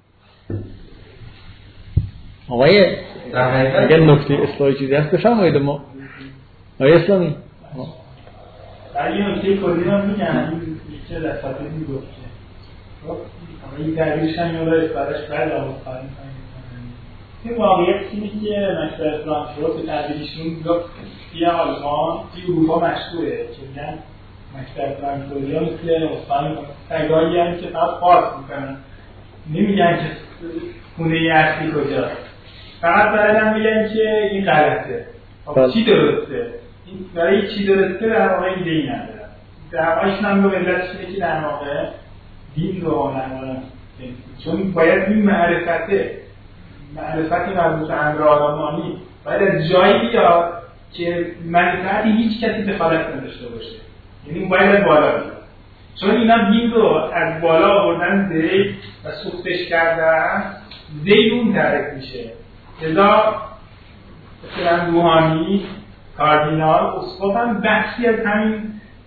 آقای اگر نکته اصلاحی چیزی هست بفرمایید ما آقای اسلامی در این نکته کلی هم میگن این چه لطفاتی میگفت که این درویش هم یادش برش بعد آموز خواهی این واقعیت اینه که مکتب فرانکفورت به تعبیرشون توی آلمان توی اروپا مشهوره که میگن مکتب فرانکفورتی ها مثل استان سگایی هم که فقط فارس میکنن نمیگن که خونه اصلی کجاست فقط بعدم میگن که این غلطه چی درسته برای چی درسته در واقع ایده ای ندارن در واقعشون هم به علتش اینه که در واقع دین رو نمارن چون باید این معرفتی مربوط به امر آدمانی باید از جایی بیاد که منفعتی هیچ کسی دخالت نداشته باشه یعنی باید از بالا بیاد چون اینا دین رو از بالا آوردن زیر و سوختش کردن زیر اون تعریف میشه لذا مثلا روحانی کاردینال اسقف هم بخشی از همین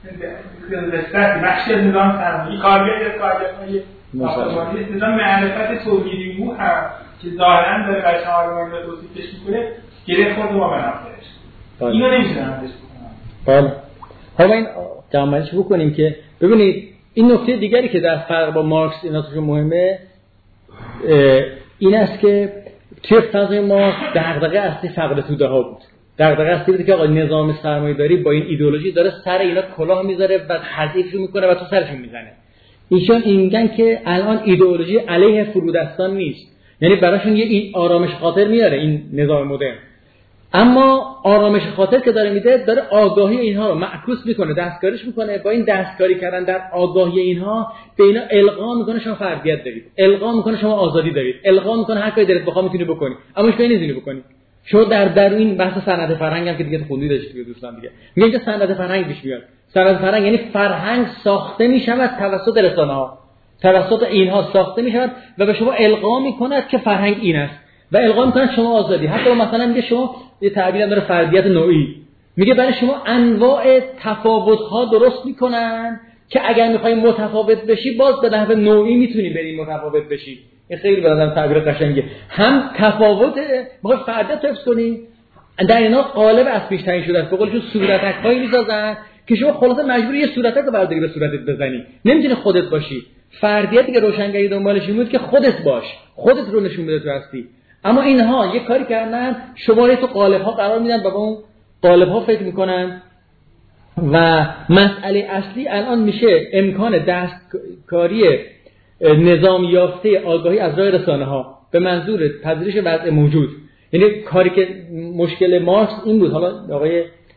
بخشی از نظام سرمایه‌ای کارگرهای آلمانی نظام معرفت توحیدی او هم که ظاهراً داره بچه آلمانی رو توصیفش میکنه گره خورده با منافعش اینو نمیتونم ازش بکنم. حالا این جمعش بکنیم که ببینید این نکته دیگری که در فرق با مارکس اینا توش مهمه این است که توی فضای ما دغدغه اصلی فقر توده ها بود. دغدغه اصلی بود که آقا نظام سرمایه‌داری با این ایدئولوژی داره سر اینا کلاه میذاره و تضعیفشون میکنه و تو سرشون میزنه. ایشون این میگن که الان ایدئولوژی علیه فرودستان نیست، یعنی براشون یه این آرامش خاطر میاره این نظام مدرن، اما آرامش خاطر که داره میده داره آگاهی اینها رو معکوس میکنه، دستکاریش میکنه. با این دستکاری کردن در آگاهی اینها به اینا القا میکنه شما فردیت دارید، القا میکنه شما آزادی دارید، القا میکنه هر کاری دلت بخواد میتونی بکنی، اما هیچ کاری نمیتونی بکنی. شما در این بحث صنعت فرهنگ هم که دیگه خوندید دیگه دوستان دیگه میگن که صنعت فرهنگ پیش میاد. صنعت فرهنگ یعنی فرهنگ ساخته میشود توسط رسانه‌ها، توسط اینها ساخته میشود و به شما القا میکند که فرهنگ این است و القا میکند شما آزادی. حتی مثلا میگه شما یه تعبیری داره فردیت نوعی، میگه برای شما انواع تفاوت‌ها درست میکنن که اگر میخوای متفاوت بشی باز به نحو نوعی میتونی بری متفاوت بشی. این خیلی به نظرم تعبیر قشنگه. هم تفاوت میخوای فردیت حفظ کنی، در اینا قالب از پیش تعیین شده است. به قولشون صورتک‌هایی میسازن که شما خلاصه مجبوری یه صورتک رو برداری به صورتت بزنی، نمیتونی خودت باشی. فردیتی که روشنگری دنبالش بود که خودت باش، خودت رو نشون بده تو هستی. اما اینها یه کاری کردن شما رو تو قالب‌ها قرار میدن و با اون قالب‌ها فکر میکنن و مسئله اصلی الان میشه امکان دستکاری نظام یافته آگاهی از راه رسانه‌ها به منظور پذیرش وضع موجود. یعنی کاری که مشکل مارکس این بود، حالا آقای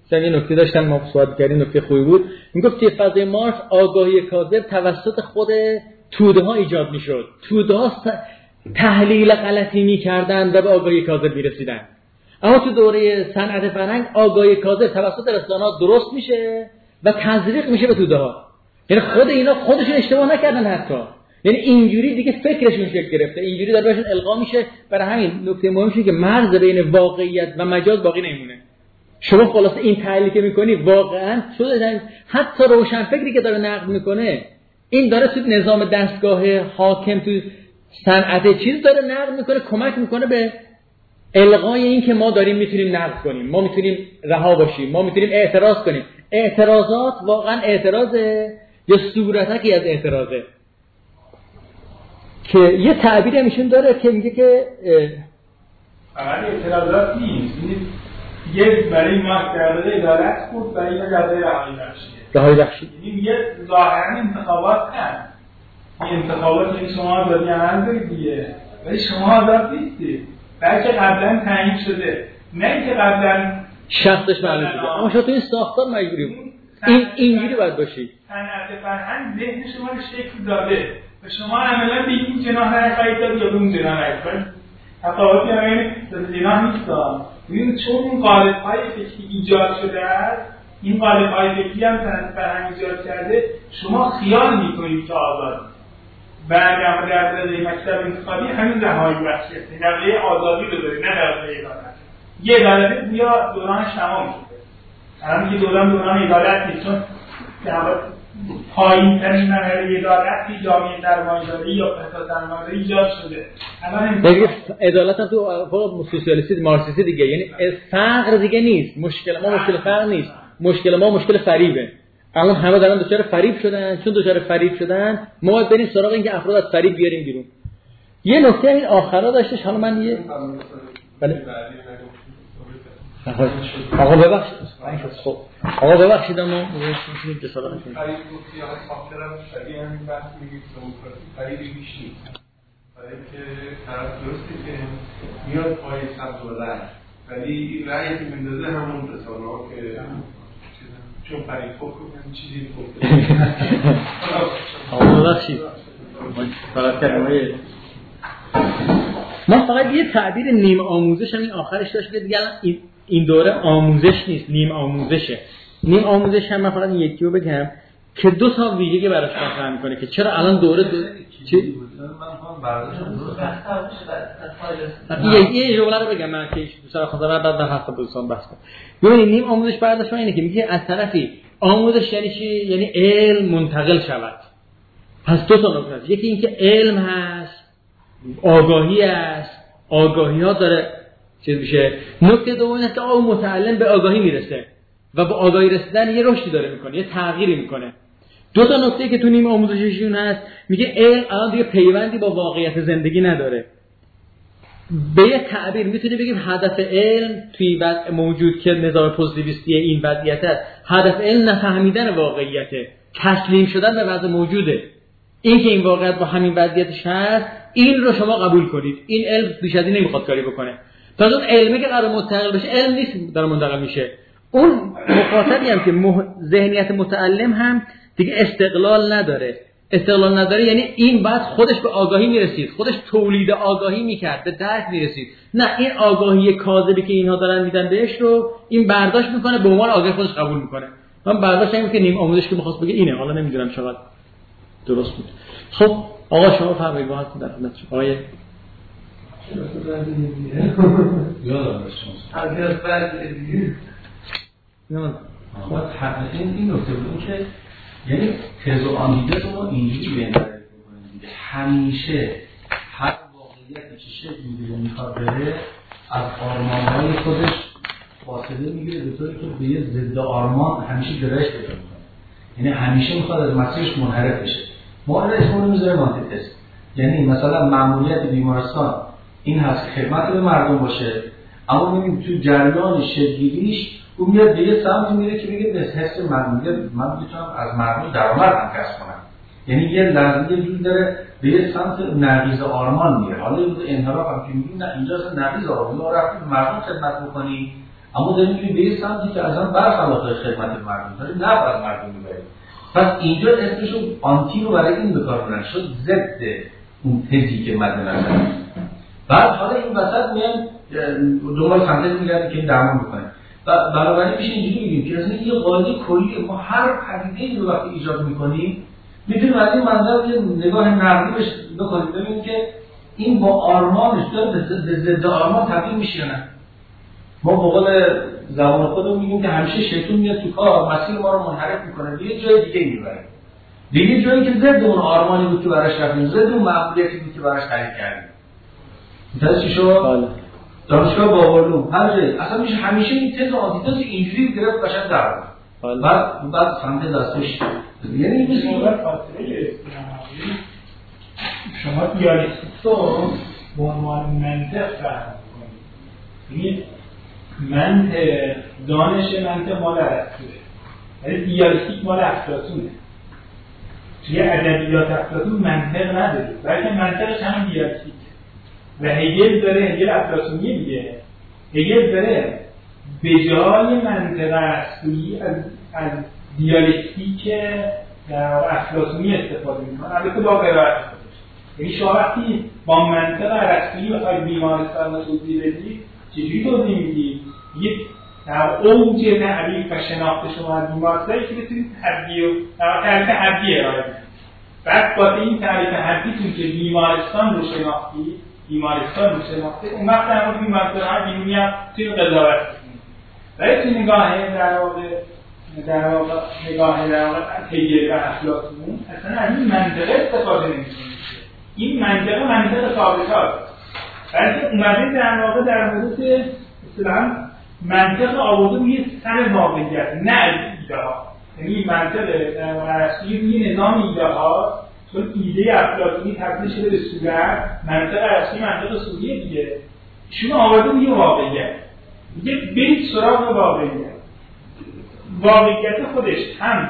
یه نکته داشتن ما صحبت کردیم، نکته خوبی بود. میگفت که فضای مارس آگاهی کاذب توسط خود توده ها ایجاد میشد. توده ها تحلیل غلطی میکردن و به آگاهی کاذب میرسیدن. اما تو دوره صنعت فرهنگ آگاهی کاذب توسط رسانه‌ها درست میشه و تزریق میشه به توده ها. یعنی خود اینا خودشون اشتباه نکردن حتی. یعنی اینجوری دیگه فکرشون شکل گرفته، اینجوری داره بهشون القا میشه. برای همین نکته مهمشه که مرز بین واقعیت و مجاز باقی نمیمونه. شما خلاصه این تحلیلی که میکنی واقعا شده، حتی روشنفکری که داره نقد میکنه این داره تو نظام دستگاه حاکم تو صنعت چیز داره نقد میکنه، کمک میکنه به الغای این که ما داریم میتونیم نقد کنیم، ما میتونیم رها باشیم، ما میتونیم اعتراض کنیم. اعتراضات واقعا اعتراضه یا صورتکی از اعتراضه؟ که یه تعبیر همیشون داره که میگه که فقط اعتراضات نیست، یه برای ما درباره عدالت بود، برای ما درباره رهایی بخشی. یعنی یه ظاهرا انتخابات هست، این انتخابات که شما آزادی عمل دارید دیگه، ولی شما آزاد نیستید، بلکه قبلا تعیین شده، نه اینکه قبلا شخصش معلوم شده. اما شما تو این ساختار مجبوری بود اینجوری باید باشید. صنعت فرهنگ ذهن شما رو شکل داده و شما عملا به این جناح حرکت دارید یا به اون جناح حرکت دارید. تفاوتی همین جناح نیست. ببینید چون این قالب‌های فکری ایجاد شده است، این قالب‌های فکری هم صنعت فرهنگ ایجاد کرده، شما خیال می‌کنید که آزاد. بعد هم در مکتب انتخابی همین رهایی بخشیه، درباره آزادی رو دارید، نه درباره عدالت. یه عدالت بیا دورانش تمام شده. الان که دوران عدالت نیست، چون پایین ترین مرحله عدالتی جامعه درمانداری یا فساد درمانداری ایجاد شده. الان عدالت هم تو سوسیالیستی مارکسیستی دیگه، یعنی فقر دیگه نیست. مشکل ما مشکل فقر نیست، مشکل ما مشکل فریبه. الان همه دارن دچار فریب شدن، چون دچار فریب شدن ما باید بریم سراغ این که افراد از فریب بیاریم بیرون. یه نکته این آخرا داشتش، حالا من یه بله آقا ببخشید خب آقا ببخشید اما میتونید جسارت کنید. فریب گفتی آقا خاطرم شبیه همین بحث میگید دموکراسی فریبی بیش نیست. برای که طرف درسته که میاد پای سبز و رنگ، ولی رأیی که میندازه همون رسانه ها که چون فریب فکر کنم چیزی گفته. آقا ببخشید فقط کلمه ما فقط یه تعبیر نیم آموزش هم این آخرش داشت که دیگه این دوره آموزش نیست، نیم آموزشه. نیم آموزش هم من فقط یکی رو بگم که دو تا ویژگی براش مطرح میکنه که چرا الان دوره چی؟ من برداشتم یه جمله رو بگم من که دوستان خواستم بعد هفته دوستان بحث کنم. ببینید نیم آموزش برداشت اینه که میگه از طرفی آموزش یعنی چی؟ یعنی علم منتقل شود. پس دو تا نکته است. یکی اینکه علم هست، آگاهی است، آگاهی ها داره چیز میشه. نکته دوم اینه که اون متعلم به آگاهی میرسه و با آگاهی رسیدن یه رشدی داره میکنه، یه تغییری میکنه. دو تا نکته که تو نیم آموزششون هست، میگه علم الان دیگه پیوندی با واقعیت زندگی نداره. به یه تعبیر میتونی بگیم هدف علم توی وضع موجود که نظام پوزیتیویستی این وضعیت است، هدف علم نفهمیدن واقعیته، تسلیم شدن به وضع موجوده. این که این واقعیت با همین وضعیتش هست، این رو شما قبول کنید. این علم بیش از این نمیخواد کاری بکنه. تا اون علمی که قرار منتقل بشه، علم نیست داره منتقل میشه. اون مخاطبی هم که ذهنیت متعلم هم دیگه استقلال نداره. استقلال نداره یعنی این بعد خودش به آگاهی میرسید، خودش تولید آگاهی میکرد، به درک میرسید. نه این آگاهی کاذبی که اینها دارن میدن بهش رو این برداشت میکنه، به عنوان آگاهی خودش قبول میکنه. من برداشت اینه که نیم آموزش که می‌خواست بگه اینه، حالا نمیدونم چقدر درست بود. خب آقا شما فرمایید با حضرت در خدمت شما. آقای یادم این نکته بود که یعنی تز و آمیده رو ما اینجوری بین‌بری بکنیم دیگه. همیشه هر واقعیتی که شکل میگیره میخواد بره از آرمان‌های خودش فاصله میگیره به طوری که به یه ضد آرمان همیشه گرایش پیدا میکنه. یعنی همیشه میخواد از مسیرش منحرف بشه. ما اسمش رو میذاریم آنتیتز. یعنی مثلا مأموریت بیمارستان این هست که خدمت به مردم باشه، اما میبینیم تو جریان شکل‌گیریش اون میاد به یه سمت میره که میگه به حس من میتونم از مردم درآمد هم کسب کنم. یعنی یه لحظه یه جور داره به یه سمت نقیض آرمان میره. حالا یه روز انحراف هم که میگیم نه اینجا اصلا نقیض آرمان، ما رفتیم مردم خدمت بکنیم، اما داریم میریم به یه سمتی که اصلا برخلاف خدمت مردم داریم نه بر مردم میبریم. پس اینجا اسمشو آنتی رو برای این بکار برن شد ضد اون تزی که مد نظر. بعد حالا این وسط میان دنبال سنتز میگردن که این درمان بکنه و بنابراین میشه اینجوری بگیم که اصلا یه قاعده کلی ما هر پدیده‌ای رو وقتی ایجاد میکنیم میتونیم از این منظر یه نگاه نقدی بهش بکنیم ببینیم که این با آرمانش داره به ضد آرمان تبدیل میشه نه. ما به قول زبان خودمون میگیم که همیشه شیطان میاد تو کار مسیر ما رو منحرف میکنه به یه جای دیگه میبره، به یه جایی که ضد اون آرمانی بود که براش رفتیم، ضد اون معمولیتی بود که براش تعریف کردیم. مثلا چی شد؟ دانشگاه باورلوم هر جایی اصلا میشه همیشه این تز و آنتیتز اینجوری گرفت قشنگ در بعد سمت دستش یعنی این مثل فاصله شما دیالکتیک رو به عنوان منطق فهم کنید. یعنی منطق دانش منطق مال ارسطوئه، ولی دیالکتیک مال افلاطونه. توی ادبیات افلاطون منطق نداره بلکه منطقش هم دیالکتیک و هگل داره، هگل افلاطونیه دیگه، هگل داره به جای منطق ارسطویی از دیالکتیک افلاطونی استفاده میکنه، البته با قرائت خودش. یعنی شما وقتی با منطق ارسطویی بخواید بیمارستان رو توضیح بدید چجوری توضیح میدید؟ یه اوج تعریف و شناخت شما از بیمارستانی که بتونید تعریف حدی ارائه بدید. بعد با این تعریف حدیتون که بیمارستان رو شناختید، اون وقت در مورد بیمارستان بیرونی هم توی قضاوت کنید. ولی توی نگاه در واقع هگل و افلاطون اصلا از این منطقه استفاده نمی‌کنید. این منطق ثابتات بلکه اومده در واقع در مورد اصطلاحاً منطق آورده روی سر واقعیت نه ایده ها. یعنی منطق در واقع ارسطویی روی نظام ایده ها، چون ایده افلاطونی تبدیل شده به صورت، منطق ارسطویی منطق صوریه دیگه، شما آورده روی واقعیت. میگه برید سراغ واقعیت خودش هم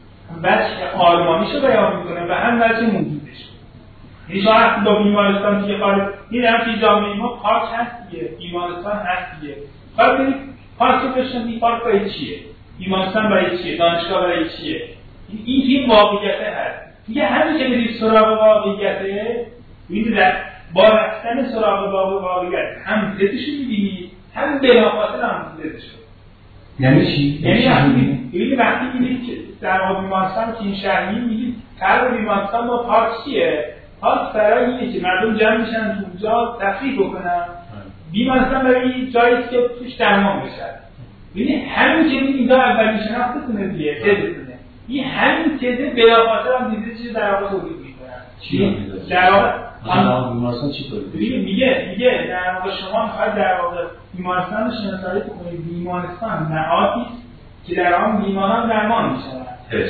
وجه آرمانیشو بیان میکنه و هم وجه موجودش. یعنی شما وقتی با بیمارستان توی خارج میدونم توی جامعه ما پارک هست دیگه، بیمارستان هست دیگه، خواهد برید پارک رو بشنید پارک برای چیه؟ بیمارستان برای چیه؟ دانشگاه برای چیه؟ این واقعیت هست. میگه همین که برید سراغ واقعیته، میدونید با رفتن سراغ واقعیت هم ضدشو میبینید هم بلافاصله هم ضدشو. یعنی چی؟ یعنی وقتی میگید که در واقع بیمارستان که این شهری میگید فرق بیمارستان با پارک چیه؟ پارک برای اینه که مردم جمع میشن تو اونجا تفریح بکنن، بیمارستان برای جایی که توش درمان بشن. یعنی همین که اینجا اولین شناختتونه دیگه، تزتونه. این همین تزه بلافاصله هم دیده چیزی در واقع تولید میکنن. چی؟ در واقع بیمارستان چی تولید میکنه؟ میگه در واقع شما میخواید در واقع بیمارستان رو شناسایی کنید. بیمارستان نهادی است که در آن بیماران درمان میشن.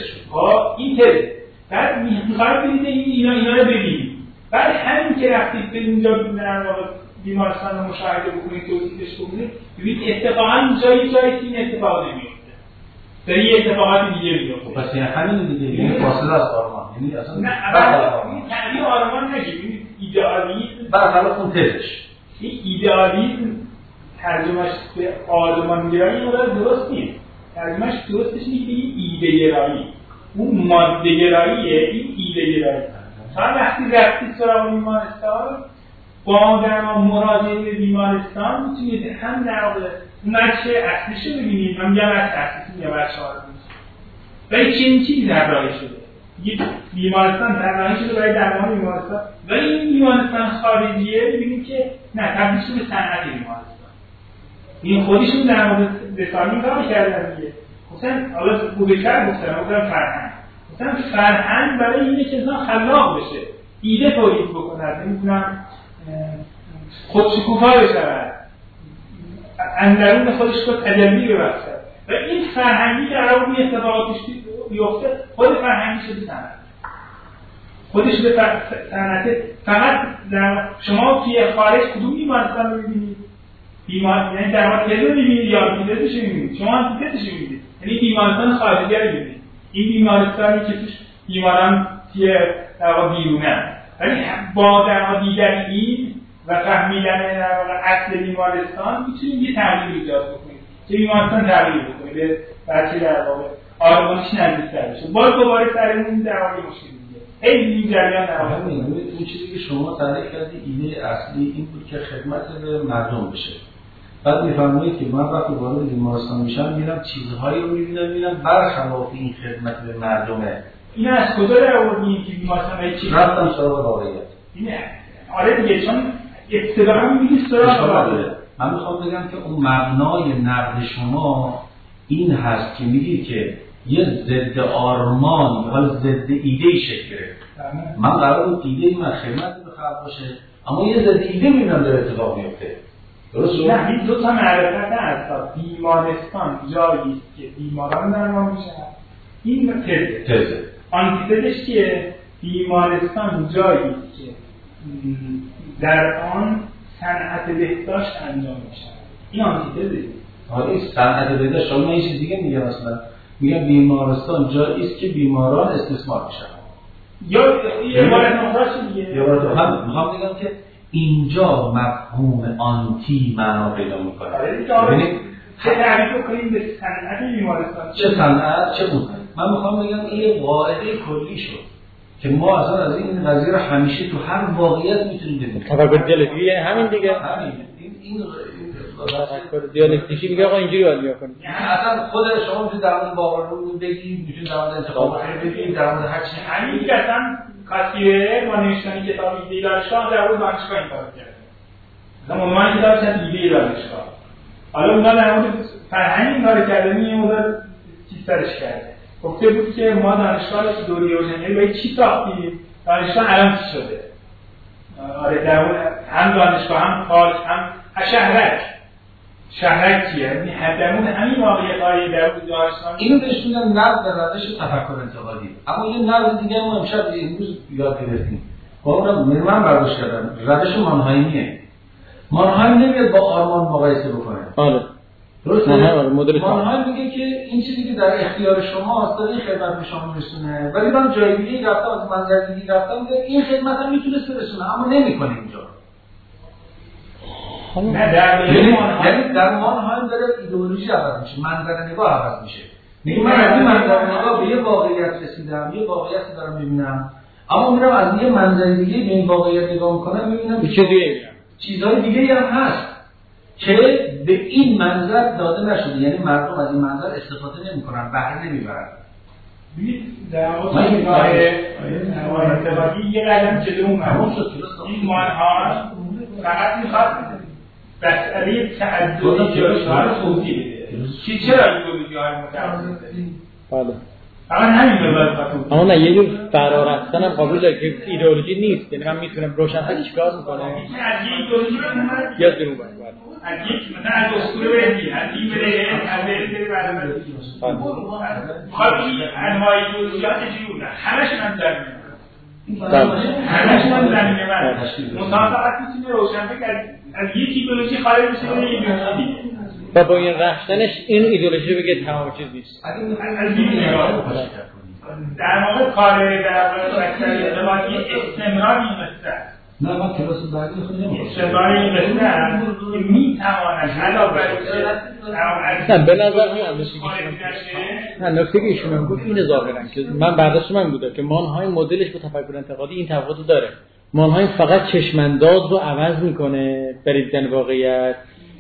با این تزه بعد میخواید برید اینا رو ببینید. بعد همین که رفتید به اینجا در واقع بیمارستان رو مشاهده بکنید، توضیحش بکنید، ببینید اتفاقا جایی که این اتفاق نمیفته. داره یه اتفاقات دیگه میفته. پس یعنی همین دیگه، یعنی فاصله از آرمان. یعنی اصلا نه، این تعبیر آرمان نشه، ببینید ایدئالیسم برخلاف اون تزش. این ایدئالیسم ترجمهش به آرمانگرایی مدل درست نیست. ترجمهش درستش نیست که این ایده گرایی. اون ماده گراییه، این ایده گرایی. تا وقتی رفتید سراغ بیمارستان با در مراجعه به بیمارستان میتونید هم در واقع اون بچه اصلیشو ببینید، من میگم بچه اصلیشو یا بچه آرمانیش. ولی چنین چیزی طراحی شده. یه بیمارستان طراحی شده برای درمان بیمارستان، ولی این بیمارستان خارجیه ببینید که نه تبدیل شده به صنعت بیمارستان. این خودشون در مورد رسانی کار کردن دیگه. مثلا حالا بودکر گفتم فرهنگ. مثلا فرهنگ برای اینه که انسان خلاق بشه، ایده تولید بکنه، نمیدونم خودشکوفا بشه، اندرون خودش رو تجلی ببخشه. و این فرهنگی که قرار بود اتفاقاتش بیفته، خود فرهنگی شده صنعت. خودش به صنعت. فقط شما توی خارج کدوم بیمارستان رو می‌بینید؟ یعنی در واقع کدوم می‌بینید یا می‌بینید می‌بینید؟ شما انتیتش می‌بینید. یعنی بیمارستان خارجی رو می‌بینید. این بیمارستانی که توش بیماران توی در واقع بیرونن. ولی با در واقع دیدن این و فهمیدن در واقع اصل بیمارستان می‌تونید یه تغییر ایجاد بکنید. که بیمارستان تغییر بکنه به بچه در واقع آرمانش نزدیک‌تر بشه. باز دوباره سر این در واقع مشکل دیگه. این جریان در واقع این چیزی که شما تعریف کردی ایده اصلی این بود که خدمت به مردم بشه. بعد می‌فرمایید که من وقتی وارد بیمارستان میشم میرم چیزهایی رو می‌بینم برخلاف این خدمت به مردمه. این از کجا در آوردین که بیمارستان چی رفتم سراغ واقعیت. اینه. آره دیگه چون اصطلاحاً میگی سراغ واقعیت. من میخوام بگم که اون مبنای نقد شما این هست که میگی که یه ضد آرمان یا ضد ایده شکل گرفت. من قرار بود ایده من خدمت به خلق باشه اما یه ضد ایده میبینم داره اتفاق میفته. درست شد؟ نه این دو تا معرفت هست. بیمارستان جایی است که بیماران درمان میشن. این تزه. آنتیتزش که بیمارستان جایی است که در آن صنعت بهداشت انجام میشه. این آنتیتزه. حالا صنعت بهداشت شما یه چیز دیگه میگم اصلا. میگم بیمارستان جایی است که بیماران استثمار میشن. یا بیمارستان دیگه. یا هم میخوام بگم که اینجا مفهوم آنتی معنا پیدا میکنه. ببینید چه تعریف کنیم به صنعت بیمارستان؟ چه صنعت چه بود؟ من میخوام بگم این قاعده کلی شد که ما اصلا از این قضیه رو همیشه تو هر واقعیت میتونیم ببینیم. تفکر دیالکتیکی همین دیگه. همین این تفکر دیالکتیکی میگه آقا اینجوری عالیه کنید. اصلا خود شما میتونید در مورد باور رو بگید، میتونید در مورد انتخابات بگید، در مورد هر چیزی. همین که اصلا کاتیه با نوشتن کتاب ایده دانشگاه در مورد دانشگاه این کارو کرده. مثلا عنوان کتاب چند ایده دانشگاه. حالا اونا در مورد فرهنگ این کارو کردن یه مقدار چیز سرش کرده. گفته بود که ما دانشگاه دوری روشنی به چی ساختیم؟ دانشگاه الان چی شده؟ آره در مورد هم دانشگاه هم پارک هم شهرک چیه؟ یعنی حدمون همین واقعیت‌های در مورد دانشگاه اینو بهش میگن نقد روش تفکر انتقادی. اما یه نقد دیگه ما امشب امروز یاد گرفتیم. اونم من برداشت کردم روش مانهایمیه. مانهایم نمیاد با آرمان مقایسه بکنه. آره. درسته؟ مانهایم میگه که این چیزی که در اختیار شماست داره این خدمت به شما میرسونه. ولی من جای دیگه رفتم از منظر دیگه رفتم که این خدمت هم میتونست برسونه اما نمیکنه اینجا. نه یعنی در مانهایم داره ایدئولوژی عوض میشه، منظر نگاه عوض میشه. میگه من از این منظر نگاه به یه واقعیت رسیدم، یه واقعیتی دارم میبینم، اما میرم از یه منظر دیگه به این واقعیت نگاه میکنم میبینم چیزهای دیگه هم هست که به این منظر داده نشده، یعنی مردم از این منظر استفاده نمیکنن، بهره نمیبرن. در واقع یه قدم جلو اومد. این مانهایم فقط میخواد مسئله تعدد ایدئولوژی‌ها رو توضیح بده. چرا ایدئولوژی‌های متعدده؟ بله. فقط همین رو باید خاطر اما نه یه جور فرا رفتن هم قبول داره که ایدئولوژی نیست. یعنی من میتونم روشنفکر چیکار میکنه؟ از یه ایدئولوژی رو یا جنوب باید. از یک مثلا از اسطوره بریم، از این بره از بره بعد خب این انواع ایدئولوژی‌ها چجوری بودن؟ همشون هم در میاد. همشون هم در میاد. مثلا فقط میتونه روشنفکر از یک ایدئولوژی خارج بشه به یک ایدئولوژی دیگه. و با این رفتنش این ایدئولوژی بگه تمام چیز نیست. از این نگاه در واقع کار در واقع اقتصادی استمرار این قصه. نه من کلاس بعدی خود نمی‌خوام. استمرار این قصه میتواند علاوه بر نه به نظر من نکته که ایشون هم گفت اینه ظاهرا که من برداشت من بوده که مانهایم مدلش با تفکر انتقادی این تفاوت داره. مانهایم فقط چشمانداز رو عوض میکنه برای دیدن واقعیت.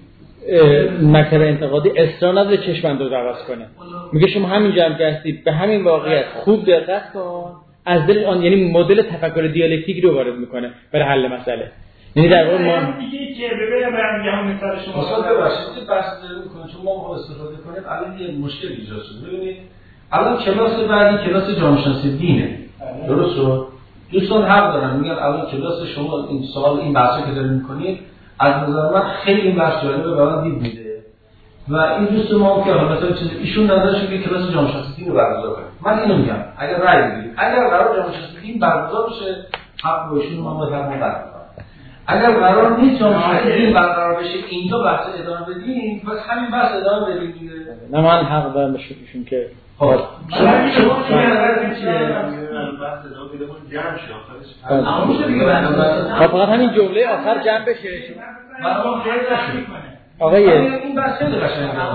مکتب انتقادی اصرار نداره چشمانداز عوض کنه. میگه شما همینجا هم که هستید به همین واقعیت خوب دقت کن از دل آن، یعنی مدل تفکر دیالکتیکی رو وارد میکنه برای حل مسئله. یعنی در واقع ما دیگه که ببینم برام مثال شما مثلا ببخشید بحث داریم می‌کنیم چون ما می‌خوایم استفاده کنیم الان یه مشکل ایجاد شده. ببینید الان کلاس بعدی کلاس جامعه شناسی دینه. درست شد؟ دوستان حق دارن میگن الان کلاس شما این سوال این بحثی که دارین می‌کنید از نظر من خیلی این بحث جالبه برام دید میده. و این دوست ما که مثلا چیز ایشون نظرش که کلاس جامعه شناسی دین رو برگزار کنیم. من اینو میگم اگر رأی بدید اگر قرار جامعه شناسی دین برگزار بشه حق با ایشون ما برمی‌گردیم. اگر قرار نیست جامعه شناسی دین برقرار بشه اینجا بحث ادامه بدیم بس همین بحث ادامه بدیم دیگه. نه من حق دارم بهشون که خب شما چه نظرتون چیه؟ بحث ادامه بدیم جمع شه آخرش. اما میشه دیگه بعد فقط همین جمله آخر جمع بشه. برام خیلی نشه. آقای این بحث خیلی قشنگه.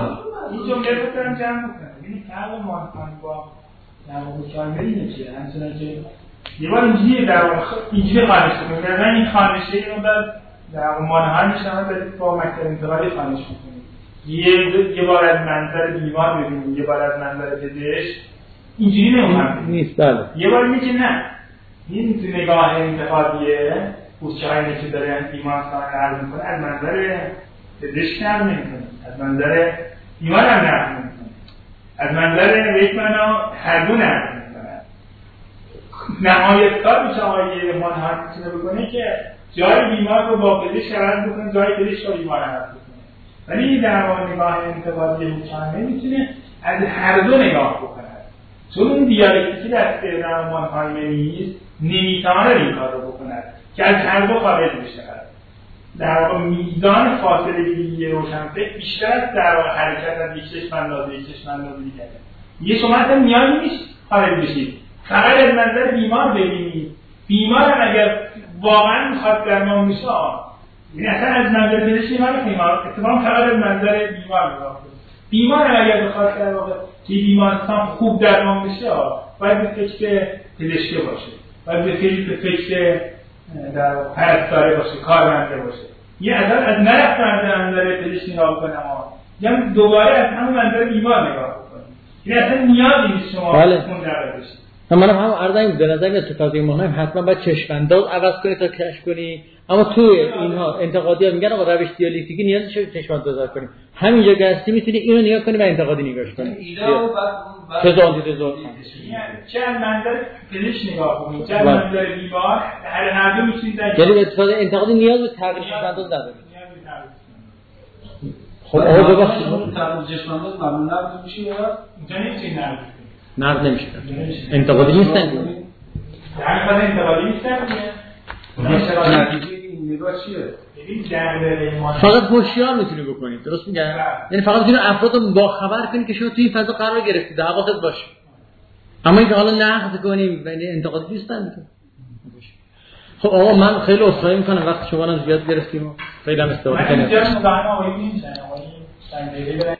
این جمله رو دارم جمع میکنم. ببینید فرق مانکان با نوابق کامل اینه چیه؟ همچنان که یه بار اینجوری در اینجوری خانش میکنم. من این خانشه رو در مانهان میشنم دارید با مکتب انتقالی خانش میکنید. یه بار از منظر بیمار ببینید، یه بار از منظر پزشک. اینجوری نمونم نیست. بله. یه بار میگه نه. این نگاه انتقادیه پوچه‌هایی که داره بیمار سان عرض میکنه از منظر پزشک نقل نمیکنه، از منظر بیمار هم نقل نمیکنه، از منظر یک معنا هر دو نقل میکنه. نهایت‌کار میشه آقای مانهان میتونه بکنه که جای بیمار رو با پزشک عوض بکنه، جای پزشک رو بیمار عوض بکنه. ولی در واقع نگاه انتقادی مطمئن میتونه از هر دو نگاه بکنه. چون اون دیالکتیکی در استعداد مانهایمه نیست، نمیتونه این کار رو بکنه که از هر دو خارج بشه. در واقع میزان فاصله گیری روشنفکر بیشتر از در واقع حرکت از یک چشم‌انداز یک چشم‌انداز دیگره. یه شما اصلا نیازی نیست خارج بشید، فقط از منظر بیمار ببینید. بیمار هم اگر واقعا میخواد درمان بشه، یعنی اصلا از منظر پزشک بیمار اتفاقا فقط از منظر بیمار نگاه کنید. بیمار هم اگر بخواد در واقع که بیمارستان خوب درمان بشه، باید به فکر پزشکی باشه، باید به فکر در پرستاره باشه، کارمنده باشه. یه از نرفت منظر پزشک نگاه کنم، یعنی دوباره از همون منظر بیمار نگاه کنیم. یعنی اصلا نیازی نیست شما منجر بشید. منم هم عرض به نظر میاد تو قضیه مهم حتما باید چشم‌انداز عوض کنی تا کشف کنی، اما تو اینها انتقادی‌ها میگن آقا روش دیالکتیکی نیاز نیست چشم‌انداز کنی. همینجا که هستی میتونی اینو نگاه کنی و انتقادی نگاهش کنی. ایده‌و بعد چه از منظر پزشک نگاه کنی، چه از منظر بیمار، هر دو میتونید در یعنی اتفاق انتقادی نیاز به تغییر چشم‌انداز نداره. خب آقا ببخشید اون تغییر چشم‌انداز ممنوع نبود میشه یا اینجا نمیتونید نقد نمیشه. انتقادی نیستن. یعنی خود انتقادی نیستن دیگه. نتیجه این نگاه چیه؟ فقط هوشیار میتونی بکنید. درست میگم؟ یعنی فقط میتونی افراد رو با خبر کنی که شما توی این فضا قرار گرفتید، حواست باشه. اما اینکه حالا نقد کنیم و انتقادی نیستن دیگه. خب آقا من خیلی عذرخواهی میکنم وقت شما رو زیاد گرفتیم و خیلی هم استفاده کردیم.